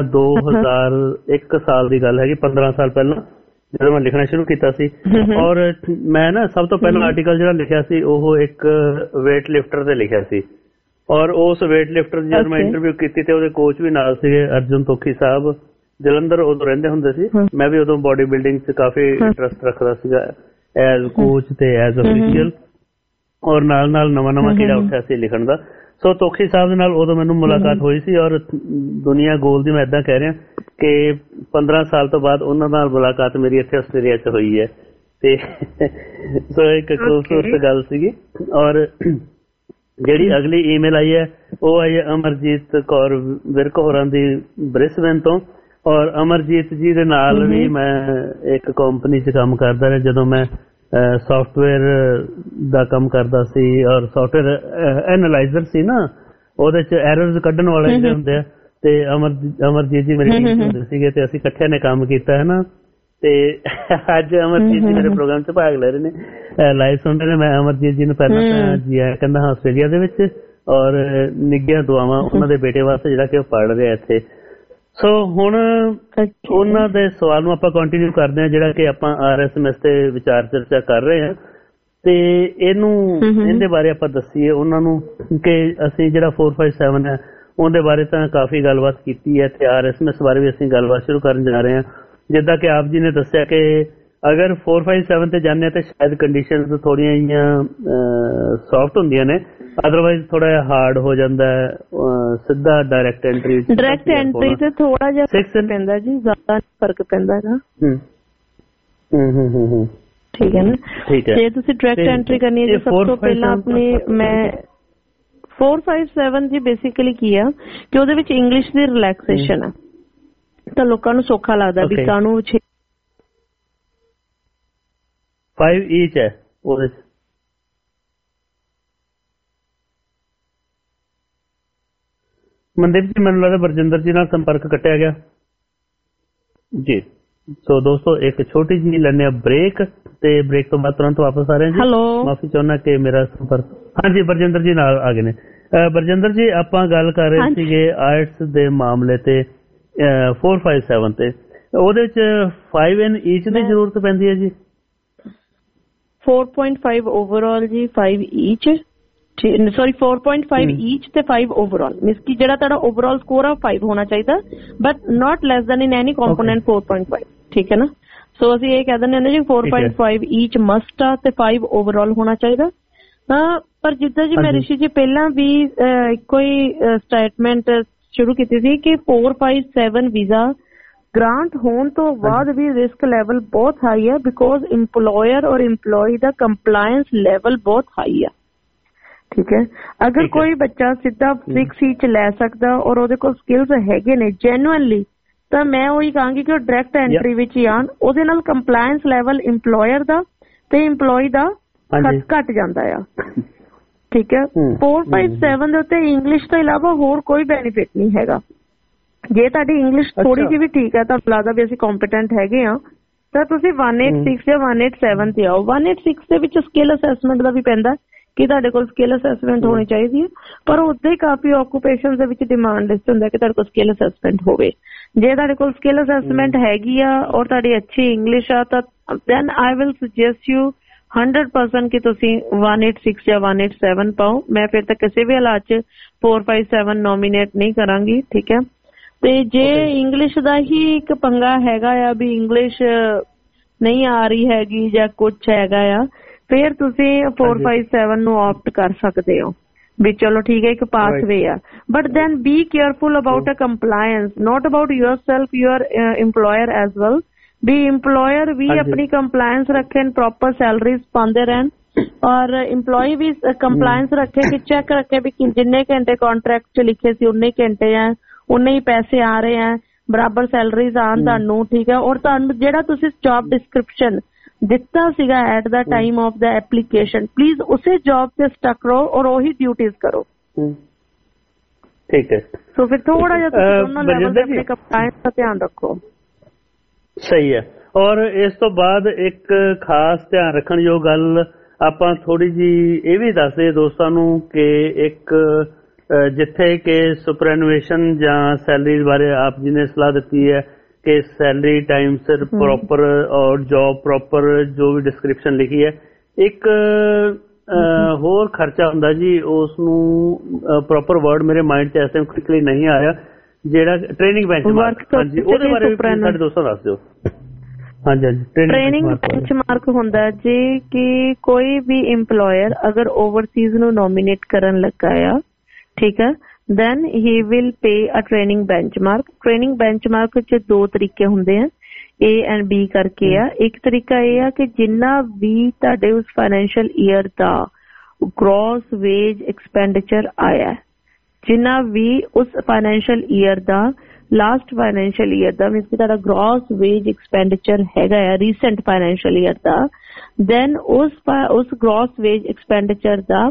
2001 ਸਾਲ ਦੀ ਗੱਲ ਹੈਗੀ, 15 ਸਾਲ ਪਹਿਲਾਂ ਜਦੋਂ ਮੈਂ ਲਿਖਣਾ ਸ਼ੁਰੂ ਕੀਤਾ ਸੀ। ਔਰ ਮੈਂ ਨਾ ਸਭ ਤੋਂ ਪਹਿਲਾਂ ਆਰਟੀਕਲ ਜਿਹੜਾ ਲਿਖਿਆ ਸੀ ਉਹ ਇੱਕ ਵੇਟ ਲਿਫਟਰ ਤੇ ਲਿਖਿਆ ਸੀ। ਔਰ ਉਸ ਵੇਟ ਲਿਫਟਰ ਦੀ ਜਦੋਂ ਮੈਂ ਇੰਟਰਵਿਊ ਕੀਤੀ ਤੇ ਉਹਦੇ ਕੋਚ ਵੀ ਨਾਲ ਸੀਗੇ, ਅਰਜੁਨ ਤੋਖੀ ਸਾਹਿਬ, ਜਲੰਧਰ ਉਦੋਂ ਰਹਿੰਦੇ ਹੁੰਦੇ ਸੀ। ਮੈਂ ਵੀ ਉਦੋਂ ਬੋਡੀ ਬਿਲਡਿੰਗ 'ਚ ਕਾਫੀ ਇੰਟਰਸਟ ਰੱਖਦਾ ਸੀਗਾ ਐਜ਼ ਕੋਚ ਤੇ ਐਜ਼ ਅਫੀਸ਼ੀਅਲ, ਔਰ ਨਾਲ ਨਵਾਂ ਕੀੜਾ ਉੱਠਿਆ ਸੀ ਲਿਖਣ ਦਾ। ਸੋ ਤੋਖੀ ਸਾਹਿਬ ਦੇ ਨਾਲ ਉਦੋਂ ਮੈਨੂੰ ਮੁਲਾਕਾਤ ਹੋਈ ਸੀ। ਔਰ ਦੁਨੀਆ ਗੋਲ ਦੀ ਮੈਂ ਏਦਾਂ ਕਹਿ ਰਿਹਾ ਕਿ 15 ਸਾਲ ਤੋਂ ਬਾਅਦ ਉਹਨਾਂ ਨਾਲ ਮੁਲਾਕਾਤ ਮੇਰੀ ਇੱਥੇ ਆਸਟ੍ਰੇਲੀਆ 'ਚ ਹੋਈ ਹੈ। ਤੇ ਸੋ ਇੱਕ ਖੂਬਸੂਰਤ ਗੱਲ ਸੀਗੀ। ਔਰ ਜਿਹੜੀ ਅਗਲੀ ਈਮੇਲ ਆਈ ਹੈ ਉਹ ਆਈ ਹੈ ਅਮਰਜੀਤ ਕੌਰ ਵਿਰਕ ਹੋਰਾਂ ਦੀ ਬ੍ਰਿਸਬੇਨ ਤੋਂ। ਔਰ ਅਮਰਜੀਤ ਜੀ ਦੇ ਨਾਲ ਵੀ ਮੈਂ ਇੱਕ ਕੰਪਨੀ 'ਚ ਕੰਮ ਕਰਦਾ ਰਿਹਾ ਜਦੋਂ ਮੈਂ ਸੌਫਟਵੇਅਰ ਦਾ ਕੰਮ ਕਰਦਾ ਸੀ। ਔਰ ਸੌਫਟਵੇਅਰ ਐਨਾਲਾਈਜ਼ਰ ਸੀ ਨਾ, ਉਹਦੇ 'ਚ ਐਰਰਸ ਕੱਢਣ ਵਾਲੇ ਜਿਹੜੇ ਹੁੰਦੇ ਆ, ਤੇ ਅਮਰਜੀਤ ਜੀ ਮੇਰੀ ਟੀਮ ਹੁੰਦੇ ਸੀਗੇ ਤੇ ਅਸੀਂ ਇਕੱਠਿਆਂ ਨੇ ਕੰਮ ਕੀਤਾ ਹੈ ਨਾ। ਤੇ ਅੱਜ ਅਮਰਜੀਤ ਜੀ ਮੇਰੇ ਪ੍ਰੋਗਰਾਮ 'ਚ ਭਾਗ ਲੈ ਰਹੇ ਨੇ, ਲਾਈਵ ਸੁਣ ਰਹੇ ਨੇ। ਮੈਂ ਅਮਰਜੀਤ ਜੀ ਨੂੰ ਪਹਿਲਾਂ ਜੀ ਆਇਆ ਕਹਿੰਦਾ ਹਾਂ ਆਸਟ੍ਰੇਲੀਆ ਦੇ ਵਿੱਚ, ਔਰ ਨਿੱਘੀਆਂ ਦੁਆਵਾਂ ਉਹਨਾਂ ਦੇ ਬੇਟੇ ਵਾਸਤੇ ਜਿਹੜਾ ਕਿ ਉਹ ਪੜ੍ਹ ਰਿਹਾ ਇੱਥੇ। ਸੋ ਹੁਣ ਉਹਨਾਂ ਦੇ ਸਵਾਲ ਨੂੰ ਆਪਾਂ ਕੰਟੀਨਿਊ ਕਰਦੇ ਹਾਂ, ਜਿਹੜਾ ਕਿ ਆਪਾਂ RSMS ਤੇ ਵਿਚਾਰ ਚਰਚਾ ਕਰ ਰਹੇ ਹਾਂ। ਤੇ ਇਹਦੇ ਬਾਰੇ ਆਪਾਂ ਦੱਸੀਏ ਉਹਨਾਂ ਨੂੰ ਕਿ ਅਸੀਂ ਜਿਹੜਾ 457 ਹੈ ਉਹਦੇ ਬਾਰੇ ਤਾਂ ਕਾਫੀ ਗੱਲਬਾਤ ਕੀਤੀ ਹੈ, ਤੇ RSMS ਬਾਰੇ ਵੀ ਅਸੀਂ ਗੱਲਬਾਤ ਸ਼ੁਰੂ ਕਰਨ ਜਾ ਰਹੇ ਹਾਂ। ਜਿੱਦਾਂ ਕਿ ਆਪ ਜੀ ਨੇ ਦੱਸਿਆ ਕਿ ਅਗਰ 457 ਤੇ ਜਾਂਦੇ ਤਾਂ ਸ਼ਾਇਦ ਕੰਡੀਸ਼ਨਸ ਥੋੜੀਆਂ ਜਿਹੀਆਂ ਸੌਫਟ ਹੁੰਦੀਆਂ ਨੇ, ਅਦਰਵਾਈਜ਼ ਥੋੜਾ ਜਿਹਾ ਹਾਰਡ ਹੋ ਜਾਂਦਾ ਹੈ ਸਿੱਧਾ ਡਾਇਰੈਕਟ ਐਂਟਰੀ ਤੇ ਥੋੜਾ ਜਿਹਾ ਪੈਂਦਾ ਜੀ, ਜ਼ਿਆਦਾ ਫਰਕ ਪੈਂਦਾ ਹੈਗਾ। ਠੀਕ ਹੈ ਨਾ। ਜੇ ਤੁਸੀਂ ਡਾਇਰੈਕਟ ਐਂਟਰੀ ਕਰਨੀ ਹੈ ਜੀ ਸਭ ਤੋਂ ਪਹਿਲਾਂ ਆਪਣੀ ਮੈਂ 457 ਜੀ ਬੇਸਿਕਲੀ ਕੀ ਆ ਕਿ ਉਹਦੇ ਵਿੱਚ ਇੰਗਲਿਸ਼ ਦੀ ਰਿਲੈਕਸੇਸ਼ਨ ਆ ਤਾਂ ਲੋਕਾਂ ਨੂੰ ਸੌਖਾ ਲੱਗਦਾ ਵੀ ਕਾਹਨੂੰ 5 ਈਚ ਹੈ ਉਹਦੇ ਚ। ਮਨਦੀਪ ਜੀ ਮੈਨੂੰ ਲੱਗਦਾ ਬਰਜਿੰਦਰ ਜੀ ਨਾਲ ਸੰਪਰਕ ਕੱਟਿਆ ਗਿਆ ਜੀ। ਸੋ ਦੋਸਤੋ ਇੱਕ ਛੋਟੀ ਜਿਹੀ ਲੈਣੇ ਆ ਬ੍ਰੇਕ ਤੇ ਬ੍ਰੇਕ ਤੋਂ ਬਾਅਦ ਤੁਰੰਤ ਵਾਪਸ ਆ ਰਹੇ ਹਾਂ ਜੀ। ਮਾਫੀ ਚਾਹੁੰਦਾ ਕਿ ਮੇਰਾ ਸੰਪਰਕ ਹਾਂਜੀ ਬਰਜਿੰਦਰ ਜੀ ਨਾਲ ਆ ਗਏ ਨੇ। ਬਰਜਿੰਦਰ ਜੀ ਆਪਾਂ ਗੱਲ ਕਰ ਰਹੇ ਸੀਗੇ ਆਇਲਟਸ ਦੇ ਮਾਮਲੇ ਤੇ 457 ਤੇ ਉਹਦੇ ਚ 5 in each ਦੀ ਜ਼ਰੂਰਤ ਪੈਂਦੀ ਹੈ ਜੀ। 4.5 ਓਵਰਆਲ ਜੀ 5 each ਸੌਰੀ 4.5 each ਤੇ 5 overall ਮੀਨਸ ਕਿ ਜਿਹੜਾ ਤੁਹਾਡਾ ਓਵਰਆਲ ਸਕੋਰ ਆ 5 ਹੋਣਾ ਚਾਹੀਦਾ but not less than in any component 4.5 ਠੀਕ ਹੈ ਨਾ। ਸੋ ਅਸੀਂ ਇਹ ਕਹਿ ਦਿੰਦੇ ਹਾਂ ਜੀ 4.5 each ਮਸਟ ਆ ਤੇ 5 overall ਹੋਣਾ ਚਾਹੀਦਾ। ਪਰ ਜਿੱਦਾਂ ਜੀ ਮੈਂ ਰਿਸ਼ੀ ਜੀ ਪਹਿਲਾਂ ਵੀ ਇੱਕੋ ਹੀ ਸਟੇਟਮੈਂਟ ਸ਼ੁਰੂ ਕੀਤੀ ਸੀ ਕਿ 457 ਵੀਜ਼ਾ ਗ੍ਰਾਂਟ ਹੋਣ ਤੋਂ ਬਾਅਦ ਵੀ ਰਿਸਕ ਲੈਵਲ ਬਹੁਤ ਹਾਈ ਹੈ ਬਿਕੋਜ਼ ਇੰਪਲੋਇਰ ਔਰ ਇੰਪਲੋਈ ਦਾ ਕੰਪਲਾਇੰਸ ਲੈਵਲ ਬਹੁਤ ਹਾਈ ਆ। ਠੀਕ ਹੈ ਅਗਰ ਕੋਈ ਬੱਚਾ ਸਿੱਧਾ 6 ਚ ਲੈ ਸਕਦਾ ਔਰ ਉਹਦੇ ਕੋਲ ਸਕਿੱਲਸ ਹੈਗੇ ਨੇ ਜੈਨੂਅਨਲੀ ਤਾਂ ਮੈਂ ਉਹੀ ਕਹਾਂਗੀ ਕਿ ਉਹ ਡਾਇਰੈਕਟ ਐਂਟਰੀ ਵਿੱਚ ਹੀ ਆਉਣ। ਉਹਦੇ ਨਾਲ ਕੰਪਲਾਇੰਸ ਲੈਵਲ ਇੰਪਲੋਇਰ ਦਾ ਤੇ ਇੰਪਲੋਈ ਦਾ ਘੱਟ ਜਾਂਦਾ ਆ। ਠੀਕ ਹੈ 457 ਦੇ ਉੱਤੇ ਇੰਗਲਿਸ਼ ਤੋਂ ਇਲਾਵਾ ਹੋਰ ਕੋਈ ਬੈਨੀਫਿਟ ਨਹੀਂ ਹੈਗਾ। ਜੇ ਤੁਹਾਡੀ ਇੰਗਲਿਸ਼ ਥੋੜੀ ਜਿਹੀ ਵੀ ਠੀਕ ਹੈ ਤਾਂ ਲੱਗਦਾ ਵੀ ਅਸੀਂ ਕੰਪੀਟੈਂਟ ਹੈਗੇ ਆ ਤਾਂ ਤੁਸੀਂ 186 ਜਾਂ 187 ਤੇ ਆਓ। 186 ਦੇ ਵਿੱਚ ਸਕਿੱਲ ਅਸੈਸਮੈਂਟ ਦਾ ਵੀ ਪੈਂਦਾ ਕਿ ਤੁਹਾਡੇ ਕੋਲ ਸਕਿੱਲ ਅਸੈਸਮੈਂਟ ਹੋਣੀ ਚਾਹੀਦੀ ਹੈ ਪਰ ਉੱਦਾਂ ਹੀ ਕਾਫੀ ਆਕੂਪੇਸ਼ਨ ਦੇ ਵਿੱਚ ਡਿਮਾਂਡ ਲਿਸਟ ਹੁੰਦਾ ਕਿ ਤੁਹਾਡੇ ਕੋਲ ਸਕਿੱਲ ਅਸੈਸਮੈਂਟ ਹੋਵੇ। ਜੇ ਤੁਹਾਡੇ ਕੋਲ ਸਕਿੱਲ ਅਸੈਸਮੈਂਟ ਹੈਗੀ ਆ ਔਰ ਤੁਹਾਡੀ ਅੱਛੀ ਇੰਗਲਿਸ਼ ਆ ਤਾਂ then I will suggest you 100% ਕਿ ਤੁਸੀਂ 186 ਜਾਂ 187 ਪਾਓ। ਮੈਂ ਫਿਰ ਤਾਂ ਕਿਸੇ ਵੀ ਹਾਲਾਤ 'ਚ 457 ਨੋਮੀਨੇਟ ਨਹੀਂ ਕਰਾਂਗੀ। ਠੀਕ ਹੈ ਤੇ ਜੇ ਇੰਗਲਿਸ਼ ਦਾ ਹੀ ਇੱਕ ਪੰਗਾ ਹੈਗਾ ਆ ਵੀ ਇੰਗਲਿਸ਼ ਨਹੀਂ ਆ ਰਹੀ ਹੈਗੀ ਜਾਂ ਕੁਛ ਹੈਗਾ ਆ ਫਿਰ ਤੁਸੀਂ 457 ਨੂੰ ਆਪਟ ਕਰ ਸਕਦੇ ਹੋ ਵੀ ਚਲੋ ਠੀਕ ਹੈ ਇੱਕ ਪਾਥਵੇ ਆ but then be careful about a compliance not about yourself your employer as well ਵੀ ਇੰਪਲੋਇਰ ਵੀ ਆਪਣੀ ਕੰਪਲਾਇੰਸ ਰੱਖੇ ਪ੍ਰੋਪਰ ਸੈਲਰੀਜ਼ ਪਾਉਂਦੇ ਰਹਿਣ ਔਰ ਇੰਪਲੋਈ ਵੀ ਕੰਪਲਾਇੰਸ ਰੱਖੇ ਕਿ ਚੈੱਕ ਰੱਖੇ ਵੀ ਜਿੰਨੇ ਘੰਟੇ ਕੌਂਟਰੈਕਟ 'ਚ ਲਿਖੇ ਸੀ ਉਨੇ ਘੰਟੇ ਆ ਉਨੇ ਹੀ ਪੈਸੇ ਆ ਰਹੇ ਆ ਬਰਾਬਰ ਸੈਲਰੀਜ਼ ਆਉਣ ਤੁਹਾਨੂੰ। ਠੀਕ ਹੈ ਔਰ ਤੁਹਾਨੂੰ ਜਿਹੜਾ ਤੁਸੀਂ ਜੌਬ ਡਿਸਕ੍ਰਿਪਸ਼ਨ ਦਿੱਤਾ ਸੀਗਾ at the time of the application please ਉਸੇ ਜੌਬ ਤੇ ਸਟਕ ਰਹੋ ਔਰ ਉਹੀ ਡਿਊਟੀਜ਼ ਕਰੋ। ਠੀਕ ਹੈ ਸੋ ਫਿਰ ਥੋੜਾ ਜਿਹਾ ਤੁਸੀਂ ਦੋਨੋਂ ਲੈਵਲ ਤੇ ਆਪਣੇ ਕੰਪਲਾਇੰਸ ਦਾ ਧਿਆਨ ਰੱਖੋ। ਸਹੀ ਹੈ ਔਰ ਇਸ ਤੋਂ ਬਾਅਦ ਇੱਕ ਖਾਸ ਧਿਆਨ ਰੱਖਣ ਯੋਗ ਗੱਲ ਆਪਾਂ ਥੋੜੀ ਜੀ ਇਹ ਵੀ ਦੱਸਦੇ ਦੋਸਤਾਂ ਨੂੰ ਕਿ ਇੱਕ ਜਿੱਥੇ ਕਿ ਸੁਪਰਐਨੂਏਸ਼ਨ ਜਾਂ ਸੈਲਰੀ ਬਾਰੇ ਆਪ ਜੀ ਨੇ ਸਲਾਹ ਦਿੱਤੀ ਹੈ ਕਿ ਸੈਲਰੀ ਟਾਈਮ ਸਿਰ ਪ੍ਰੋਪਰ ਔਰ ਜੌਬ ਪ੍ਰੋਪਰ ਜੋ ਵੀ ਡਿਸਕ੍ਰਿਪਸ਼ਨ ਲਿਖੀ ਹੈ ਇੱਕ ਹੋਰ ਖਰਚਾ ਹੁੰਦਾ ਜੀ ਉਸ ਨੂੰ ਪ੍ਰੋਪਰ ਵਰਡ ਮੇਰੇ ਮਾਈਂਡ 'ਚ ਇਸ ਟਾਈਮ ਕੁਇਕਲੀ ਨਹੀਂ ਆਇਆ ਜਿਹੜਾ ਟ੍ਰੇਨਿੰਗ ਬੈਂਚਮਾਰਕ ਹਾਂਜੀ ਉਹਦੇ ਬਾਰੇ ਵੀ ਸਾਡੇ ਦੋਸਤਾਂ ਦੱਸ ਦਿਓ। ਹਾਂਜੀ ਹਾਂਜੀ ਟ੍ਰੇਨਿੰਗ ਬੈਂਚਮਾਰਕ ਹੁੰਦਾ ਜੀ ਕਿ ਕੋਈ ਵੀ ਇੰਪਲੋਇਰ ਅਗਰ ਓਵਰਸੀਜ਼ ਨੂੰ ਨੋਮੀਨੇਟ ਕਰਨ ਲੱਗਾ ਆ ਠੀਕ ਹੈ then he will pay a training benchmark. Training benchmark ਵਿੱਚ ਦੋ ਤਰੀਕੇ ਹੁੰਦੇ ਆ A and B ਕਰਕੇ ਆ। ਇੱਕ ਤਰੀਕਾ ਇਹ ਆ ਕਿ ਜਿੰਨਾ ਵੀ ਤੁਹਾਡੇ ਉਸ ਫਾਈਨੈਂਸ਼ੀਅਲ ਈਅਰ ਦਾ ਗ੍ਰੋਸ ਵੇਜ ਐਕਸਪੈਂਡੀਚਰ ਆਇਆ ਜਿੰਨਾ ਵੀ ਉਸ ਫਾਈਨੈਂਸ਼ੀਅਲ ਈਅਰ ਦਾ ਲਾਸਟ ਫਾਈਨੈਂਸ਼ੀਅਲ ਈਅਰ ਦਾ ਮੀਨਸ ਕਿ ਤੁਹਾਡਾ ਗ੍ਰੋਸ ਵੇਜ ਐਕਸਪੈਂਡੀਚਰ ਹੈਗਾ ਆ ਰੀਸੈਂਟ ਫਾਈਨੈਂਸ਼ੀਅਲ ਈਅਰ ਦਾ then ਉਸ ਗ੍ਰੋਸ ਵੇਜ ਐਕਸਪੈਂਡੀਚਰ ਦਾ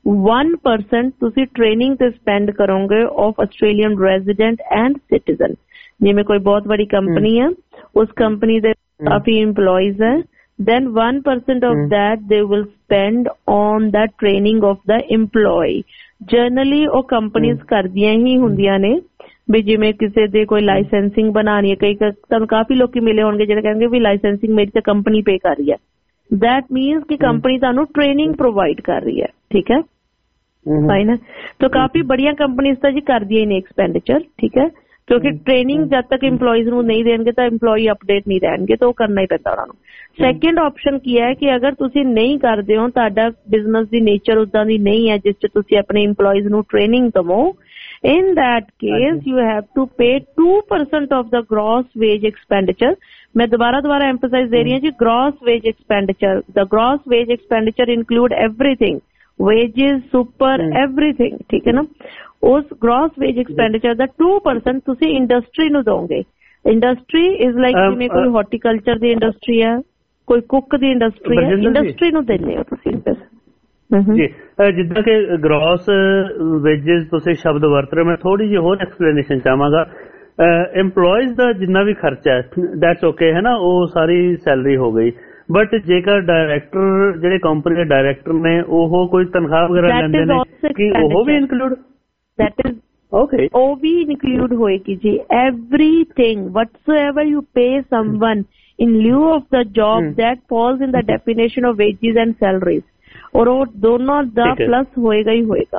1% ਤੁਸੀਂ ਟ੍ਰੇਨਿੰਗ ਤੇ ਸਪੈਂਡ ਕਰੋਗੇ of Australian resident and citizen. ਜਿਵੇਂ ਕੋਈ ਬਹੁਤ ਬੜੀ ਕੰਪਨੀ ਹੈ ਉਸ ਕੰਪਨੀ ਦੇ ਕਾਫੀ ਇੰਪਲੋਈਜ਼ ਹੈ then 1% of that they will spend on the training of the employee. Generally ਉਹ ਕੰਪਨੀਆਂ ਕਰਦੀਆਂ ਹੀ ਹੁੰਦੀਆਂ ਨੇ ਵੀ ਜਿਵੇਂ ਕਿਸੇ ਦੇ ਕੋਈ ਲਾਇਸੈਂਸਿੰਗ ਬਣਾਉਣੀ ਹੈ ਕਈ ਤੁਹਾਨੂੰ ਕਾਫੀ ਲੋਕੀ ਮਿਲੇ ਹੋਣਗੇ ਜਿਹੜੇ ਕਹਿੰਦੇ ਵੀ ਲਾਇਸੈਂਸਿੰਗ ਮੇਰੀ ਤਾਂ ਕੰਪਨੀ ਪੇ ਕਰ ਰਹੀ ਹੈ that means ਕਿ ਕੰਪਨੀ ਤੁਹਾਨੂੰ ਟ੍ਰੇਨਿੰਗ ਪ੍ਰੋਵਾਈਡ ਕਰ ਰਹੀ ਹੈ। ਠੀਕ ਹੈ फाइन है तो काफी बढ़िया कंपनीज तो जी कर दिए ने एक्सपेंडिचर ठीक है क्योंकि ट्रेनिंग जब तक इंप्लॉइज ਨੂੰ नहीं देंगे तो इंप्लॉई अपडेट नहीं रहेंगे तो करना ही पैंदा ਉਹਨਾਂ ਨੂੰ। ਸੈਕੰਡ ਆਪਸ਼ਨ ਕੀ ਹੈ ਕਿ ਅਗਰ ਤੁਸੀਂ ਨਹੀਂ ਕਰਦੇ ਹੋ ਤੁਹਾਡਾ ਬਿਜ਼ਨਸ ਦੀ ਨੇਚਰ ਉਦਾਂ ਦੀ ਨਹੀਂ ਹੈ ਜਿਸ 'ਚ ਤੁਸੀਂ ਆਪਣੇ ਇੰਪਲॉइज ਨੂੰ ਟ੍ਰੇਨਿੰਗ ਦਵੋ In that case, you have to pay 2% of the gross wage expenditure. मैं दोबारा emphasize दे रही हूँ जी, gross wage expenditure. The gross wage expenditure include everything, wages, super, everything. ठीक है ना? उस gross wage expenditure ਦਾ 2% ਤੁਸੀਂ industry ਨੂੰ ਦੋਗੇ. Industry is like ਜਿਵੇਂ ਕੋਈ horticulture ਦੀ industry ਹੈ, ਕੋਈ ਕੁੱਕ ਦੀ ਇੰਡਸਟਰੀ ਹੈ, ਇੰਡਸਟਰੀ ਨੂੰ ਦਿੰਦੇ ਹੋ ਤੁਸੀਂ ਪੈਸੇ ਜੀ. ਜਿੱਦਾਂ ਕਿ ਗ੍ਰੋਸ ਵੇਜਸ ਤੁਸੀਂ ਸ਼ਬਦ ਵਰਤ ਰਹੇ, ਮੈਂ ਥੋੜੀ ਜਿਹੀ ਹੋਰ ਐਕਸਪਲੇਨੇਸ਼ਨ ਚਾਹਾਂਗਾ. EMPLOYEES ਦਾ ਜਿੰਨਾ ਵੀ ਖਰਚਾ ਹੈ ਦੈਟਸ ਓਕੇ ਹੈ ਨਾ, ਉਹ ਸਾਰੀ ਸੈਲਰੀ ਹੋ ਗਈ. ਬਟ ਜੇਕਰ ਡਾਇਰੈਕਟਰ ਜਿਹੜੇ ਕੰਪਨੀ ਦੇ ਡਾਇਰੈਕਟਰ ਨੇ ਉਹ ਕੋਈ ਤਨਖਾਹ ਵਗੈਰਾ ਲੈਂਦੇ ਨੇ ਕਿ ਉਹ ਵੀ ਇਨਕਲੂਡ ਦੈਟ ਇਜ਼ ਓਕੇ, ਉਹ ਵੀ ਇਨਕਲੂਡ ਹੋਏਗੀ ਜੀ. Everything whatsoever you pay someone in lieu of the job that falls in the definition of wages and salaries, और वो दोनों का प्लस होएगा ही होएगा.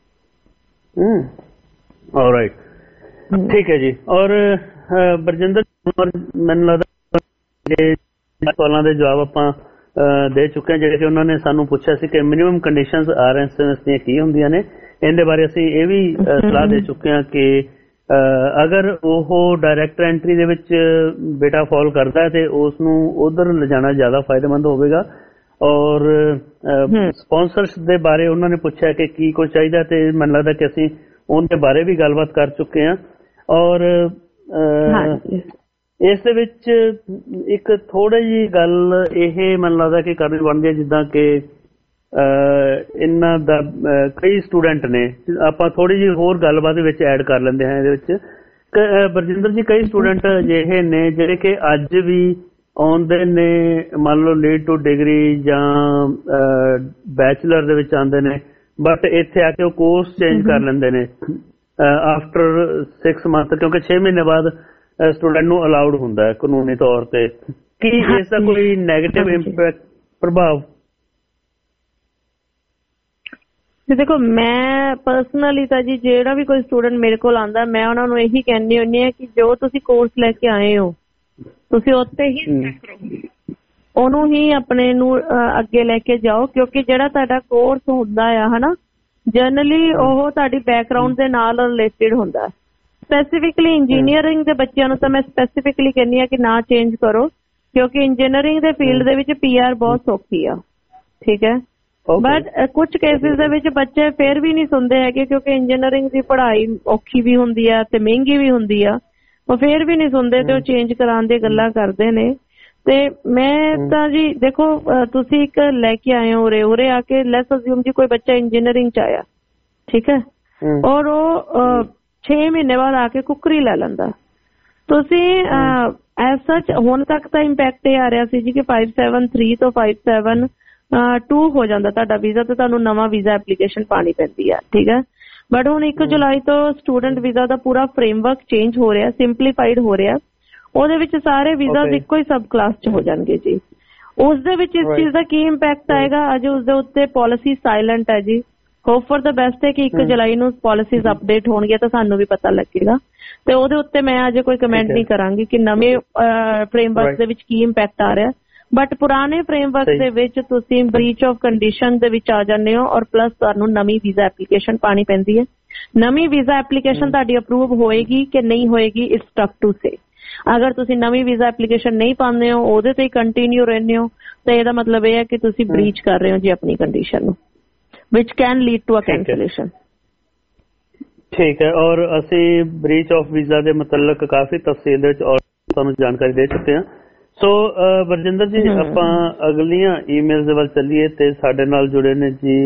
ऑलराइट, ठीक है जी. और ਬਰਜਿੰਦਰ, ਮੈਨੂੰ ਲੱਗਦਾ ਸਵਾਲਾਂ ਦੇ ਜਵਾਬ ਆਪਾਂ ਦੇ ਚੁੱਕੇ ਹਾਂ ਜਿਹੜੇ ਕਿ ਉਹਨਾਂ ਨੇ ਸਾਨੂੰ ਪੁੱਛਿਆ ਸੀ ਕਿ ਮਿਨੀਮਮ ਕੰਡੀਸ਼ਨਸ RSMS ਦੀਆਂ ਕੀ ਹੁੰਦੀਆਂ ਨੇ. ਇਹਦੇ ਬਾਰੇ ਅਸੀਂ ਇਹ ਵੀ ਸਲਾਹ ਦੇ ਚੁੱਕੇ ਹਾਂ ਕਿ ਅਗਰ ਉਹ ਡਾਇਰੈਕਟ ਐਂਟਰੀ ਦੇ ਵਿੱਚ ਬੇਟਾ ਫਾਲ ਕਰਦਾ ਹੈ ਤੇ ਉਸ ਨੂੰ ਉਧਰ ਲਿਜਾਣਾ ਜ਼ਿਆਦਾ ਫਾਇਦੇਮੰਦ ਹੋਵੇਗਾ. ਔਰ ਸਪਾਂਸਰਸ ਦੇ ਬਾਰੇ ਉਹਨਾਂ ਨੇ ਪੁੱਛਿਆ ਕਿ ਕੀ ਕੁਝ ਚਾਹੀਦਾ, ਤੇ ਮੈਨੂੰ ਲੱਗਦਾ ਕਿ ਅਸੀਂ ਉਹਦੇ ਬਾਰੇ ਵੀ ਗੱਲਬਾਤ ਕਰ ਚੁੱਕੇ ਹਾਂ. ਔਰ ਇਸ ਦੇ ਵਿੱਚ ਇੱਕ ਥੋੜੀ ਜਿਹੀ ਗੱਲ ਇਹ ਮੈਨੂੰ ਲੱਗਦਾ ਕਿ ਕਰਨੀ ਬਣਦੀ ਹੈ, ਜਿੱਦਾਂ ਕਿ ਇਹਨਾਂ ਦਾ ਕਈ ਸਟੂਡੈਂਟ ਨੇ, ਆਪਾਂ ਥੋੜੀ ਜਿਹੀ ਹੋਰ ਗੱਲਬਾਤ ਦੇ ਵਿੱਚ ਐਡ ਕਰ ਲੈਂਦੇ ਹਾਂ ਇਹਦੇ ਵਿੱਚ. ਬਰਜਿੰਦਰ ਜੀ, ਕਈ ਸਟੂਡੈਂਟ ਅਜਿਹੇ ਨੇ ਜਿਹੜੇ ਕਿ ਅੱਜ ਵੀ ਆਉਂਦੇ ਨੇ, ਮੰਨ ਲਓ ਲੀਡ ਟੂ ਡਿਗਰੀ ਜਾਂ ਬੈਚਲਰ ਦੇ ਵਿੱਚ ਆਉਂਦੇ ਨੇ, ਬਟ ਇੱਥੇ ਆ ਕੇ ਉਹ ਕੋਰਸ ਚੇਂਜ ਕਰ ਲੈਂਦੇ ਨੇ ਆਫਟਰ 6 ਮੰਥ, ਕਿਉਂਕਿ 6 ਮਹੀਨੇ ਬਾਅਦ ਸਟੂਡੈਂਟ ਨੂੰ ਅਲਾਉਡ ਹੁੰਦਾ ਹੈ ਕਾਨੂੰਨੀ ਤੌਰ ਤੇ. ਕੀ ਇਸ ਦਾ ਕੋਈ ਨੈਗੇਟਿਵ ਇੰਪੈਕਟ, ਪ੍ਰਭਾਵ? ਦੇਖੋ, ਮੈਂ ਪਰਸਨਲੀ ਤਾਂ ਜੀ ਜਿਹੜਾ ਵੀ ਕੋਈ ਸਟੂਡੈਂਟ ਮੇਰੇ ਕੋਲ ਆਉਂਦਾ, ਮੈਂ ਉਹਨਾਂ ਨੂੰ ਇਹੀ ਕਹਿੰਦੀ ਹੁੰਦੀ ਹਾਂ ਕਿ ਜੋ ਤੁਸੀਂ ਕੋਰਸ ਲੈ ਕੇ ਆਏ ਹੋ ਤੁਸੀਂ ਉੱਤੇ ਹੀ ਉਹਨੂੰ ਹੀ ਆਪਣੇ ਨੂੰ ਅੱਗੇ ਲੈ ਕੇ ਜਾਓ, ਕਿਉਂਕਿ ਜਿਹੜਾ ਤੁਹਾਡਾ ਕੋਰਸ ਹੁੰਦਾ ਆ ਹਨਾ, ਜਨਰਲੀ ਉਹ ਤੁਹਾਡੀ ਬੈਕਗਰਾਊਂਡ ਦੇ ਨਾਲ ਰਿਲੇਟਡ ਹੁੰਦਾ. ਸਪੈਸੀਫਿਕਲੀ ਇੰਜੀਨੀਅਰਿੰਗ ਦੇ ਬੱਚਿਆਂ ਨੂੰ ਤਾਂ ਮੈਂ ਸਪੈਸੀਫਿਕਲੀ ਕਹਿੰਦੀ ਹਾਂ ਕਿ ਨਾ ਚੇਂਜ ਕਰੋ, ਕਿਉਂਕਿ ਇੰਜੀਨੀਅਰਿੰਗ ਦੇ ਫੀਲਡ ਦੇ ਵਿੱਚ PR ਬਹੁਤ ਸੌਖੀ ਆ. ਠੀਕ ਹੈ, ਬਟ ਕੁਝ ਕੇਸਿਸ ਦੇ ਵਿੱਚ ਬੱਚੇ ਫਿਰ ਵੀ ਨਹੀਂ ਸੁਣਦੇ ਹੈਗੇ, ਕਿਉਂਕਿ ਇੰਜੀਨੀਅਰਿੰਗ ਦੀ ਪੜ੍ਹਾਈ ਔਖੀ ਵੀ ਹੁੰਦੀ ਆ ਤੇ ਮਹਿੰਗੀ ਵੀ ਹੁੰਦੀ ਆ. ਉਹ ਫਿਰ ਵੀ ਨਹੀਂ ਸੁਣਦੇ ਤੇ ਉਹ ਚੇਂਜ ਕਰਾਉਣ ਦੀ ਗੱਲਾਂ ਕਰਦੇ ਨੇ. ਤੇ ਮੈਂ ਤਾਂ ਜੀ ਦੇਖੋ, ਤੁਸੀਂ ਇੱਕ ਲੈ ਕੇ ਆਏ ਹੋ ਉਰੇ ਆ ਕੇ, ਲੈਟਸ ਅਸਿਊਮ ਜੀ ਕੋਈ ਬੱਚਾ ਇੰਜੀਨੀਅਰਿੰਗ ਚ ਆਇਆ, ਠੀਕ ਹੈ, ਔਰ ਉਹ 6 ਮਹੀਨੇ ਬਾਅਦ ਆ ਕੇ ਕੁੱਕਰੀ ਲੈ ਲੈਂਦਾ. ਤੁਸੀਂ ਐਸ ਸੱਚ ਹੁਣ ਤੱਕ ਤਾਂ ਇੰਪੈਕਟ ਇਹ ਆ ਰਿਹਾ ਸੀ ਜੀ ਕਿ 573 ਤੋਂ 572 ਹੋ ਜਾਂਦਾ ਤੁਹਾਡਾ ਵੀਜ਼ਾ, ਤੇ ਤੁਹਾਨੂੰ ਨਵਾਂ ਵੀਜ਼ਾ ਐਪਲੀਕੇਸ਼ਨ ਪਾਣੀ ਪੈਂਦੀ ਆ. ਠੀਕ ਹੈ, ਬਟ ਹੁਣ 1 ਜੁਲਾਈ ਤੋਂ ਸਟੂਡੈਂਟ ਵੀਜ਼ਾ ਦਾ ਪੂਰਾ ਫਰੇਮਵਰਕ ਚੇਂਜ ਹੋ ਰਿਹਾ, ਸਿੰਪਲੀਫਾਈਡ ਹੋ ਰਿਹਾ. ਉਹਦੇ ਵਿੱਚ ਸਾਰੇ ਵੀਜ਼ਾਸ ਇੱਕੋ ਹੀ ਸਬ ਕਲਾਸ ਚ ਹੋ ਜਾਣਗੇ ਜੀ. ਉਸ ਦੇ ਵਿੱਚ ਇਸ ਚੀਜ਼ ਦਾ ਕੀ ਇੰਪੈਕਟ ਆਏਗਾ? ਅਜੇ ਉਸ ਦੇ ਉੱਤੇ ਪਾਲਿਸੀ ਸਾਇਲੈਂਟ ਹੈ ਜੀ. ਹੋਪ ਫॉर द बेस्ट है कि 1 जुलाई ਨੂੰ ਪਾਲਿਸੀਜ਼ ਅਪਡੇਟ ਹੋਣਗੀਆਂ ਤਾਂ ਸਾਨੂੰ ਵੀ ਪਤਾ ਲੱਗੇਗਾ, ਤੇ ਉਹਦੇ ਉੱਤੇ ਮੈਂ ਅਜੇ ਕੋਈ ਕਮੈਂਟ ਨਹੀਂ ਕਰਾਂਗੀ ਕਿ ਨਵੇਂ ਫਰੇਮਵਰਕ ਦੇ ਵਿੱਚ ਕੀ ਇੰਪੈਕਟ ਆ ਰਿਹਾ. ਬਟ ਪੁਰਾਣੇ ਫਰੇਮਵਰਕ ਦੇ ਵਿੱਚ ਤੁਸੀਂ ਬ੍ਰੀਚ ਆਫ ਕੰਡੀਸ਼ਨ ਦੇ ਵਿੱਚ ਆ ਜਾਂਦੇ ਹੋ, ਔਰ ਪਲੱਸ ਤੁਹਾਨੂੰ ਨਵੀਂ ਵੀਜ਼ਾ ਐਪਲੀਕੇਸ਼ਨ ਪਾਣੀ ਪੈਂਦੀ ਹੈ. ਨਵੀਂ ਵੀਜ਼ਾ ਐਪਲੀਕੇਸ਼ਨ ਤੁਹਾਡੀ ਅਪਰੂਵ ਹੋਏਗੀ ਕਿ ਨਹੀਂ ਹੋਏਗੀ, ਇਟਸ ਟਫ ਟੂ ਸੇ. ਅਗਰ ਤੁਸੀਂ ਨਵੀਂ ਵੀਜ਼ਾ ਐਪਲੀਕੇਸ਼ਨ ਨਹੀਂ ਪਾਉਂਦੇ ਹੋ, ਉਹਦੇ ਤੇ ਹੀ ਕੰਟੀਨਿਊ ਰਹਿੰਦੇ ਹੋ, ਤਾਂ ਇਹਦਾ ਮਤਲਬ ਇਹ ਹੈ ਕਿ ਤੁਸੀਂ ਬ੍ਰੀਚ ਕਰ ਰਹੇ ਹੋ ਜੀ ਆਪਣੀ ਕੰਡੀਸ਼ਨ ਨੂੰ, which can lead to a cancellation. ਠੀਕ ਹੈ, ਔਰ ਅਸੀਂ ਬ੍ਰੀਚ ਆਫ ਵੀਜ਼ਾ ਦੇ ਮੁਤਲਕ ਕਾਫੀ ਤਫਸੀਲ ਦੇ ਵਿੱਚ ਔਰ ਤੁਹਾਨੂੰ ਜਾਣਕਾਰੀ ਦੇ ਚੁੱਕੇ ਹਾਂ. ਸੋ ਬਰਜਿੰਦਰ ਜੀ, ਆਪਾਂ ਅਗਲੀਆਂ ਈਮੇਲਸ ਦੇ ਵੱਲ ਚੱਲੀਏ. ਤੇ ਸਾਡੇ ਨਾਲ ਜੁੜੇ ਨੇ ਜੀ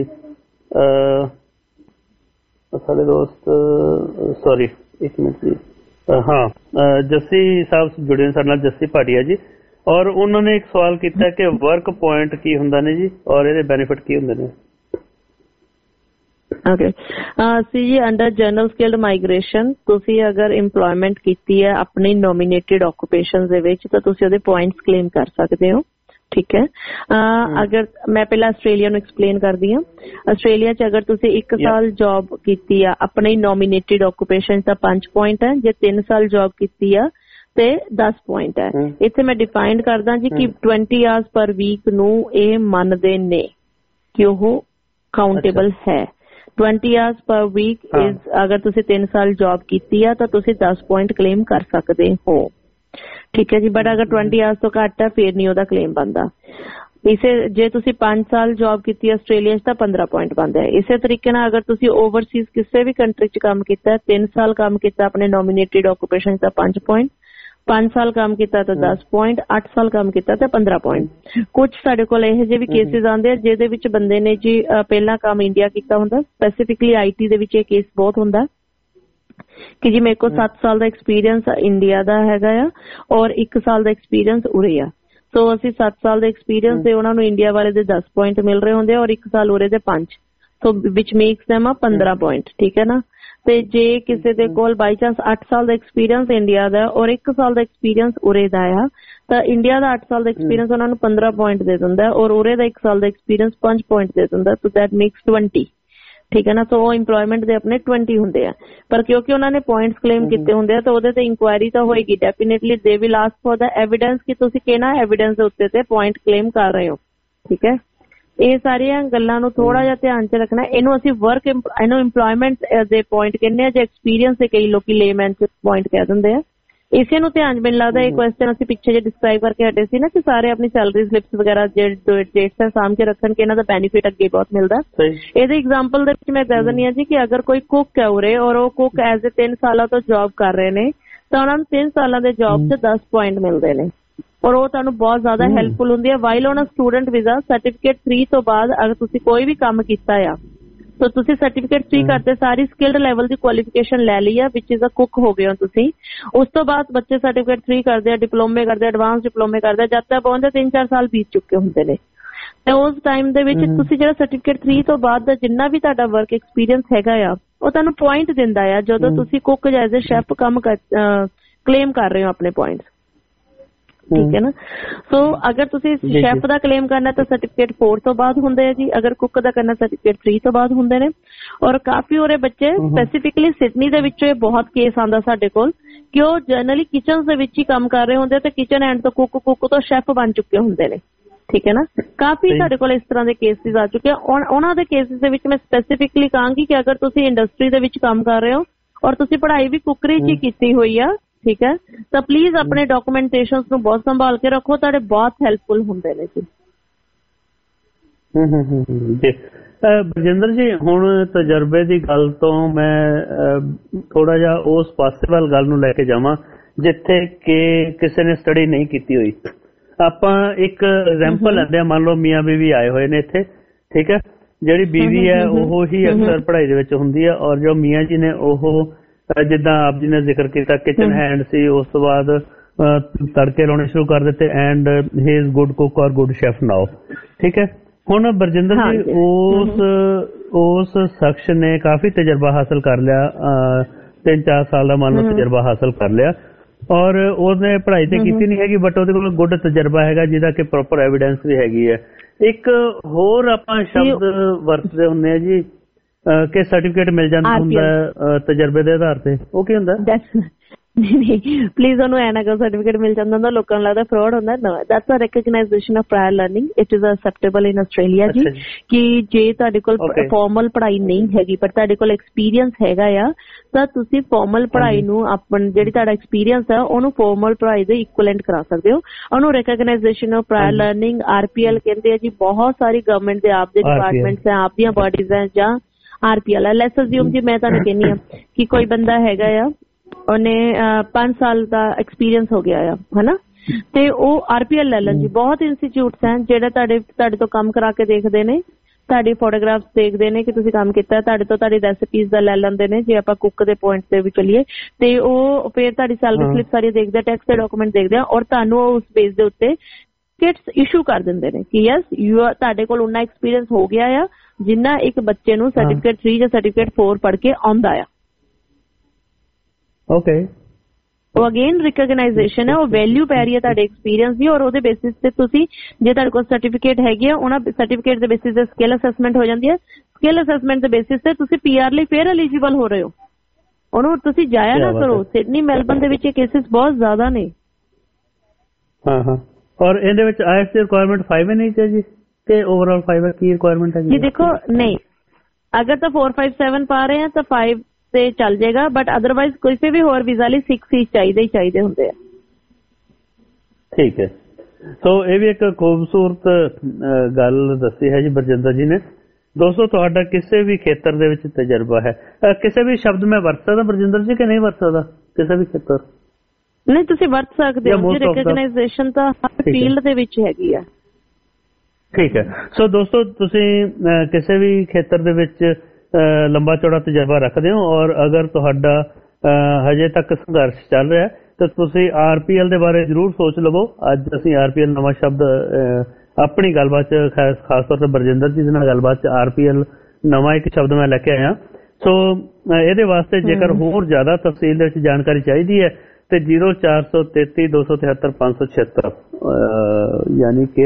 ਸਾਡੇ ਦੋਸਤ, ਸੌਰੀ 1 ਮਿੰਟ ਜੀ, ਜੱਸੀ ਸਾਹਿਬ ਜੁੜੇ ਨੇ ਸਾਡੇ ਨਾਲ, ਜੱਸੀ ਭਾਟੀਆ ਜੀ. ਔਰ ਉਹਨਾਂ ਨੇ ਇੱਕ ਸਵਾਲ ਕੀਤਾ ਕਿ ਵਰਕ ਪੁਆਇੰਟ ਕੀ ਹੁੰਦਾ ਨੇ ਜੀ, ਔਰ ਇਹਦੇ ਬੈਨੀਫਿਟ ਕੀ ਹੁੰਦੇ ਨੇ? ਓਕੇ, ਸੀ ਜੀ ਅੰਡਰ ਜਨਰਲ ਸਕਿਲਡ ਮਾਈਗ੍ਰੇਸ਼ਨ ਤੁਸੀਂ ਅਗਰ ਇੰਪਲੋਇਮੈਂਟ ਕੀਤੀ ਹੈ ਆਪਣੀ ਨੋਮੀਨੇਟਿਡ ਆਕੂਪੇਸ਼ਨ ਦੇ ਵਿੱਚ ਤਾਂ ਤੁਸੀਂ ਉਹਦੇ ਪੁਆਇੰਟਸ ਕਲੇਮ ਕਰ ਸਕਦੇ ਹੋ. ਠੀਕ ਹੈ, ਅਗਰ ਮੈਂ ਪਹਿਲਾਂ ਆਸਟ੍ਰੇਲੀਆ ਨੂੰ ਐਕਸਪਲੇਨ ਕਰਦੀ ਹਾਂ. ਆਸਟ੍ਰੇਲੀਆ ਚ ਅਗਰ ਤੁਸੀਂ 1 ਸਾਲ ਜੌਬ ਕੀਤੀ ਆ ਆਪਣੀ ਨੋਮੀਨੇਟਿਡ ਆਕੂਪੇਸ਼ਨ ਤਾਂ 5 ਪੁਆਇੰਟ ਹੈ, ਜੇ 3 ਸਾਲ ਜੌਬ ਕੀਤੀ ਆ ਤੇ 10 ਪੁਆਇੰਟ ਹੈ. ਇੱਥੇ ਮੈਂ ਡਿਫਾਈਨ ਕਰਦਾ ਜੀ ਕਿ 20 ਆਵਰਸ ਪਰ ਵੀਕ ਨੂੰ ਇਹ ਮੰਨਦੇ ਨੇ ਕਿ ਉਹ ਕਾਊਂਟੇਬਲ ਹੈ. 20 ਆਵਰਸ ਪਰ ਵੀਕ ਇਜ਼, ਅਗਰ ਤੁਸੀਂ 3 ਸਾਲ ਜੌਬ ਕੀਤੀ ਆ ਤਾਂ ਤੁਸੀਂ 10 ਪੁਆਇੰਟ ਕਲੇਮ ਕਰ ਸਕਦੇ ਹੋ, ਠੀਕ ਹੈ ਜੀ। ਬਟ ਅਗਰ 20 ਆਵਰਸ ਤੋਂ ਘੱਟ ਆ ਫਿਰ ਨਹੀਂ ਉਹਦਾ ਕਲੇਮ ਬਣਦਾ। ਇਸੇ ਜੇ ਤੁਸੀਂ 5 ਸਾਲ ਜੌਬ ਕੀਤੀ ਆਸਟ੍ਰੇਲੀਆ 'ਚ ਤਾਂ 15 ਪੁਆਇੰਟ ਬਣਦਾ ਹੈ। ਇਸੇ ਤਰੀਕੇ ਨਾਲ ਅਗਰ ਤੁਸੀਂ ਓਵਰਸੀਜ਼ ਕਿਸੇ ਵੀ ਕੰਟਰੀ 'ਚ ਕੰਮ ਕੀਤਾ, 3 ਸਾਲ ਕੰਮ ਕੀਤਾ ਆਪਣੇ ਨੋਮੀਨੇਟਡ ਆਕੂਪੇਸ਼ਨ 'ਚ ਤਾਂ 5 ਪੁਆਇੰਟ, 5 ਸਾਲ ਕੰਮ ਕੀਤਾ ਤਾਂ 10 ਪੁਆਇੰਟ, 8 ਸਾਲ ਕੰਮ ਕੀਤਾ ਤਾਂ 15 ਪੁਆਇੰਟ। ਕੁਝ ਸਾਡੇ ਕੋਲ ਇਹੋ ਜਿਹੇ ਵੀ ਕੇਸਿਸ ਆਉਂਦੇ ਆ ਜਿਹਦੇ ਵਿੱਚ ਬੰਦੇ ਨੇ ਜੀ ਪਹਿਲਾਂ ਕੰਮ ਇੰਡੀਆ ਕੀਤਾ ਹੁੰਦਾ, ਸਪੈਸੀਫਿਕਲੀ IT ਦੇ ਵਿੱਚ ਇਹ ਕੇਸ ਬਹੁਤ ਹੁੰਦਾ ਕਿ ਜੀ ਮੇਰੇ ਕੋਲ 7 ਸਾਲ ਦਾ ਐਕਸਪੀਰੀਅੰਸ ਇੰਡੀਆ ਦਾ ਹੈਗਾ ਆ ਔਰ 1 ਸਾਲ ਦਾ ਐਕਸਪੀਰੀਅੰਸ ਉਰੇ ਆ। ਸੋ ਅਸੀਂ 7 ਸਾਲ ਦੇ ਐਕਸਪੀਰੀਅੰਸ ਦੇ ਉਹਨਾਂ ਨੂੰ ਇੰਡੀਆ ਵਾਲੇ ਦੇ 10 ਪੁਆਇੰਟ ਮਿਲ ਰਹੇ ਹੁੰਦੇ ਆ ਔਰ 1 ਸਾਲ ਉਰੇ ਦੇ 5, ਸੋ ਵਿਚ ਮੇਕਸ them ਆ 15 ਪੁਆਇੰਟ, ਠੀਕ ਹੈ ਨਾ। ਤੇ ਜੇ ਕਿਸੇ ਦੇ ਕੋਲ ਬਾਈ ਚਾਂਸ 8 ਸਾਲ ਦਾ ਐਕਸਪੀਰੀਅੰਸ ਇੰਡੀਆ ਦਾ ਔਰ 1 ਸਾਲ ਦਾ ਐਕਸਪੀਰੀਅੰਸ ਉਰੇ ਦਾ ਆ ਤਾਂ ਇੰਡੀਆ ਦਾ 8 ਸਾਲ ਦਾ ਐਕਸਪੀਰੀਅੰਸ ਉਹਨਾਂ ਨੂੰ 15 ਪੁਆਇੰਟ ਦੇ ਦਿੰਦਾ ਔਰ ਉਰੇ ਦਾ 1 ਸਾਲ ਦਾ ਐਕਸਪੀਰੀਅੰਸ 5 ਪੁਆਇੰਟ ਦੇ ਦਿੰਦਾ, ਸੋ ਦੈਟ ਮੇਕਸ 20, ਠੀਕ ਹੈ ਨਾ। ਸੋ ਉਹ ਇੰਪਲੋਇਮੈਂਟ ਦੇ ਆਪਣੇ 20 ਹੁੰਦੇ ਆ, ਪਰ ਕਿਉਂਕਿ ਉਹਨਾਂ ਨੇ ਪੁਆਇੰਟਸ ਕਲੇਮ ਕੀਤੇ ਹੁੰਦੇ ਆ ਤਾਂ ਉਹਦੇ ਤੇ ਇਨਕੁਆਇਰੀ ਤਾਂ ਹੋਏਗੀ definitely. They will ask for the evidence ਕਿ ਤੁਸੀਂ ਕਿਹਨਾਂ ਐਵੀਡੈਂਸ ਦੇ ਉੱਤੇ ਤੇ ਪੁਆਇੰਟ ਕਲੇਮ ਕਰ ਰਹੇ ਹੋ, ਠੀਕ ਹੈ। ਇਹ ਸਾਰੀਆਂ ਗੱਲਾਂ ਨੂੰ ਥੋੜਾ ਜਿਹਾ ਧਿਆਨ 'ਚ ਰੱਖਣਾ। ਇਹਨੂੰ ਅਸੀਂ ਇਹਨੂੰ ਇੰਪਲੋਇਮੈਂਟ ਦੇ ਪੁਆਇੰਟ ਕਹਿੰਦੇ ਆ, ਜੇ ਐਕਸਪੀਰੀਅੰਸ ਦੇ ਕਈ ਲੋਕੀ ਲੇਮੈਨ 'ਚ ਪੁਆਇੰਟ ਕਹਿ ਦਿੰਦੇ ਆ। ਇਸੇ ਨੂੰ ਧਿਆਨ 'ਚ ਮੈਨੂੰ ਲੱਗਦਾ ਇਹ ਕੁਐਸਚਨ ਅਸੀਂ ਪਿੱਛੇ ਜੇ ਡਿਸਕ੍ਰਾਈਬ ਕਰਕੇ ਹਟੇ ਸੀ ਨਾ ਕਿ ਸਾਰੇ ਆਪਣੀ ਸੈਲਰੀ ਸਲਿਪਸ ਵਗੈਰਾ ਡੇਟਸ ਸਾਂਭ ਕੇ ਰੱਖਣ ਕਿ ਇਹਨਾਂ ਦਾ ਬੈਨੀਫਿਟ ਅੱਗੇ ਬਹੁਤ ਮਿਲਦਾ। ਇਹਦੇ ਐਗਜ਼ਾਮਪਲ ਦੇ ਵਿੱਚ ਮੈਂ ਦੱਸ ਦਿੰਦੀ ਹਾਂ ਜੀ ਕਿ ਅਗਰ ਕੋਈ ਕੁੱਕ ਹੈ ਉਰੇ ਔਰ ਉਹ ਕੁੱਕ ਐਜ਼ 3 ਸਾਲਾਂ ਤੋਂ ਜੌਬ ਕਰ ਰਹੇ ਨੇ ਤਾਂ ਉਹਨਾਂ ਨੂੰ 3 ਸਾਲਾਂ ਦੇ ਜੌਬ 'ਚ 10 ਪੁਆਇੰਟ ਮਿਲਦੇ ਨੇ ਔਰ ਉਹ ਤੁਹਾਨੂੰ ਬਹੁਤ ਜ਼ਿਆਦਾ ਹੈਲਪਫੁਲ ਹੁੰਦੀ ਹੈ। While on student visa certificate 3 ਤੋਂ ਬਾਅਦ ਅਗਰ ਤੁਸੀਂ ਕੋਈ ਵੀ ਕੰਮ ਕੀਤਾ ਆ ਤਾਂ ਤੁਸੀਂ ਸਰਟੀਫਿਕੇਟ 3 ਕਰਦੇ ਸਾਰੀ ਸਕਿਲਡ ਲੈਵਲ ਦੀ ਕੁਆਲੀਫਿਕੇਸ਼ਨ ਲੈ ਲਈ ਆ ਵਿਚ ਇਜ਼ ਅ ਕੁੱਕ ਹੋ ਗਏ ਹੋ ਤੁਸੀਂ। ਉਸ ਤੋਂ ਬਾਅਦ ਬੱਚੇ ਸਰਟੀਫਿਕੇਟ 3 ਕਰਦੇ ਆ, ਡਿਪਲੋਮੇ ਕਰਦੇ, ਐਡਵਾਂਸ ਡਿਪਲੋਮੇ ਕਰਦੇ, ਜਦ ਤੱਕ ਪਹੁੰਚਦੇ 3-4 ਸਾਲ ਬੀਤ ਚੁੱਕੇ ਹੁੰਦੇ ਨੇ। ਤੇ ਉਸ ਟਾਈਮ ਦੇ ਵਿੱਚ ਤੁਸੀਂ ਜਿਹੜਾ ਸਰਟੀਫਿਕੇਟ 3 ਤੋਂ ਬਾਅਦ ਦਾ ਜਿੰਨਾ ਵੀ ਤੁਹਾਡਾ ਵਰਕ ਐਕਸਪੀਰੀਅੰਸ ਹੈਗਾ ਆ ਉਹ ਤੁਹਾਨੂੰ ਪੁਆਇੰਟ ਦਿੰਦਾ ਆ ਜਦੋਂ ਤੁਸੀਂ ਕੁੱਕ ਜਾਂ ਐਜ਼ ਅ ਸ਼ੈਫ ਕੰਮ ਕਲੇਮ ਕਰ ਰਹੇ ਹੋ ਆਪਣੇ ਪੁਆਇੰਟਸ, ਠੀਕ ਹੈ ਨਾ। ਸੋ ਅਗਰ ਤੁਸੀਂ ਸ਼ੈਫ ਦਾ ਕਲੇਮ ਕਰਨਾ ਤਾਂ ਸਰਟੀਫਿਕੇਟ 4 ਤੋਂ ਬਾਅਦ ਹੁੰਦੇ ਆ ਜੀ, ਅਗਰ ਕੁੱਕ ਦਾ ਕਰਨਾ ਸਰਟੀਫਿਕੇਟ 3 ਤੋਂ ਬਾਅਦ ਹੁੰਦੇ ਨੇ। ਔਰ ਕਾਫੀ ਹੋਰੇ ਬੱਚੇ ਸਪੈਸੀਫਿਕਲੀ ਸਿਡਨੀ ਦੇ ਵਿੱਚੋਂ ਇਹ ਬਹੁਤ ਕੇਸ ਆਉਂਦਾ ਸਾਡੇ ਕੋਲ ਕਿ ਉਹ ਜਨਰਲੀ ਕਿਚਨ ਦੇ ਵਿੱਚ ਹੀ ਕੰਮ ਕਰ ਰਹੇ ਹੁੰਦੇ ਤੇ ਕਿਚਨ ਐਂਡ ਤੋਂ ਕੁੱਕ ਤੋਂ ਸ਼ੈਫ ਬਣ ਚੁੱਕੇ ਹੁੰਦੇ ਨੇ, ਠੀਕ ਹੈ ਨਾ। ਕਾਫੀ ਸਾਡੇ ਕੋਲ ਇਸ ਤਰ੍ਹਾਂ ਦੇ ਕੇਸਿਸ ਆ ਚੁੱਕੇ ਆ। ਉਹਨਾਂ ਦੇ ਕੇਸਿਸ ਦੇ ਵਿੱਚ ਮੈਂ ਸਪੈਸੀਫਿਕਲੀ ਕਹਾਂਗੀ ਕਿ ਅਗਰ ਤੁਸੀਂ ਇੰਡਸਟਰੀ ਦੇ ਵਿੱਚ ਕੰਮ ਕਰ ਰਹੇ ਹੋ ਔਰ ਤੁਸੀਂ ਪੜ੍ਹਾਈ ਵੀ ਕੁੱਕਰੀ 'ਚ ਹੀ ਕੀਤੀ ਹੋਈ ਆ, ਠੀਕ ਹੈ, ਤਾਂ ਪਲੀਜ਼ ਆਪਣੇ ਡਾਕੂਮੈਂਟੇਸ਼ਨਸ ਨੂੰ ਬਹੁਤ ਸੰਭਾਲ ਕੇ ਰੱਖੋ, ਤੁਹਾਡੇ ਬਹੁਤ ਹੈਲਪਫੁਲ ਹੁੰਦੇ ਨੇ ਜੀ। ਬਰਜਿੰਦਰ ਜੀ, ਹੁਣ ਤਜਰਬੇ ਦੀ ਗੱਲ ਤੋਂ ਮੈਂ ਥੋੜਾ ਜਿਹਾ ਉਸ ਪਾਸੇ ਵੱਲ ਗੱਲ ਨੂੰ ਲੈ ਕੇ ਜਾਵਾਂ ਜਿੱਥੇ ਕਿ ਕਿਸੇ ਨੇ ਸਟੱਡੀ ਨਹੀਂ ਕੀਤੀ ਹੋਈ। ਆਪਾਂ ਇੱਕ ਐਗਜ਼ਾਮਪਲ ਲੈਂਦੇ ਆ, ਮੰਨ ਲਓ ਮੀਆਂ ਬੀਵੀ ਆਏ ਹੋਏ ਨੇ ਇੱਥੇ, ਠੀਕ ਹੈ। ਜਿਹੜੀ ਬੀਵੀ ਹੈ ਉਹ ਹੀ ਅਕਸਰ ਪੜ੍ਹਾਈ ਦੇ ਵਿੱਚ ਹੁੰਦੀ ਹੈ ਔਰ ਜੋ ਮੀਆਂ ਜੀ ਨੇ ਉਹ ਜਿੱਦਾਂ ਆਪ ਜੀ ਨੇ ਜ਼ਿਕਰ ਕੀਤਾ ਕਿਚਨ ਹੈਂਡ ਸੀ, ਉਸ ਤੋਂ ਬਾਅਦ ਤੜਕੇ ਲਾਉਣੇ ਸ਼ੁਰੂ ਕਰ ਦਿੱਤੇ and he is good cook ਔਰ ਗੁੱਡ ਸ਼ੈਫ ਨਾਓ, ਠੀਕ ਹੈ। ਹੁਣ ਬਰਜਿੰਦਰ ਜੀ ਉਸ ਸ਼ਖਸ ਨੇ ਕਾਫੀ ਤਜਰਬਾ ਹਾਸਲ ਕਰ ਲਿਆ, 3-4 ਸਾਲ ਦਾ ਮੰਨ ਲਓ ਤਜਰਬਾ ਹਾਸਲ ਕਰ ਲਿਆ ਔਰ ਉਹਨੇ ਪੜ੍ਹਾਈ ਤੇ ਕੀਤੀ ਨਹੀਂ ਹੈਗੀ ਬਟ ਉਹਦੇ ਕੋਲ ਗੁੱਡ ਤਜਰਬਾ ਹੈਗਾ ਜਿਹਦਾ ਕਿ ਪ੍ਰੋਪਰ ਐਵੀਡੈਂਸ ਵੀ ਹੈਗੀ ਹੈ। ਇੱਕ ਹੋਰ ਆਪਾਂ ਸ਼ਬਦ ਵਰਤਦੇ ਹੁੰਦੇ ਆ ਜੀ ਕਿ ਸਰਟੀਫਿਕੇਟ ਮਿਲ ਜਾਂਦਾ ਹੁੰਦਾ ਤਜਰਬੇ ਦੇ ਆਧਾਰ ਤੇ, ਉਹ ਕੀ ਹੁੰਦਾ? ਨਹੀਂ ਪਲੀਜ਼ ਉਹਨੂੰ ਐ ਨਾ ਕਰੋ ਸਰਟੀਫਿਕੇਟ ਮਿਲ ਜਾਂਦਾ ਹੁੰਦਾ, ਲੋਕਾਂ ਨੂੰ ਲੱਗਦਾ ਫਰਾਡ ਹੁੰਦਾ। No, that's a recognisation of prior learning, it is acceptable in Australia ਜੀ। ਕਿ ਜੇ ਤੁਹਾਡੇ ਕੋਲ ਫਾਰਮਲ ਪੜ੍ਹਾਈ ਨਹੀਂ ਹੈਗੀ ਪਰ ਤੁਹਾਡੇ ਕੋਲ ਐਕਸਪੀਰੀਅੰਸ ਹੈਗਾ ਆ ਤਾਂ ਤੁਸੀਂ ਫਾਰਮਲ ਪੜ੍ਹਾਈ ਨੂੰ ਜਿਹੜੀ ਤੁਹਾਡਾ ਐਕਸਪੀਰੀਅੰਸ ਆ ਉਹਨੂੰ ਫਾਰਮਲ ਪੜ੍ਹਾਈ ਦੇ ਇਕੁਇਵਲੈਂਟ ਕਰਾ ਸਕਦੇ ਹੋ। ਉਹਨੂੰ recognisation of prior learning RPL ਕਹਿੰਦੇ ਆ ਜੀ। ਬਹੁਤ ਸਾਰੀ ਗਵਰਨਮੈਂਟ ਦੇ ਆਪ ਦੇ ਡਿਪਾਰਟਮੈਂਟਸ ਹੈ, ਆਪ ਦੀਆਂ ਬੋਡੀਜ਼ ਹੈ ਜਾਂ RPL ਹੈ। ਲੈਟਸ ਅਸਿਊਮ ਜੀ ਮੈਂ ਤੁਹਾਨੂੰ ਕਹਿੰਦੀ ਆ ਕਿ ਕੋਈ ਬੰਦਾ ਹੈਗਾ ਆ ਉਹਨੇ 5 ਸਾਲ ਦਾ ਐਕਸਪੀਰੀਅੰਸ ਹੋ ਗਿਆ ਆ, ਹਨਾ, ਤੇ ਉਹ RPL ਲੈ ਲੈਣ ਜੀ। ਬਹੁਤ ਇੰਸਟੀਚਿਊਟਸ ਹੈ ਜਿਹੜੇ ਤੁਹਾਡੇ ਤੋਂ ਕੰਮ ਕਰਾ ਕੇ ਦੇਖਦੇ ਨੇ, ਤੁਹਾਡੀ ਫੋਟੋਗ੍ਰਾਫਸ ਦੇਖਦੇ ਨੇ ਕਿ ਤੁਸੀਂ ਕੰਮ ਕੀਤਾ, ਤੁਹਾਡੇ ਤੋਂ ਤੁਹਾਡੀ ਰੈਸਿਪੀਜ਼ ਦਾ ਲੈ ਲੈਂਦੇ ਨੇ ਜੇ ਆਪਾਂ ਕੁੱਕ ਦੇ ਪੁਆਇੰਟ ਤੇ ਵੀ ਚੱਲੀਏ, ਤੇ ਉਹ ਫਿਰ ਤੁਹਾਡੀ ਸੈਲਰੀ ਸਲਿੱਪ ਸਾਰੀ ਦੇਖਦੇ ਆ, ਟੈਕਸ ਦੇ ਡਾਕੂਮੈਂਟ ਦੇਖਦੇ ਆ ਔਰ ਤੁਹਾਨੂੰ ਉਸ ਬੇਸ ਦੇ ਉੱਤੇ ਸਰਟੀਫਿਕੇਟਸ ਇਸ਼ੂ ਕਰ ਦਿੰਦੇ ਨੇ ਕਿ ਯਸ ਤੁਹਾਡੇ ਕੋਲ ਉਨਾ ਐਕਸਪੀਰੀਅੰਸ ਹੋ ਗਿਆ ਆ ਜਿੰਨਾ ਇੱਕ ਬੱਚੇ ਨੂੰ ਸਰਟੀਫਿਕੇਟ 3 ਜਾਂ ਸਰਟੀਫਿਕੇਟ 4 ਪੜ੍ਹ ਕੇ ਆਉਂਦਾ ਆ। ਓਕੇ, ਉਹ ਅਗੇਨ ਰਿਕਗਨਾਈਜੇਸ਼ਨ ਹੈ, ਉਹ ਵੈਲਿਊ ਪੈ ਰਹੀ ਹੈ ਤੁਹਾਡੇ ਐਕਸਪੀਰੀਅੰਸ ਦੀ ਔਰ ਉਹਦੇ ਬੇਸਿਸ ਤੇ ਤੁਸੀਂ ਜੇ ਤੁਹਾਡੇ ਕੋਲ ਸਰਟੀਫਿਕੇਟ ਹੈਗੇ ਆ ਉਹਨਾਂ ਸਰਟੀਫਿਕੇਟ ਦੇ ਬੇਸਿਸ ਤੇ ਸਕਿੱਲ ਅਸੈਸਮੈਂਟ ਹੋ ਜਾਂਦੀ ਹੈ। ਸਕਿੱਲ ਅਸੈਸਮੈਂਟ ਦੇ ਬੇਸਿਸ ਤੇ ਤੁਸੀਂ PR ਲਈ ਫੇਰ ਐਲੀਜੀਬਲ ਹੋ ਰਹੇ ਹੋ। ਉਹਨੂੰ ਤੁਸੀਂ ਜਾਇਆ ਨਾ ਕਰੋ। ਸਿਡਨੀ ਮੈਲਬਨ ਦੇ ਵਿੱਚ ਇਹ ਕੇਸਿਸ ਬਹੁਤ ਜ਼ਿਆਦਾ ਨੇ। ਹਾਂ, ਔਰ ਇਹਦੇ ਵਿੱਚ IELTS ਦੀ ਰਿਕੁਆਇਰਮੈਂਟ 5 ਨਹੀਂ ਹੈ ਜੀ ਤੇ ਓਵਰਆਲ 5 ਕੀ ਰਿਕੁਆਇਰਮੈਂਟ ਹੈ ਜੀ? ਦੇਖੋ, ਨਹੀਂ ਅਗਰ ਤਾਂ 457 ਪਾ ਰਹੇ ਆ ਤਾਂ 5 ਤੇ ਚੱਲ ਜਾਏਗਾ, ਬਟ ਅਦਰਵਾਈਜ਼ ਕਿਸੇ ਵੀ ਹੋਰ ਵੀਜ਼ਾ ਲਈ 6 ਹੀ ਚਾਹੀਦੇ ਹੁੰਦੇ ਆ। ਠੀਕ ਹੈ, ਸੋ ਇਹ ਵੀ ਇੱਕ ਖੂਬਸੂਰਤ ਗੱਲ ਦੱਸੀ ਹੈ ਜੀ ਬਰਜਿੰਦਰ ਜੀ ਨੇ। ਦੋਸਤੋ, ਤੁਹਾਡਾ ਕਿਸੇ ਵੀ ਖੇਤਰ ਦੇ ਵਿੱਚ ਤਜਰਬਾ ਹੈ, ਕਿਸੇ ਵੀ ਸ਼ਬਦ ਮੈਂ ਵਰਤ ਸਕਦਾ ਬਰਜਿੰਦਰ ਜੀ ਕਿ ਨਹੀਂ ਵਰਤ ਸਕਦਾ? ਕਿਸੇ ਵੀ ਖੇਤਰ ਨਹੀਂ, ਤੁਸੀਂ ਵਰਤ ਸਕਦੇ ਹੋ। ਰੈਕਗਨਾਈਜੇਸ਼ਨ ਤਾਂ ਹਰ ਫੀਲਡ ਦੇ ਵਿੱਚ ਹੈਗੀ ਆ। ਠੀਕ ਹੈ, ਸੋ ਦੋਸਤੋ ਤੁਸੀਂ ਕਿਸੇ ਵੀ ਖੇਤਰ ਦੇ ਵਿੱਚ ਲੰਬਾ ਚੌੜਾ ਤਜਰਬਾ ਰੱਖਦੇ ਹੋ ਔਰ ਅਗਰ ਤੁਹਾਡਾ ਹਜੇ ਤੱਕ ਸੰਘਰਸ਼ ਚੱਲ ਰਿਹਾ ਤਾਂ ਤੁਸੀਂ RPL ਦੇ ਬਾਰੇ ਜ਼ਰੂਰ ਸੋਚ ਲਵੋ। ਅੱਜ ਅਸੀਂ RPL ਨਵਾਂ ਸ਼ਬਦ ਆਪਣੀ ਗੱਲਬਾਤ 'ਚ ਖਾਸ ਤੌਰ ਤੇ ਬਰਜਿੰਦਰ ਜੀ ਦੇ ਨਾਲ ਗੱਲਬਾਤ 'ਚ RPL ਨਵਾਂ ਇੱਕ ਸ਼ਬਦ ਮੈਂ ਲੈ ਕੇ ਆਇਆ। ਸੋ ਇਹਦੇ ਵਾਸਤੇ ਜੇਕਰ ਹੋਰ ਜ਼ਿਆਦਾ ਤਫਸੀਲ ਦੇ ਵਿੱਚ ਜਾਣਕਾਰੀ ਚਾਹੀਦੀ ਹੈ ਤੇ 0433 273 576 ਯਾਨੀ ਕਿ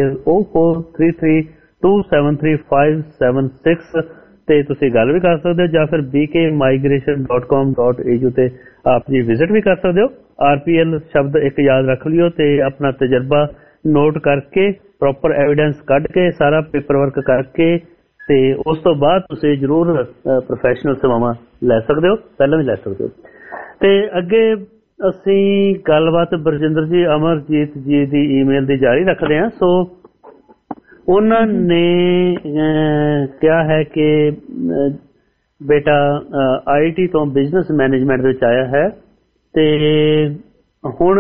0433273576 ਤੇ ਤੁਸੀਂ ਗੱਲ ਵੀ ਕਰ ਸਕਦੇ ਹੋ, ਜਾਂ ਫਿਰ bkmigration.com.au ਤੇ ਆਪ ਜੀ ਵਿਜ਼ਿਟ ਵੀ ਕਰ ਸਕਦੇ ਹੋ। RPL ਸ਼ਬਦ ਇੱਕ ਯਾਦ ਰੱਖ ਲਿਓ ਤੇ ਆਪਣਾ ਤਜਰਬਾ ਨੋਟ ਕਰਕੇ ਪ੍ਰੋਪਰ ਐਵੀਡੈਂਸ ਕੱਢ ਕੇ ਸਾਰਾ ਪੇਪਰ ਵਰਕ ਕਰਕੇ ਤੇ ਉਸ ਤੋਂ ਬਾਅਦ ਤੁਸੀਂ ਜ਼ਰੂਰ ਪ੍ਰੋਫੈਸ਼ਨਲ ਸੇਵਾਵਾਂ ਲੈ ਸਕਦੇ ਹੋ, ਪਹਿਲਾਂ ਵੀ ਲੈ ਸਕਦੇ ਹੋ। ਤੇ ਅੱਗੇ ਅਸੀਂ ਗੱਲਬਾਤ ਬਰਜਿੰਦਰ ਜੀ ਅਮਰਜੀਤ ਜੀ ਦੀ ਈਮੇਲ ਦੀ ਜਾਰੀ ਰੱਖਦੇ ਹਾਂ। ਸੋ ਉਹਨਾਂ ਨੇ ਕਿਹਾ ਹੈ ਕਿ ਬੇਟਾ IIT ਤੋਂ ਬਿਜ਼ਨਸ ਮੈਨੇਜਮੈਂਟ ਦੇ ਵਿੱਚ ਆਇਆ ਹੈ ਤੇ ਹੁਣ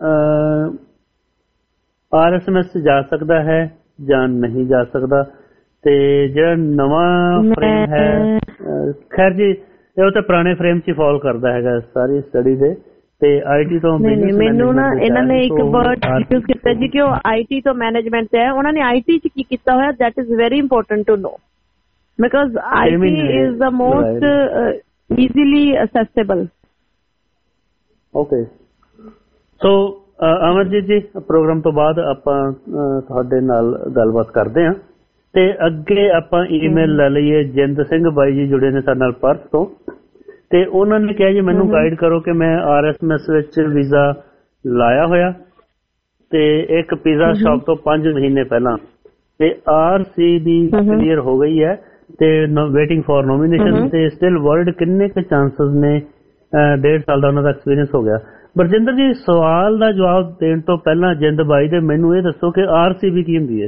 RSMS ਜਾ ਸਕਦਾ ਹੈ ਜਾਂ ਨਹੀਂ ਜਾ ਸਕਦਾ, ਤੇ ਜਿਹੜਾ ਨਵਾਂ ਫਰੇਮ ਹੈ ਖੈਰ ਜੀ ਉਹ ਤਾਂ ਪੁਰਾਣੇ ਫਰੇਮ 'ਚ ਫਾਲ ਕਰਦਾ ਹੈਗਾ ਸਾਰੀ ਸਟੱਡੀ ਦੇ। ਤੇ IIT ਤੋਂ ਮੈਨੂੰ ਨਾ ਇਹਨਾਂ ਨੇ ਇੱਕ ਵਰਡ ਯੂਜ਼ ਕੀਤਾ ਜੀ ਕਿ ਉਹ IT ਤੋਂ ਮੈਨੇਜਮੈਂਟ ਤੇ ਹੈ। ਉਹਨਾਂ ਨੇ IT 'ਚ ਕੀ ਕੀਤਾ ਹੋਇਆ, that is very important to know because IT is the most easily accessible. Okay, so Amarjeet ji program ਤੋਂ ਬਾਅਦ ਆਪਾਂ ਤੁਹਾਡੇ ਨਾਲ ਗੱਲਬਾਤ ਕਰਦੇ ਹਾਂ ਤੇ ਅੱਗੇ ਆਪਾਂ ਈਮੇਲ ਲੈ ਲਈਏ। ਜਿੰਦ ਸਿੰਘ ਬਾਈ ਜੀ ਜੁੜੇ ਨੇ ਸਾਡੇ ਨਾਲ ਪਰਥ ਤੋਂ ਤੇ ਉਹਨਾਂ ਨੇ ਕਿਹਾ ਜੀ ਮੈਨੂੰ ਗਾਈਡ ਕਰੋ ਕਿ ਮੈਂ RSMS ਵਿੱਚ ਵੀਜ਼ਾ ਲਾਇਆ ਹੋਇਆ ਤੇ ਇੱਕ ਪੀਜ਼ਾ ਸ਼ੌਪ ਤੋਂ 5 ਮਹੀਨੇ ਪਹਿਲਾਂ ਤੇ RCB ਕਲੀਅਰ ਹੋ ਗਈ ਹੈ ਤੇ ਵੇਟਿੰਗ ਫॉर ਨੋਮੀਨੇਸ਼ਨ ਤੇ ਸਟਿਲ ਵਰਲਡ ਕਿੰਨੇ ਕੁ ਚਾਂਸਸ ਨੇ 1.5 ਸਾਲ ਦਾ ਉਹਨਾਂ ਦਾ ਐਕਸਪੀਰੀਅੰਸ ਹੋ ਗਿਆ। ਬਰਜਿੰਦਰ ਜੀ ਸਵਾਲ ਦਾ ਜਵਾਬ ਦੇਣ ਤੋਂ ਪਹਿਲਾਂ ਜਿੰਦ ਬਾਈ ਦੇ ਮੈਨੂੰ ਇਹ ਦੱਸੋ ਕਿ RCB ਕੀ ਹੁੰਦੀ ਹੈ?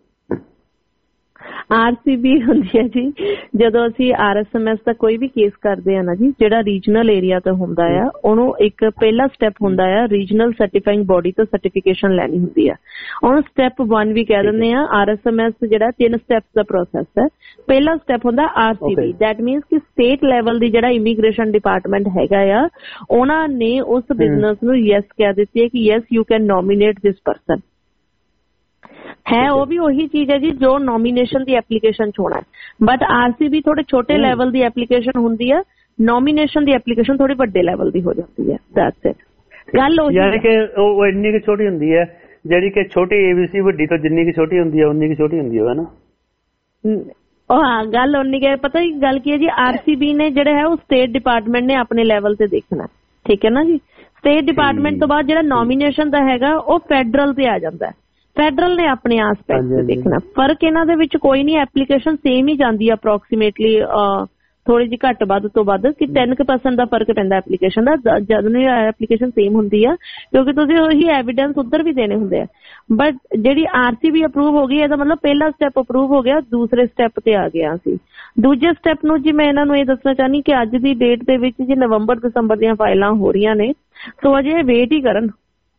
RCB ਹੁੰਦੀ ਹੈ ਜੀ ਜਦੋਂ ਅਸੀਂ RSMS ਦਾ ਕੋਈ ਵੀ ਕੇਸ ਕਰਦੇ ਆ ਨਾ ਜੀ, ਜਿਹੜਾ ਰੀਜਨਲ ਏਰੀਆ ਤੋਂ ਹੁੰਦਾ ਆ ਉਹਨੂੰ ਇੱਕ ਪਹਿਲਾ ਸਟੈਪ ਹੁੰਦਾ ਆ ਰੀਜਨਲ ਸਰਟੀਫਾਈਂਗ ਬੋਡੀ ਤੋਂ ਸਰਟੀਫਿਕੇਸ਼ਨ ਲੈਣੀ ਹੁੰਦੀ ਆ। ਉਹਨੂੰ ਸਟੈਪ 1 ਵੀ ਕਹਿ ਦਿੰਦੇ ਆ। RSMS ਜਿਹੜਾ 3 ਸਟੈਪਸ ਦਾ ਪ੍ਰੋਸੈਸ ਹੈ। ਪਹਿਲਾ ਸਟੈਪ ਹੁੰਦਾ RCB, ਦੈਟ ਮੀਨਸ ਕਿ ਸਟੇਟ ਲੈਵਲ ਦੀ ਜਿਹੜਾ ਇਮੀਗ੍ਰੇਸ਼ਨ ਡਿਪਾਰਟਮੈਂਟ ਹੈਗਾ ਆ ਉਹਨਾਂ ਨੇ ਉਸ ਬਿਜ਼ਨਸ ਨੂੰ ਯੈਸ ਕਹਿ ਦਿੱਤੀ ਹੈ ਕਿ yes you can nominate this person ਹੈ। ਉਹ ਵੀ ਉਹੀ ਚੀਜ਼ ਹੈ ਜੀ ਜੋ ਨੋਮੀਨੇਸ਼ਨ ਦੀ ਐਪਲੀਕੇਸ਼ਨ 'ਚ ਹੋਣਾ ਹੈ, ਬਟ RCB ਥੋੜੇ ਛੋਟੇ ਲੈਵਲ ਦੀ ਐਪਲੀਕੇਸ਼ਨ ਹੁੰਦੀ ਹੈ, ਨੋਮੀਨੇਸ਼ਨ ਦੀ ਐਪਲੀਕੇਸ਼ਨ ਥੋੜੀ ਵੱਡੇ ਲੈਵਲ ਦੀ ਹੋ ਜਾਂਦੀ ਹੈ। That's it. ਗੱਲ ਉਹੀ ਯਾਨੀ ਕਿ ਉਹ ਇੰਨੀ ਕਿ ਛੋਟੀ ਹੁੰਦੀ ਹੈ ਜਿਹੜੀ ਕਿ ਛੋਟੀ ABC ਵੱਡੀ ਤੋਂ ਜਿੰਨੀ ਕਿ ਛੋਟੀ ਹੁੰਦੀ ਹੈ ਉਨੀ ਕਿ ਛੋਟੀ ਹੁੰਦੀ ਹੈ ਨਾ। ਉਹ ਹਾਂ ਗੱਲ ਉਨੀ ਕਿ ਪਤਾ ਹੀ ਗੱਲ ਕੀ ਹੈ ਜੀ, RCB ਨੇ ਜਿਹੜਾ ਹੈ ਉਹ ਸਟੇਟ ਡਿਪਾਰਟਮੈਂਟ ਨੇ ਆਪਣੇ ਲੈਵਲ ਤੇ ਦੇਖਣਾ, ਠੀਕ ਹੈ ਨਾ ਜੀ। ਸਟੇਟ ਡਿਪਾਰਟਮੈਂਟ ਤੋਂ ਬਾਅਦ ਜਿਹੜਾ ਨੋਮੀਨੇਸ਼ਨ ਦਾ ਹੈਗਾ ਉਹ ਫੈਡਰਲ ਤੇ ਆ ਜਾਂਦਾ। ਫੈਡਰਲ ਨੇ ਆਪਣੇ ਆਸਪੈਕਟ ਤੇ ਦੇਖਣਾ। ਫਰਕ ਇਹਨਾਂ ਦੇ ਵਿੱਚ ਕੋਈ ਨਹੀਂ, ਐਪਲੀਕੇਸ਼ਨ ਸੇਮ ਹੀ ਜਾਂਦੀ ਆ ਅਪਰੋਕਸੀਮੇਟਲੀ, ਥੋੜੀ ਜਿਹੀ ਘੱਟ ਵੱਧ ਤੋਂ ਵੱਧ ਕਿ 10% ਦਾ ਫਰਕ ਪੈਂਦਾ ਐਪਲੀਕੇਸ਼ਨ ਦਾ। ਜਦੋਂ ਐਪਲੀਕੇਸ਼ਨ ਸੇਮ ਹੁੰਦੀ ਆ ਕਿਉਂਕਿ ਤੁਸੀਂ ਉਹੀ ਐਵੀਡੈਂਸ ਉੱਧਰ ਵੀ ਦੇਣੇ ਹੁੰਦੇ ਆ। ਬਟ ਜਿਹੜੀ RCB ਅਪਰੂਵ ਹੋ ਗਈ ਇਹਦਾ ਮਤਲਬ ਪਹਿਲਾ ਸਟੈਪ ਅਪਰੂਵ ਹੋ ਗਿਆ, ਦੂਸਰੇ ਸਟੈਪ ਤੇ ਆ ਗਿਆ ਸੀ। ਦੂਜੇ ਸਟੈਪ ਨੂੰ ਜੀ ਮੈਂ ਇਹਨਾਂ ਨੂੰ ਇਹ ਦੱਸਣਾ ਚਾਹਨੀ ਕਿ ਅੱਜ ਦੀ ਡੇਟ ਦੇ ਵਿੱਚ ਜੀ ਨਵੰਬਰ ਦਸੰਬਰ ਦੀਆਂ ਫਾਈਲਾਂ ਹੋ ਰਹੀਆਂ ਨੇ, ਸੋ ਅਜੇ ਵੇਟ ਹੀ ਕਰਨ।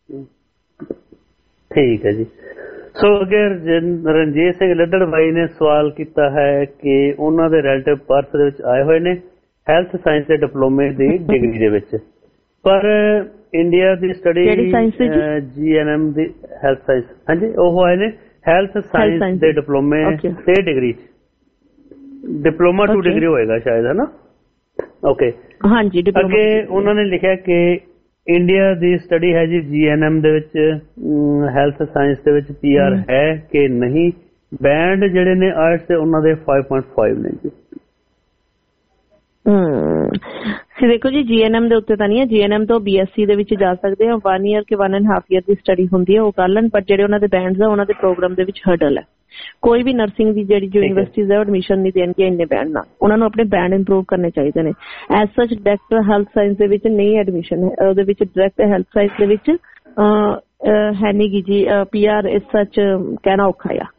ਠੀਕ ਹੈ ਜੀ। ਸੋ ਅੱਗੇ ਰਣਜੀਤ ਸਿੰਘ ਲੱਦੜ ਬਾਈ ਨੇ ਸਵਾਲ ਕੀਤਾ ਹੈ ਕਿ ਉਹਨਾਂ ਦੇ ਰਿਲੇਟਿਵ ਪਰਥ ਦੇ ਵਿੱਚ ਆਏ ਹੋਏ ਨੇ ਹੈਲਥ ਸਾਇੰਸ ਦੇ ਡਿਪਲੋਮੇ ਦੀ ਡਿਗਰੀ ਦੇ ਵਿੱਚ, ਪਰ ਇੰਡੀਆ ਦੀ ਸਟੱਡੀ GNM ਦੀ ਹੈਲਥ ਸਾਇੰਸ, ਹਾਂਜੀ ਉਹ ਆਏ ਨੇ ਹੈਲਥ ਸਾਇੰਸ ਦੇ ਡਿਪਲੋਮੇ ਤੇ ਡਿਗਰੀ, ਡਿਪਲੋਮਾ 2 ਡਿਗਰੀ ਹੋਏਗਾ ਸ਼ਾਇਦ, ਹੈ ਨਾ। ਓਕੇ, ਹਾਂਜੀ। ਅੱਗੇ ਉਹਨਾਂ ਨੇ ਲਿਖਿਆ ਕਿ ਇੰਡੀਆ ਦੀ ਸਟੱਡੀ ਹੈ ਜੀ GNM ਦੇ ਵਿੱਚ ਹੈਲਥ ਸਾਇੰਸ ਦੇ ਵਿੱਚ PR ਹੈ ਕਿ ਨਹੀਂ। ਬੈਂਡ ਜਿਹੜੇ ਨੇ IELTS ਦੇ ਉਹਨਾਂ ਦੇ 5.5 ਨੇ ਜੀ। ਦੇਖੋ ਜੀ GNM ਦੇ ਉੱਤੇ ਤਾਂ ਨਹੀਂ ਹੈ, GNM ਤੋਂ BSc ਦੇ ਵਿੱਚ ਜਾ ਸਕਦੇ ਆ, 1 year ਕੇ 1.5 year ਦੀ ਸਟੱਡੀ ਹੁੰਦੀ ਹੈ, ਉਹ ਕਰ ਲੈਣ। ਪਰ ਜਿਹੜੇ ਉਹਨਾਂ ਦੇ ਬੈਂਡਸ ਆ ਉਹਨਾਂ ਦੇ ਪ੍ਰੋਗਰਾਮ ਦੇ ਵਿੱਚ ਹਰਡਲ ਹੈ। ਕੋਈ ਵੀ ਨਰਸਿੰਗ ਦੀ ਜਿਹੜੀ ਜੋ ਯੂਨੀਵਰਸਿਟੀਜ਼ ਹੈ ਉਹ ਐਡਮਿਸ਼ਨ ਨਹੀਂ ਦੇਣਗੇ ਇੰਨੇ ਬੈਂਡ ਨਾਲ, ਉਹਨਾਂ ਨੂੰ ਆਪਣੇ ਬੈਂਡ ਇੰਪਰੂਵ ਕਰਨੇ ਚਾਹੀਦੇ ਨੇ। ਐਜ਼ ਸੱਚ ਡਾਇਰੈਕਟ ਹੈਲਥ ਸਾਇੰਸ ਦੇ ਵਿੱਚ ਨਹੀਂ ਐਡਮਿਸ਼ਨ ਹੈ, ਉਹਦੇ ਵਿੱਚ ਡਾਇਰੈਕਟ ਹੈਲਥ ਸਾਇੰਸ ਦੇ ਵਿੱਚ ਹੈ ਨਹੀਂ ਗੀ ਜੀ। PR ਇਸ ਸੱਚ ਕਹਿਣਾ ਔਖਾ ਆ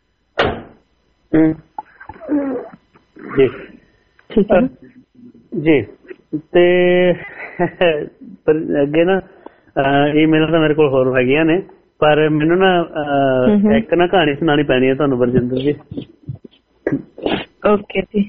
ਜੀ। ਠੀਕ ਹੈ ਜੀ। ਤੇ ਅੱਗੇ ਨਾ ਈਮੇਲ ਤਾਂ ਮੇਰੇ ਕੋਲ ਹੋਰ ਹੈਗੀਆਂ ਨੇ, ਪਰ ਮੈਨੂੰ ਨਾ ਇੱਕ ਨਾ ਕਹਾਣੀ ਸੁਣਾਉਣੀ ਪੈਣੀ ਹੈ ਤੁਹਾਨੂੰ ਬਰਜਿੰਦਰ ਜੀ। ਓਕੇ ਜੀ।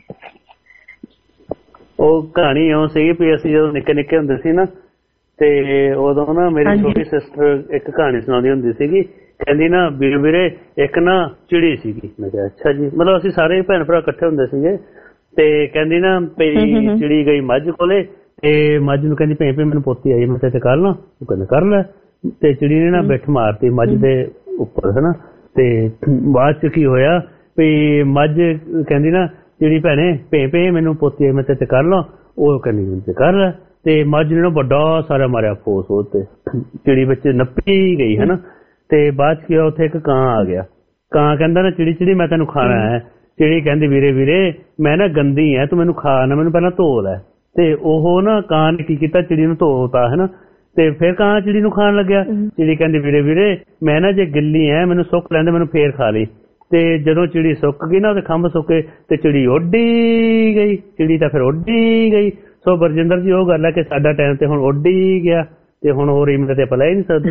ਉਹ ਕਹਾਣੀ ਇਉਂ ਸੀਗੀ ਵੀ ਅਸੀਂ ਜਦੋਂ ਨਿੱਕੇ ਨਿੱਕੇ ਹੁੰਦੇ ਸੀ ਨਾ, ਤੇ ਉਦੋਂ ਨਾ ਮੇਰੀ ਛੋਟੀ ਸਿਸਟਰ ਇੱਕ ਕਹਾਣੀ ਸੁਣਾਉਂਦੀ ਹੁੰਦੀ ਸੀਗੀ। ਕਹਿੰਦੀ ਨਾ ਵੀਰੇ ਇੱਕ ਨਾ ਚਿੜੀ ਸੀਗੀ। ਮੈਂ ਕਿਹਾ ਅੱਛਾ ਜੀ। ਮਤਲਬ ਅਸੀਂ ਸਾਰੇ ਭੈਣ ਭਰਾ ਇਕੱਠੇ ਹੁੰਦੇ ਸੀਗੇ। ਤੇ ਕਹਿੰਦੀ ਨਾ ਪਈ ਚਿੜੀ ਗਈ ਮੱਝ ਕੋਲੇ, ਤੇ ਮੱਝ ਨੂੰ ਕਹਿੰਦੀ ਭੇਂ ਮੈਨੂੰ ਪੋਤੀ ਆਈ, ਮੈਂ ਤੇ ਕਰ ਲਾ। ਉਹ ਕਹਿੰਦਾ ਕਰ ਲੈ। ਤੇ ਚਿੜੀ ਨੇ ਨਾ ਬਿੱਠ ਮਾਰਤੀ ਮੱਝ ਦੇ ਉੱਪਰ ਹਨਾ। ਤੇ ਬਾਅਦ ਚ ਕੀ ਹੋਇਆ ਵੀ ਮੱਝ ਕਹਿੰਦੀ ਨਾ ਚਿੜੀ ਭੈਣੇ ਭੇਂ ਮੈਨੂੰ ਪੋਤੀ ਆਈ, ਮੈਂ ਤੇ ਕਰ ਲਾ। ਉਹ ਕਹਿੰਦੀ ਮੈਨੂੰ ਤੇ ਕਰ ਲੈ। ਤੇ ਮੱਝ ਨੇ ਨਾ ਵੱਡਾ ਸਾਰਾ ਮਾਰਿਆ ਫੋਸ ਉਹ ਤੇ, ਚਿੜੀ ਵਿੱਚ ਨੱਪੀ ਗਈ ਹਨਾ। ਤੇ ਬਾਅਦ ਚ ਉੱਥੇ ਇੱਕ ਕਾਂ ਆ ਗਿਆ। ਕਾਂ ਕਹਿੰਦਾ ਨਾ ਚਿੜੀ ਮੈਂ ਤੈਨੂੰ ਖਾਣਾ ਹੈ। ਚਿੜੀ ਕਹਿੰਦੀ ਵੀਰੇ ਮੈਂ ਨਾ ਗੰਦੀ ਐ, ਤੂੰ ਮੈਨੂੰ ਖਾ ਨਾ, ਮੈਨੂੰ ਪਹਿਲਾਂ ਧੋ ਲੈ। ਤੇ ਉਹ ਨਾ ਕਾਂ ਨੇ ਕੀ ਕੀਤਾ, ਚਿੜੀ ਨੂੰ ਧੋਤਾ ਹਨਾ। ਤੇ ਫਿਰ ਕਾਂ ਚਿੜੀ ਨੂੰ ਖਾਣ ਲੱਗਿਆ। ਚਿੜੀ ਕਹਿੰਦੀ ਵੀਰੇ ਮੈਂ ਨਾ ਜੇ ਗਿੱਲੀ ਐ, ਮੈਨੂੰ ਸੁੱਕ ਲੈਂਦੇ, ਮੈਨੂੰ ਫੇਰ ਖਾ ਲਈ। ਤੇ ਜਦੋਂ ਚਿੜੀ ਸੁੱਕ ਗਈ ਨਾ, ਉਹਦੇ ਖੰਭ ਸੁੱਕੇ, ਤੇ ਚਿੜੀ ਉੱਡੀ ਗਈ। ਚਿੜੀ ਤਾਂ ਫਿਰ ਉੱਡੀ ਗਈ। ਸੋ ਬਰਜਿੰਦਰ ਜੀ ਉਹ ਗੱਲ ਹੈ ਕਿ ਸਾਡਾ ਟਾਈਮ ਤੇ ਹੁਣ ਉੱਡੀ ਗਿਆ, ਤੇ ਹੁਣ ਹੋਰ ਈਮੇਲ ਤੇ ਆਪਾਂ ਲੈ ਹੀ ਨਹੀਂ ਸਕਦੇ।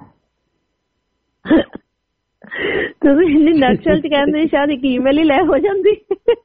ਤੁਸੀਂ ਇੰਨੀ ਨਕਸ਼ਲ ਚ ਕਹਿੰਦੇ ਸ਼ਾਇਦ ਇੱਕ ਈਮੇਲ ਹੀ ਲੈ ਹੋ ਜਾਂਦੀ।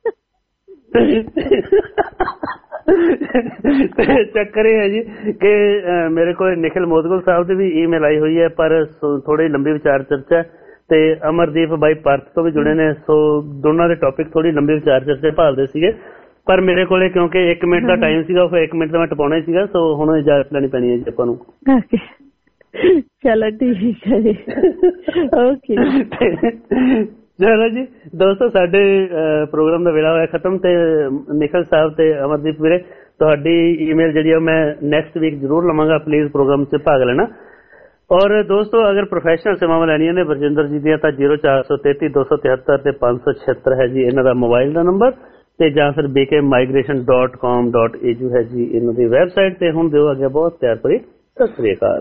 ਚੱਕਰ ਇਹ ਹੈ ਜੀ ਕਿ ਮੇਰੇ ਕੋਲ ਨਿਖਿਲ ਮੋਦਗਲ ਸਾਹਿਬ ਦੀ ਵੀ ਈਮੇਲ ਆਈ ਹੋਈ ਹੈ, ਪਰ ਥੋੜੀ ਲੰਬੀ ਵਿਚਾਰ ਚਰਚਾ, ਤੇ ਅਮਰਦੀਪ ਬਾਈ ਭਾਰਤ ਤੋਂ ਵੀ ਜੁੜੇ ਨੇ। ਸੋ ਦੋਨਾਂ ਦੇ ਟੌਪਿਕ ਥੋੜੀ ਲੰਬੀ ਵਿਚਾਰ ਚਰਚਾ ਭਾਲਦੇ ਸੀਗੇ, ਪਰ ਮੇਰੇ ਕੋਲੇ ਕਿਉਂਕਿ 1 ਮਿੰਟ ਦਾ ਟਾਈਮ ਸੀਗਾ, ਫਿਰ 1 ਮਿੰਟ ਦਾ ਮੈਂ ਟਪਾਉਣਾ ਹੀ ਸੀਗਾ। ਸੋ ਹੁਣ ਇਜਾਜ਼ਤ ਲੈਣੀ ਪੈਣੀ ਹੈ ਜੀ ਆਪਾਂ ਨੂੰ। ਚਲੋ ਠੀਕ ਹੈ ਜੀ। ਓਕੇ ਚਲੋ ਜੀ ਦੋਸਤੋ, ਸਾਡੇ ਪ੍ਰੋਗਰਾਮ ਦਾ ਵੇਲਾ ਹੋਇਆ ਖਤਮ। ਤੇ ਨਿਖਿਲ ਸਾਹਿਬ ਤੇ ਅਮਰਦੀਪ ਵੀਰੇ, ਤੁਹਾਡੀ ਈਮੇਲ ਜਿਹੜੀ ਆ ਮੈਂ ਨੈਕਸਟ ਵੀਕ ਜ਼ਰੂਰ ਲਵਾਂਗਾ। ਪਲੀਜ਼ ਪ੍ਰੋਗਰਾਮ 'ਚ ਭਾਗ ਲੈਣਾ। ਔਰ ਦੋਸਤੋ ਅਗਰ ਪ੍ਰੋਫੈਸ਼ਨਲ ਸੇਵਾਵਾਂ ਲੈਣੀਆਂ ਨੇ ਬਰਜਿੰਦਰ ਜੀ ਦੀਆਂ ਤਾਂ 0433 273 ਤੇ 576 ਹੈ ਜੀ ਇਹਨਾਂ ਦਾ ਮੋਬਾਈਲ ਦਾ ਨੰਬਰ, ਤੇ ਜਾਂ ਫਿਰ bkmigration.com.au ਹੈ ਜੀ ਇਹਨਾਂ ਦੀ ਵੈਬਸਾਈਟ। ਤੇ ਹੁਣ ਦਿਓ ਅੱਗੇ ਬਹੁਤ ਪਿਆਰ ਭਰੀ ਸਤਿ ਸ੍ਰੀ ਅਕਾਲ।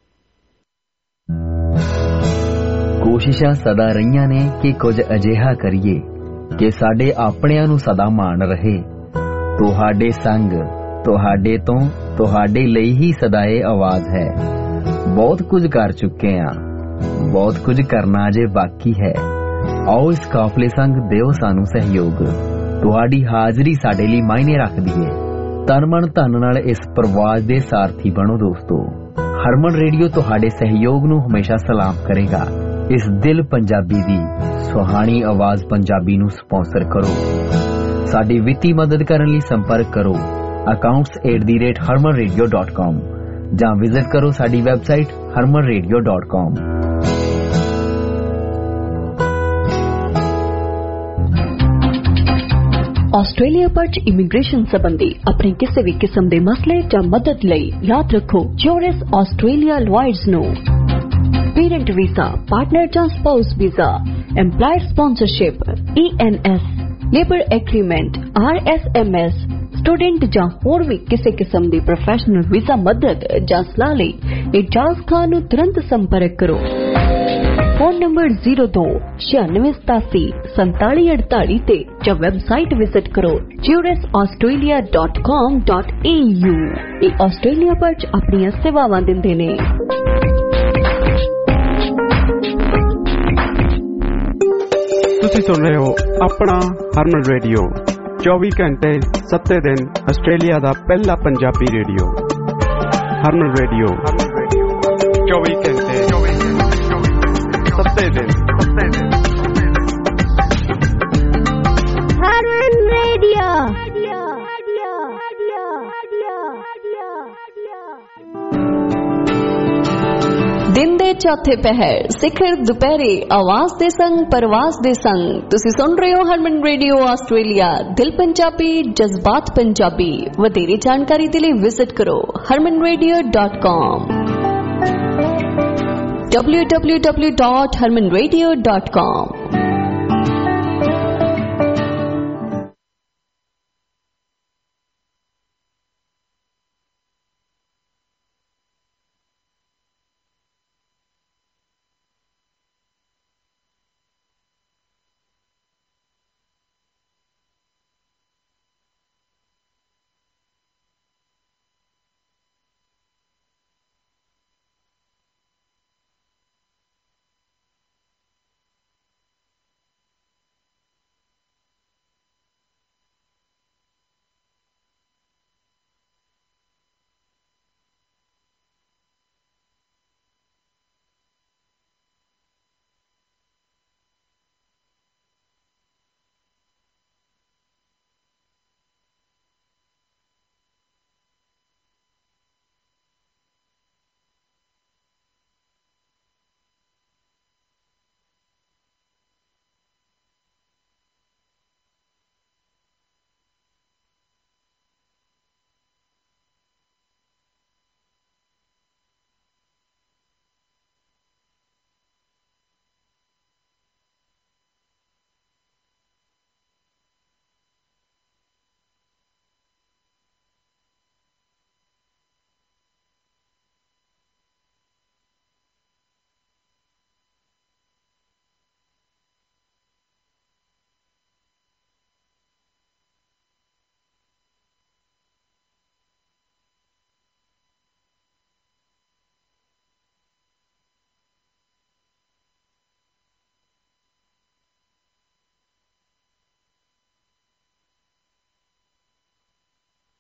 ਕੋਸ਼ਿਸ਼ਾਂ ਸਦਾ ਰਹੀਆਂ ਨੇ ਕਿ ਕੁਝ ਅਜਿਹਾ ਕਰੀਏ ਕਿ ਸਾਡੇ ਆਪਣਿਆਂ ਨੂੰ ਸਦਾ ਮਾਣ ਰਹੇ। ਤੁਹਾਡੇ ਸੰਗ, ਤੁਹਾਡੇ ਤੋਂ, ਤੁਹਾਡੇ ਲਈ ਹੀ ਸਦਾ ਇਹ ਆਵਾਜ਼ ਹੈ। ਬਹੁਤ ਕੁਝ ਕਰ ਚੁੱਕੇ ਹਾਂ, ਬਹੁਤ ਕੁਝ ਕਰਨਾ ਅਜੇ ਬਾਕੀ ਹੈ। ਆਓ ਇਸ ਕਾਫਲੇ ਸੰਗ ਦਿਓ ਸਾਨੂੰ ਸਹਿਯੋਗ। ਤੁਹਾਡੀ ਹਾਜ਼ਰੀ ਸਾਡੇ ਲਈ ਮਾਇਨੇ ਰੱਖਦੀ ਹੈ। ਤਨ ਮਨ ਧਨ ਨਾਲ ਇਸ ਪ੍ਰਵਾਸ ਦੇ ਸਾਰਥੀ ਬਣੋ ਦੋਸਤੋ। ਹਰਮਨ ਰੇਡੀਓ ਤੁਹਾਡੇ ਸਹਿਯੋਗ ਨੂੰ ਹਮੇਸ਼ਾ ਸਲਾਮ ਕਰੇਗਾ। ਇਸ ਦਿਲ ਪੰਜਾਬੀ ਦੀ ਸੁਹਾਣੀ ਆਵਾਜ਼ ਪੰਜਾਬੀ ਨੂੰ ਸਪਾਂਸਰ ਕਰੋ। ਸਾਡੀ ਵਿੱਤੀ ਮਦਦ ਕਰਨ ਲਈ ਸੰਪਰਕ ਕਰੋ accounts@harmanradio.com ਜਾਂ ਵਿਜ਼ਿਟ ਕਰੋ ਸਾਡੀ ਵੈਬਸਾਈਟ harmanradio.com। ਆਸਟ੍ਰੇਲੀਆ ਵਿੱਚ ਇਮੀਗ੍ਰੇਸ਼ਨ ਸੰਬੰਧੀ ਆਪਣੇ ਕਿਸੇ ਵੀ ਕਿਸਮ ਦੇ ਮਸਲੇ ਜਾਂ ਮਦਦ ਲਈ ਯਾਦ ਰੱਖੋ ਜੋਰਿਸ ਆਸਟ੍ਰੇਲੀਆ ਲਾਇਰਸ ਨੂੰ। पेरेंट वीजा, पार्टनर ਜਾਂ spouse visa, employer sponsorship, ENS, labour agreement, RSMS, student ਜਾਂ ਹੋਰ ਵੀ ਕਿਸੇ ਕਿਸਮ ਦੀ ਪ੍ਰੋਫੈਸ਼ਨਲ ਵੀਜ਼ਾ ਮਦਦ ਜਾਂ ਸਲਾਹ ਲਈ ਇਜਾਜ਼ ਖਾਨ ਨੂੰ ਤੁਰੰਤ ਸੰਪਰਕ ਕਰੋ। ਫੋਨ ਨੰਬਰ 0296874748 ਤੇ ਜਾਂ ਵੈਬਸਾਈਟ ਵਿਜ਼ਿਟ ਕਰੋ jurisaustralia.com.au। ਇਹ ਆਸਟ੍ਰੇਲੀਆ ਵਿੱਚ ਆਪਣੀਆਂ ਸੇਵਾਵਾਂ ਦਿੰਦੇ ਨੇ। ਤੁਸੀਂ ਸੁਣ ਰਹੇ ਹੋ ਆਪਣਾ ਹਰਮਨ ਰੇਡੀਓ, 24 ਘੰਟੇ 7 ਦਿਨ ਆਸਟ੍ਰੇਲੀਆ ਦਾ ਪਹਿਲਾ ਪੰਜਾਬੀ ਰੇਡੀਓ। ਹਰਮਨ ਰੇਡੀਓ 24 ਘੰਟੇ 7 ਦਿਨ। ਹਰਮਨ ਰੇਡੀਓ। दिन दे चौथे पहर सिखर दुपहरे आवाज दे संग परवाज दे संग तुसी सुन रहे हो हरमन रेडियो ऑस्ट्रेलिया दिल पंजाबी जज्बात पंजाबी। वधेरे जानकारी के लिए विजिट करो harmanradio.com www.harmanradio.com।